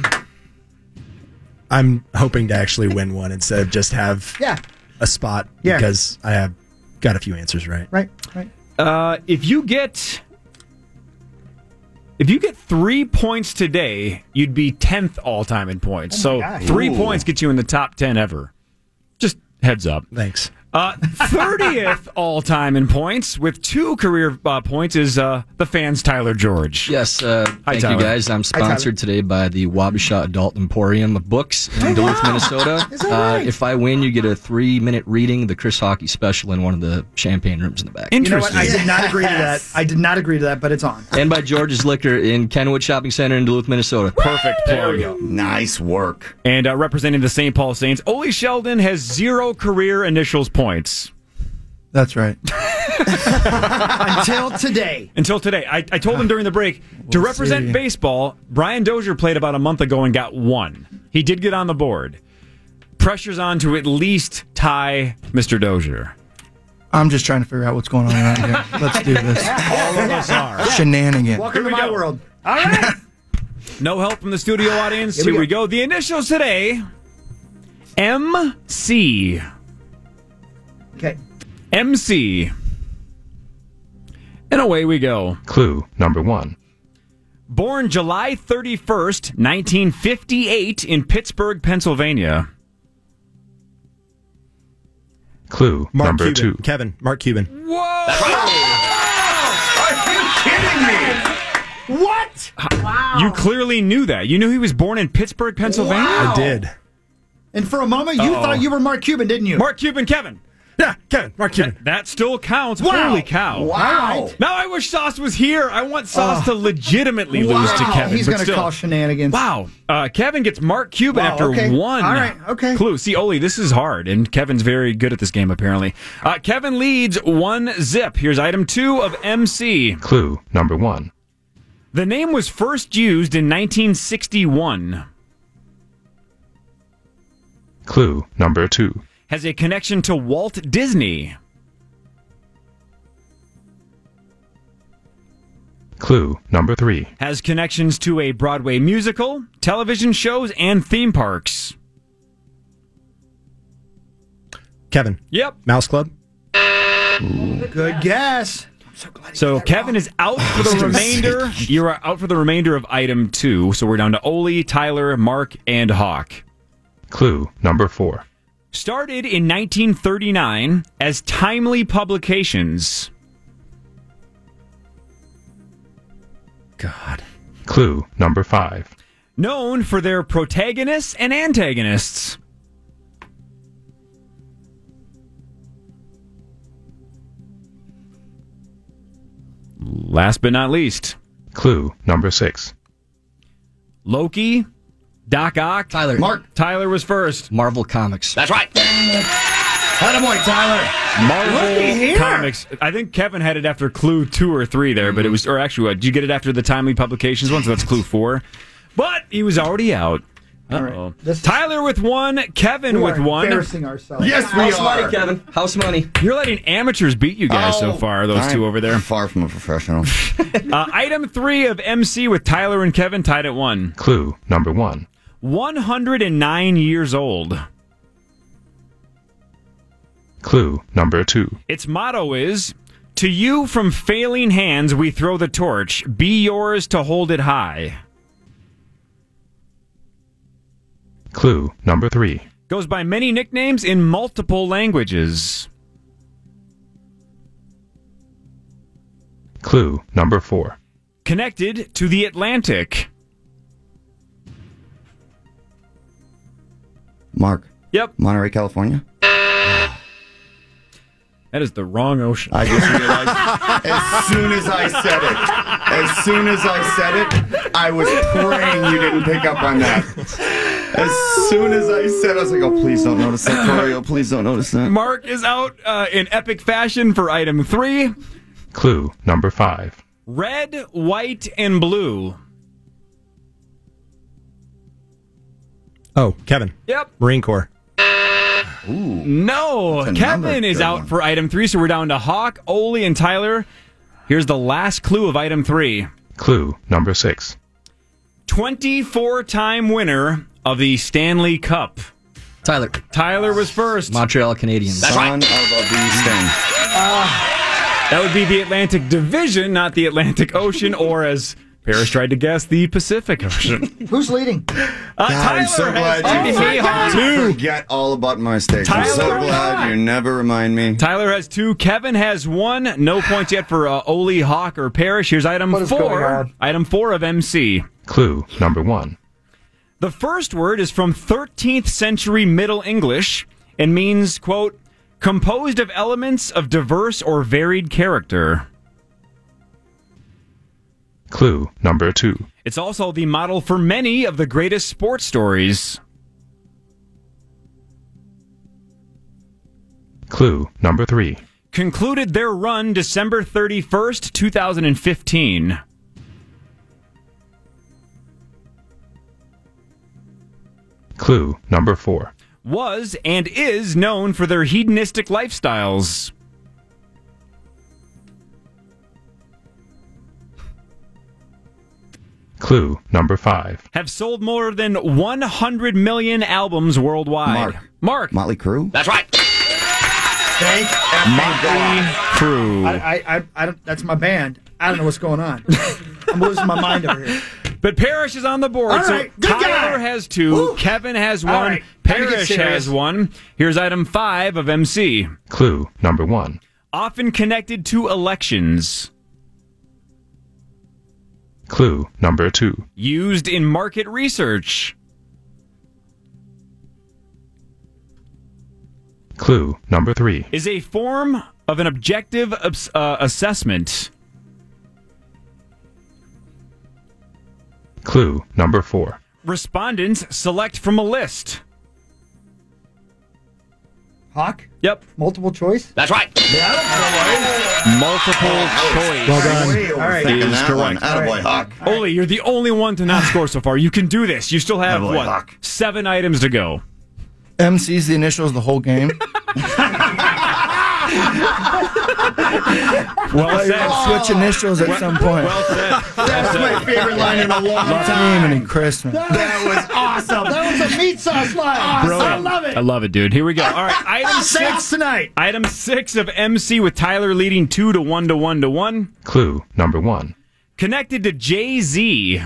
I'm hoping to actually win one instead of just have Yeah. a spot Yeah. because I have got a few answers right. Right. Right. Uh, if you get if you get three points today, you'd be tenth all-time in points. Oh so my gosh. three Ooh. points get you in the top ten ever. Just heads up. Thanks. Uh, thirtieth all-time in points with two career uh, points is uh, the fans' Tyler George. Yes, uh, thank Tyler. you guys. I'm sponsored today by the Wabasha Adult Emporium of Books in Duluth, Minnesota. Is that Uh, right? if I win, you get a three-minute reading of the Chris Hockey special in one of the champagne rooms in the back. You know what? Interesting. I did not agree to that. I did not agree to that, but it's on. And by George's Liquor in Kenwood Shopping Center in Duluth, Minnesota. Perfect plug. Nice work. And uh, representing the Saint Paul Saints, Ole Sheldon has zero career initials points. That's right. Until today. Until today. I, I told him during the break, to We'll represent see. baseball, Brian Dozier played about a month ago and got one. He did get on the board. Pressure's on to at least tie Mister Dozier. I'm just trying to figure out what's going on around here. Let's do this. All of us are. Shenanigan. Welcome Here to we my go. world. All right. No help from the studio audience. Here Here we we go. The initials today M C. Okay. M C. And away we go. Clue number one. Born July thirty-first, nineteen fifty-eight in Pittsburgh, Pennsylvania. Clue Mark number Cuban. two. Kevin. Mark Cuban. Whoa! Are you kidding me? What? Wow. You clearly knew that. You knew he was born in Pittsburgh, Pennsylvania? Wow. I did. And for a moment, you Uh-oh. thought you were Mark Cuban, didn't you? Mark Cuban, Kevin. Yeah, Kevin. Mark Cuban. That, that still counts. Wow. Holy cow. Wow. Now I wish Sauce was here. I want Sauce Oh. to legitimately Wow. lose to Kevin. He's but going to still. call shenanigans. Wow. Uh, Kevin gets Mark Cuban Wow, after okay. one All right, okay. clue. See, Oli, this is hard, and Kevin's very good at this game, apparently. Uh, Kevin leads one zip. Here's item two of M C. Clue number one. The name was first used in nineteen sixty-one. Clue number two. Has a connection to Walt Disney. Clue number three. Has connections to a Broadway musical, television shows, and theme parks. Kevin. Yep. Mouse Club. Good guess. So Kevin is out for the remainder. You're out for the remainder of item two. So we're down to Oli, Tyler, Mark, and Hawk. Clue number four. Started in nineteen thirty-nine as Timely Publications. God. Clue number five. Known for their protagonists and antagonists. Last but not least. Clue number six. Loki, Doc Ock, Tyler. Mark. Tyler was first. Marvel Comics. That's right. Attaboy, Tyler. Marvel Comics. I think Kevin had it after clue two or three there, but it was, or actually, what? Did you get it after the Timely Publications one? So that's clue four. But he was already out. Uh-oh. This is- Tyler with one, Kevin We with are one. embarrassing ourselves. Yes, we House are. money, Kevin. House money. You're letting amateurs beat you guys so Oh, far, those two I'm over there. Far from a professional. Uh, item three of M C with Tyler and Kevin tied at one. Clue number one. one hundred nine years old. Clue number two. Its motto is, "To you from failing hands we throw the torch. Be yours to hold it high." Clue number three. Goes by many nicknames in multiple languages. Clue number four. Connected to the Atlantic. Mark. Yep. Monterey, California. That is the wrong ocean. I just realized as soon as I said it, as soon as I said it, I was praying you didn't pick up on that. As soon as I said it, I was like, oh, please don't notice that, Corey. Oh, please don't notice that. Mark is out uh, in epic fashion for item three. Clue number five. Red, white, and blue. Oh, Kevin. Yep. Marine Corps. Ooh. No, That's Kevin another is good out one. for item three, so we're down to Hawk, Oli, and Tyler. Here's the last clue of item three. Clue number six. twenty-four-time winner of the Stanley Cup. Tyler. Tyler was first. Montreal Canadiens. That's Son right. of a bee sting. That would be the Atlantic Division, not the Atlantic Ocean, or as Paris tried to guess, the Pacific Ocean. Who's leading? Uh, God, Tyler I'm so glad has you two. forget, two. forget all about my mistakes. I'm so Tyler- glad you never remind me. Tyler has two. Kevin has one. No points yet for uh, Oli, Hawk, or Parrish. Here's item What is going four. on? Item four of M C. Clue number one. The first word is from thirteenth century Middle English and means, quote, composed of elements of diverse or varied character. Clue number two. It's also the model for many of the greatest sports stories. Clue number three. Concluded their run December thirty-first, twenty fifteen. Clue number four. Was and is known for their hedonistic lifestyles. Clue Clue number five. Have sold more than one hundred million albums worldwide. Mark. Mark. Motley Crue? That's right. Thank Motley Crue. I, I, I, I don't, that's my band. I don't know what's going on. I'm losing my mind over here. But Parrish is on the board. All So right, good Tyler guy. has two. Woo. Kevin has All one. right, gotta get Parrish serious. has one. Here's item five of M C. Clue number one. Often connected to elections. Clue number two. Used in market research. Clue number three. Is a form of an objective obs- uh, assessment. Clue number four. Respondents select from a list. Hawk? Yep. Multiple choice? That's right. Multiple choice. Well done. All right. Is that one. correct. Attaboy, Hawk. Ole, you're the only one to not score so far. You can do this. You still have, Attaboy, what, Hawk. seven items to go. M C's the initials the whole game. Well Well, said. switch initials at some point. Well said. That's my favorite line in a long Team time. and Christmas. That was awesome. That was a meat sauce line. I Brilliant. love it. I love it, dude. Here we go. All right, item Saints six. tonight. Item six of M C with Tyler leading two to one to one to one. Clue number one. Connected to Jay-Z.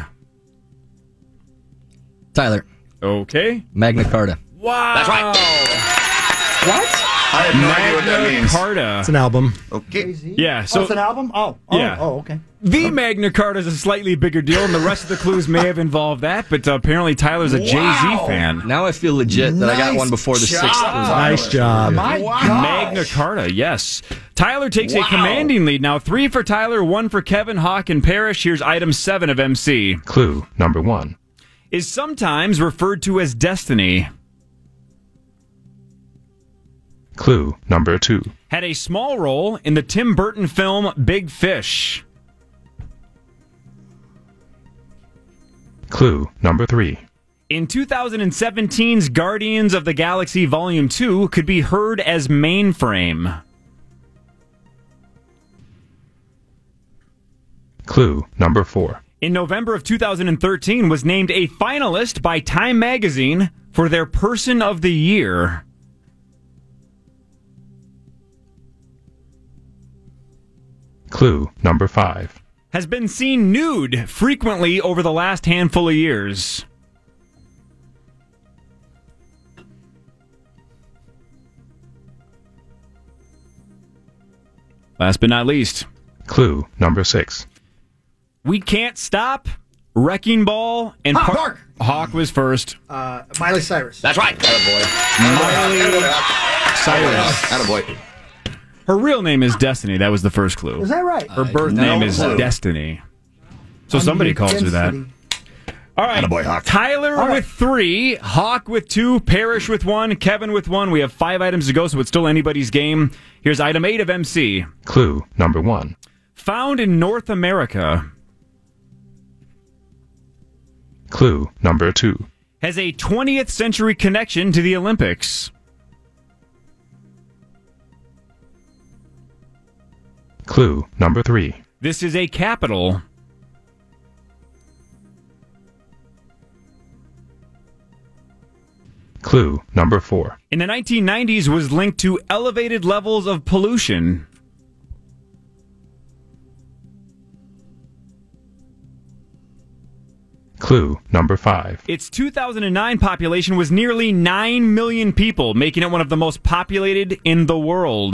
Tyler, Okay. Magna Carta. Wow. That's right. What? I have no idea what that Magna means. Carta. It's an album. Okay. Yeah, oh, so it's an album? Oh. oh Yeah. Oh, okay. the Magna Carta is a slightly bigger deal, and the rest of the clues may have involved that, but uh, apparently Tyler's a Jay-Z fan. Now I feel legit that I got one before the job. sixth clue. Nice job. My gosh. Magna Carta, yes. Tyler takes a Wow. commanding lead. Now three for Tyler, one for Kevin, Hawk, and Parrish. Here's item seven of M C. Clue number one. Is sometimes referred to as destiny. Clue number two. Had a small role in the Tim Burton film Big Fish. Clue number three. In twenty seventeen's Guardians of the Galaxy Volume two could be heard as Mainframe. Clue number four. In November of two thousand thirteen was named a finalist by Time Magazine for their Person of the Year. Clue number five. Has been seen nude frequently over the last handful of years. Last but not least, Clue number six. We Can't Stop, Wrecking Ball, and Hawk. Par- Hawk. Hawk was first. Uh, Miley Cyrus. That's right. Attaboy. Cyrus. Attaboy. Her real name is Destiny. That was the first clue. Is that right? Her birth no name is clue. Destiny. So somebody calls her that. All right. Attaboy, Hawk. Tyler All right. with three, Hawk with two, Parrish with one, Kevin with one. We have five items to go, so it's still anybody's game. Here's item eight of M C. Clue number one. Found in North America. Clue number two. Has a twentieth century connection to the Olympics. Clue number three. This is a capital. Clue number four. In the nineteen nineties was linked to elevated levels of pollution. Clue number five. Its two thousand nine population was nearly nine million people, making it one of the most populated in the world.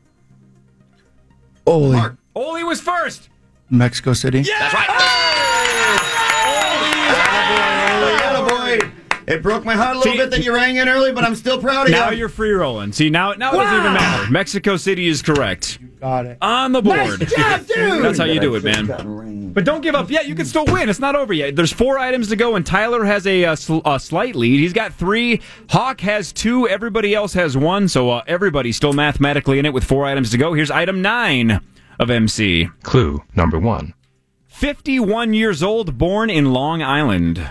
Oli, Ole was first. Mexico City. Yeah! That's right. Attaboy. It broke my heart a little See- bit that you rang in early, but I'm still proud of Now you. you're free rolling. See, now, now it doesn't even matter. Mexico City is correct. Got it. On the board. Nice job, dude. That's how you do it, man. But don't give up yet. You can still win. It's not over yet. There's four items to go, and Tyler has a, a, sl- a slight lead. He's got three. Hawk has two. Everybody else has one. So uh, everybody's still mathematically in it with four items to go. Here's item nine of M C. Clue number one. fifty-one years old, born in Long Island.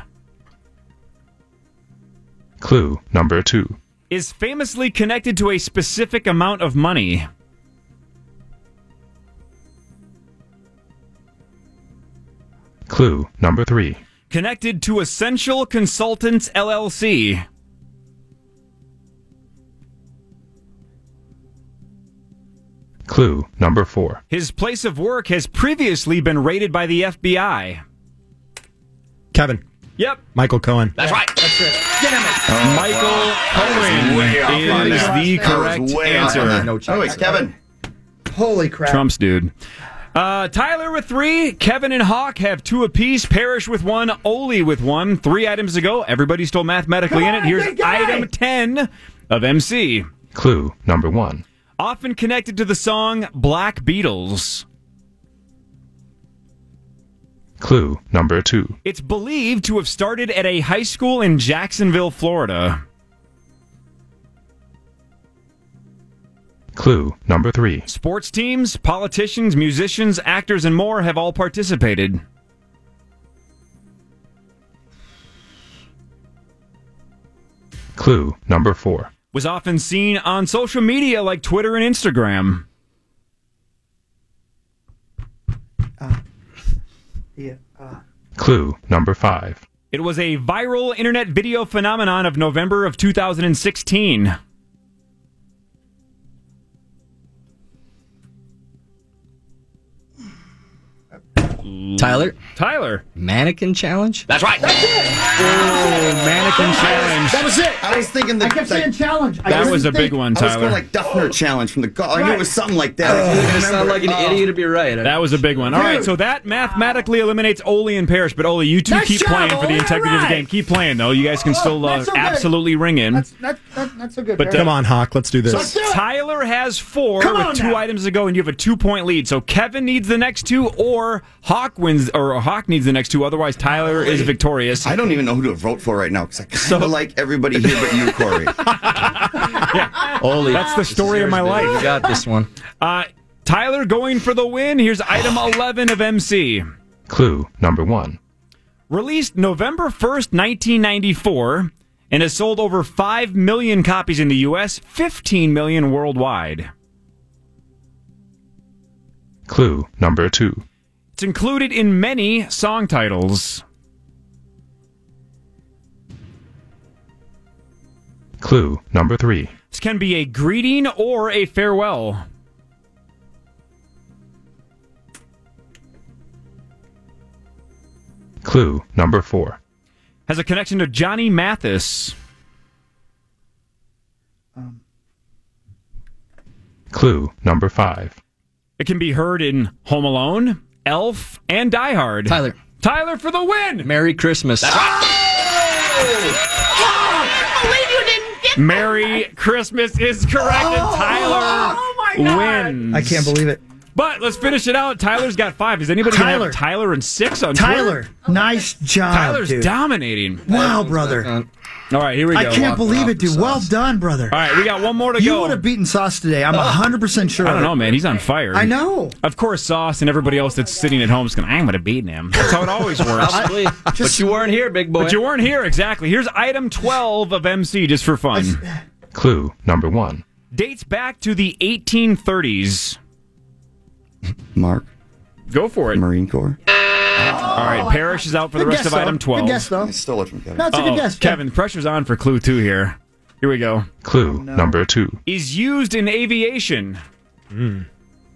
Clue number two. Is famously connected to a specific amount of money. Clue number three. Connected to Essential Consultants, L L C. Clue number four. His place of work has previously been raided by the F B I. Kevin. Yep. Michael Cohen. That's right. That's it. Get him. Oh, Michael Cohen is the correct answer. No oh, wait, Kevin. Holy crap. Trump's dude. Uh, Tyler with three. Kevin and Hawk have two apiece. Parrish with one. Ole with one. Three items ago. Everybody's still mathematically in it. Here's item ten of M C. Clue number one. Often connected to the song Black Beatles. Clue number two. It's believed to have started at a high school in Jacksonville, Florida. Clue number three. Sports teams, politicians, musicians, actors, and more have all participated. Clue number four. Was often seen on social media like Twitter and Instagram. Yeah. Uh. Clue number five. It was a viral internet video phenomenon of November of two thousand sixteen. Tyler? Tyler. Mannequin challenge? That's right. That's it. Oh, mannequin challenge. That was it. I was thinking the, I kept like, saying challenge. I That couldn't was a think. big one, I was Tyler. going like Duffner challenge from the golf. I knew it was something like that. I You're couldn't going to sound remember. like an Oh. idiot to be right. That was a big one. All Dude. right, so that mathematically eliminates Ole and Parrish. But Ole, you two Nice keep job, playing for the Ole. integrity of the All right. game. Keep playing, though. You guys can still uh, that's so good. absolutely ring in. That's, that, that, that's so good. But, Barry. Come on, Hawk. Let's do this. So Tyler has four Come with on two now. items to go, and you have a two-point lead. So Kevin needs the next two, or Hawk wins, or Hawk needs the next two. Otherwise, Tyler is victorious. I don't even know who to vote for right now because I kind of So- like everybody here but you, Corey. Ole. That's the story of my life. You got this one. Uh, Tyler going for the win. Here's item eleven of M C. Clue number one. Released November first, nineteen ninety-four, and has sold over five million copies in the U S, fifteen million worldwide. Clue number two. It's included in many song titles. Clue number three. This can be a greeting or a farewell. Clue number four. Has a connection to Johnny Mathis. Um, Clue number five. It can be heard in Home Alone, Elf, and Die Hard. Tyler. Tyler for the win! Merry Christmas. Merry Christmas is correct, and Tyler wins. I can't believe it. But let's finish it out. Tyler's got five. Is anybody going to Tyler. have Tyler and six on Tyler, Twitter? nice job. Tyler's dude. dominating. Wow, brother. All right, here we go. I can't believe it, dude. Well done, brother. All right, we got one more to You go. would have beaten Sauce today. I'm one hundred percent sure. I don't of it. know, man. He's on fire. I know. Of course, Sauce and everybody else that's sitting at home is going, I'm going to beat him. That's how it always works. Possibly. But you weren't here, big boy. But you weren't here, exactly. Here's item twelve of M C, just for fun. Clue number one. Dates back to the eighteen thirties. Mark. Go for it. Marine Corps. All right, Parrish is out for the Good rest guess, of item though. twelve. Good guess, though. I stole it from Kevin. No, it's a Uh-oh. good guess. Kevin, pressure's on for clue two here. Here we go. Clue number two. Is used in aviation. Mm.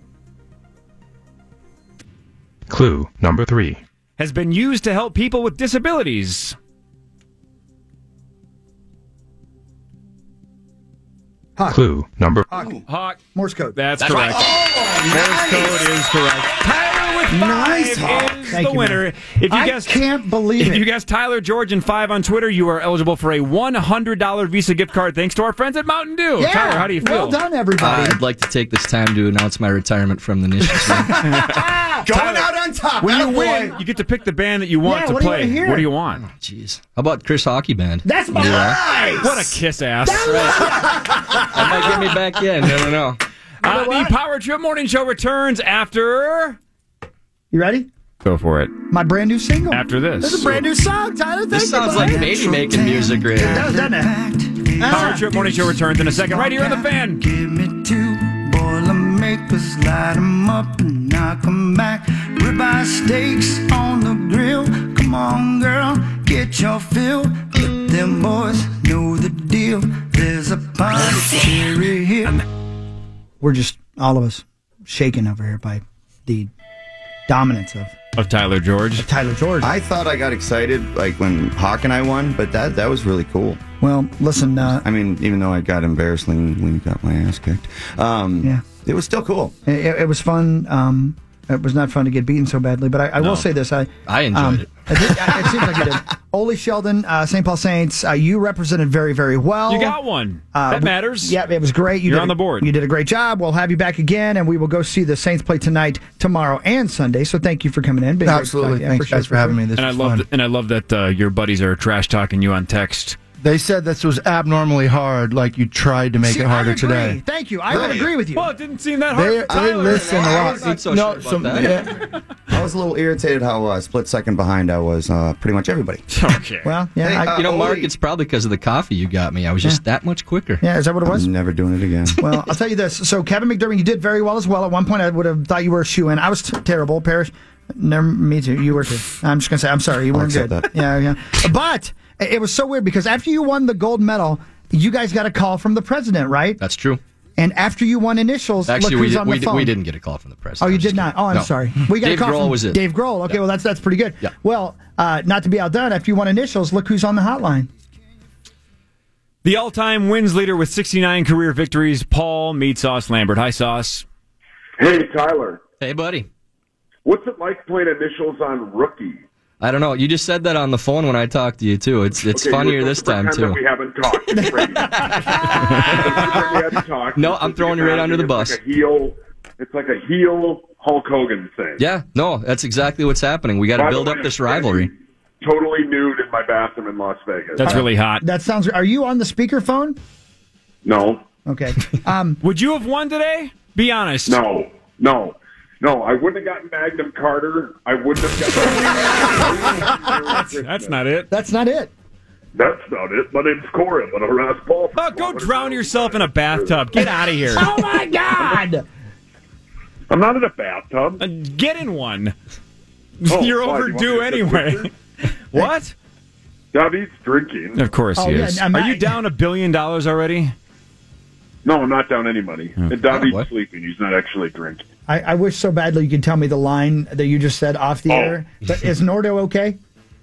Clue number three. Has been used to help people with disabilities. Hawk. Clue number. Hawk. Hawk. Morse code. That's, That's correct. right. Morse code is correct. Tyler with five Nice, Hawk. is Thank the you, winner. man. If you I guessed, can't believe if it. you guessed Tyler, George, and five on Twitter, you are eligible for a one hundred dollars Visa gift card thanks to our friends at Mountain Dew. Yeah. Tyler, how do you feel? Well done, everybody. I'd like to take this time to announce my retirement from the Nations. Going out on top. When you Attaboy. win, you get to pick the band that you want Yeah, to what do you play. wanna hear? What do you want? Jeez. How about Chris Hockey Band? That's my Nice. What a kiss ass. That might get me back in. Never know. Uh, the Power Trip Morning Show returns after. You ready? Go for it. My brand new single. After this. This is a brand new song, Tyler. Thank This you, sounds buddy. like baby making music right It here. does, doesn't it? Power Trip Morning Show returns in a second, right here on the Fan. Give me two Boilermakers, light 'em up and knock 'em back. Ribeye steaks on the grill. Come Come on, girl, get your fill. Let them boys know the deal. There's a party here. We're just, all of us, shaken over here by the dominance of Of Tyler George. Tyler George. I thought I got excited like when Hawk and I won, but that that was really cool. Well, listen. Uh, I mean, even though I got embarrassed when when got my ass kicked, um, Yeah. it was still cool. It, it was fun. Um, it was not fun to get beaten so badly, but I, I No. will say this: I I enjoyed um, it. It, did- it seems like you did. Ole Sheldon, uh, Saint Paul Saints, uh, you represented very, very well. You got one. Uh, that we- matters. Yeah, it was great. You You're did on a- the board. You did a great job. We'll have you back again, and we will go see the Saints play tonight, tomorrow, and Sunday. So thank you for coming in. Been great to Absolutely. talk to you. Thanks, guys, for having me. This and I was love fun. th- and I love that uh, your buddies are trash talking you on text. They said this was abnormally hard, like you tried to make See, it harder I agree. today. Thank you. I would agree with you. Well, it didn't seem that They, hard. they listen a lot. not so no, sure some- about yeah. I was a little irritated how uh, split second behind I was uh, pretty much everybody. Okay. Well, yeah. Hey, I- uh, You know, Mark, Ole- it's probably because of the coffee you got me. I was just that much quicker. yeah, is that what it was? I'm never doing it again. Well, I'll tell you this. So, Kevin McDermott, you did very well as well. At one point, I would have thought you were a shoe-in. I was t- terrible. Parrish, never, me too. You were too. I'm just going to say, I'm sorry. You I'll weren't good. accept that. Yeah, yeah. But it was so weird because after you won the gold medal, you guys got a call from the president, right? That's true. And after you won initials, Actually, look we, who's did, on we, the did, phone. we didn't get a call from the Oh, president. you I was did just not. kidding. Oh, I'm No. sorry. We got Dave a call Grohl from was it. Dave Grohl. Okay, well that's that's pretty good. Well, uh, not to be outdone, after you won initials, look who's on the hotline. The all-time wins leader with sixty-nine career victories, Paul Meat Sauce Lambert. Hi, Sauce. Hey, Tyler. Hey, buddy. What's it like playing initials on Rookie? I don't know. You just said that on the phone when I talked to you, too. It's it's Okay, funnier we're this time, supposed to too. pretend that we haven't talked. It's great. We haven't talked. No, It's I'm just throwing you right under the it's bus. Like a heel, it's like a heel Hulk Hogan thing. Yeah, no, that's exactly what's happening. We got By to the build way, up this rivalry. Totally nude in my bathroom in Las Vegas. That's really hot. That sounds. Are you on the speakerphone? No. Okay. Um, Would you have won today? Be honest. No. No. No, I wouldn't have gotten Magnum Carter. I wouldn't have gotten. That's, that's not it. That's not it. That's not it. My name's Corey. I'm going to harass Paul. Oh, go drown yourself in a bathtub. Get out of here. Oh my God! I'm not in a bathtub. Uh, get in one. Oh, You're why, do you want overdue me to anyway. sit with What? David's drinking. Of course Oh, he yeah, is. I'm Are not- you down a billion dollars already? No, I'm not down any money. Oh. And David's Oh, what? sleeping. He's not actually drinking. I, I wish so badly you could tell me the line that you just said off the Oh. air. But is Nordo okay?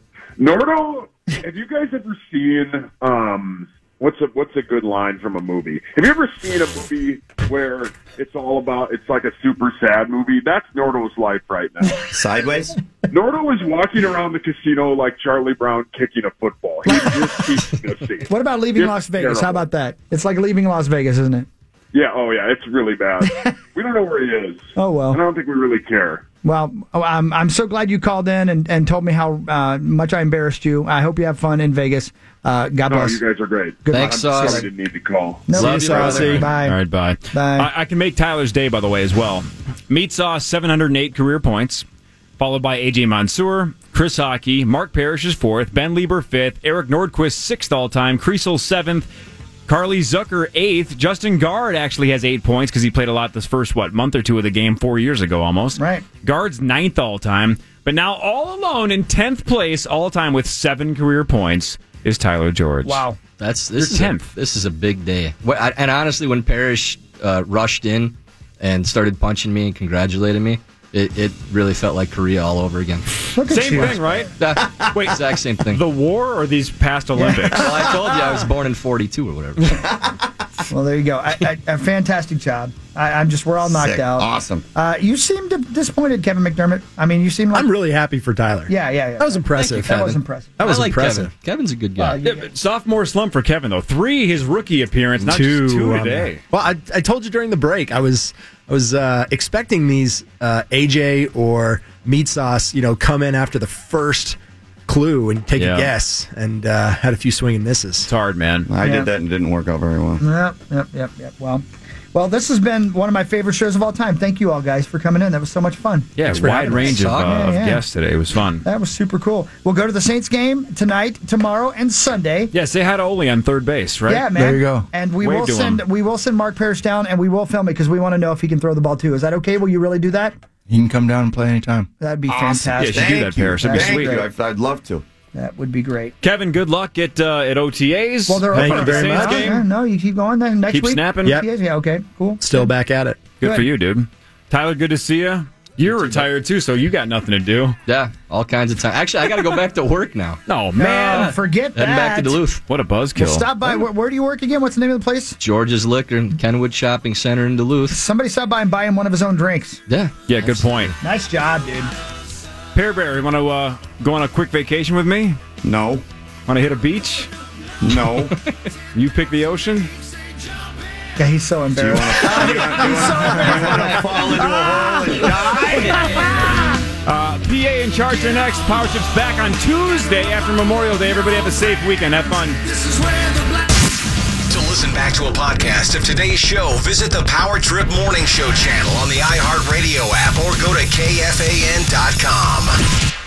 Nordo, have you guys ever seen um what's a what's a good line from a movie? Have you ever seen a movie where it's all about it's like a super sad movie? That's Nordo's life right now. Sideways? Nordo is walking around the casino like Charlie Brown kicking a football. He just keeps missing. What about leaving It's Las Vegas? How terrible. about that? It's like leaving Las Vegas, isn't it? Yeah, oh yeah, it's really bad. We don't know where he is. Oh well. And I don't think we really care. Well, oh, I'm I'm so glad you called in and, and told me how uh, much I embarrassed you. I hope you have fun in Vegas. Uh, God No, bless. you guys are great. Good Thanks, I'm sorry Sauce. I didn't need to call. No, Love you, Saucy. Bye. All right, bye. Bye. I, I can make Tyler's day, by the way, as well. Meat Sauce, seven hundred eight career points, followed by A J Mansour, Chris Hockey, Mark Parrish is fourth, Ben Lieber fifth, Eric Nordquist sixth all-time, Kriesel seventh, Carly Zucker eighth. Justin Guard actually has eight points because he played a lot this first, what, month or two of the game, four years ago almost. Right. Guard's ninth all-time. But now all alone in tenth place all-time with seven career points is Tyler George. Wow. That's You're this is tenth. A, this is a big day. What- I- And honestly, when Parrish uh, rushed in and started punching me and congratulating me, it, it really felt like Korea all over again. Look at Same you. thing, right? Wait, exact same thing. The war or these past Olympics? Well, I told you I was born in forty-two or whatever. Well, there you go. I, I, a fantastic job. I, I'm just we're all knocked Sick. out. Awesome. Uh, you seemed disappointed, Kevin McDermott. I mean, you seem like I'm really happy for Tyler. yeah, yeah, yeah. That was impressive. That was Kevin. impressive. That was I like impressive. Kevin. Kevin's a good guy. Well, Yeah, but sophomore slump for Kevin, though. Three his rookie appearance, not two, just two um, today. Well, I, I told you during the break, I was I was uh, expecting these uh, A J or Meat Sauce, you know, come in after the first clue and take Yeah. a guess, and uh, had a few swing and misses. It's hard, man. I Yeah. did that and it didn't work out very well. Yep, yep, yep, yep. Well, well, this has been one of my favorite shows of all time. Thank you all guys for coming in. That was so much fun. Yeah, Thanks for wide having us. range of, uh, Yeah, of yeah. guests today. It was fun. That was super cool. We'll go to the Saints game tonight, tomorrow, and Sunday. Yeah, say hi to Ole on third base, right? Yeah, man. There you go. And we Wave will to send him. we will send Mark Parrish down, and we will film it because we want to know if he can throw the ball too. Is that okay? Will you really do that? You can come down and play anytime. That'd be Awesome. fantastic. Yeah, you should do that, Paris. That'd be That'd sweet. great. I'd, I'd love to. That would be great. Kevin, good luck at uh, at O T As. Well, they're Thank open you at the very Saints much. game. Yeah, no, you keep going then next Keep week. snapping. Yep. Yep. Yeah, okay, cool. Still back at it. Good, Good. for you, dude. Tyler, good to see you. You're retired too, so you got nothing to do. Yeah, all kinds of time. Actually, I got to go back to work now. Oh man, No, forget Heading back to that. Duluth. What a buzzkill. Well, stop by. Where, where do you work again? What's the name of the place? George's Liquor and Kenwood Shopping Center in Duluth. Somebody stop by and buy him one of his own drinks. Yeah. Yeah, good point. Nice job, dude. Pear Bear, you want to uh, go on a quick vacation with me? No. Want to hit a beach? No. You pick the ocean? Yeah, he's so embarrassed. He's so embarrassed. Fall into a hole and die? Uh, P A and Charger next. Power Trip's back on Tuesday after Memorial Day. Everybody have a safe weekend. Have fun. To listen back to a podcast of today's show, visit the Power Trip Morning Show channel on the iHeartRadio app or go to K F A N dot com.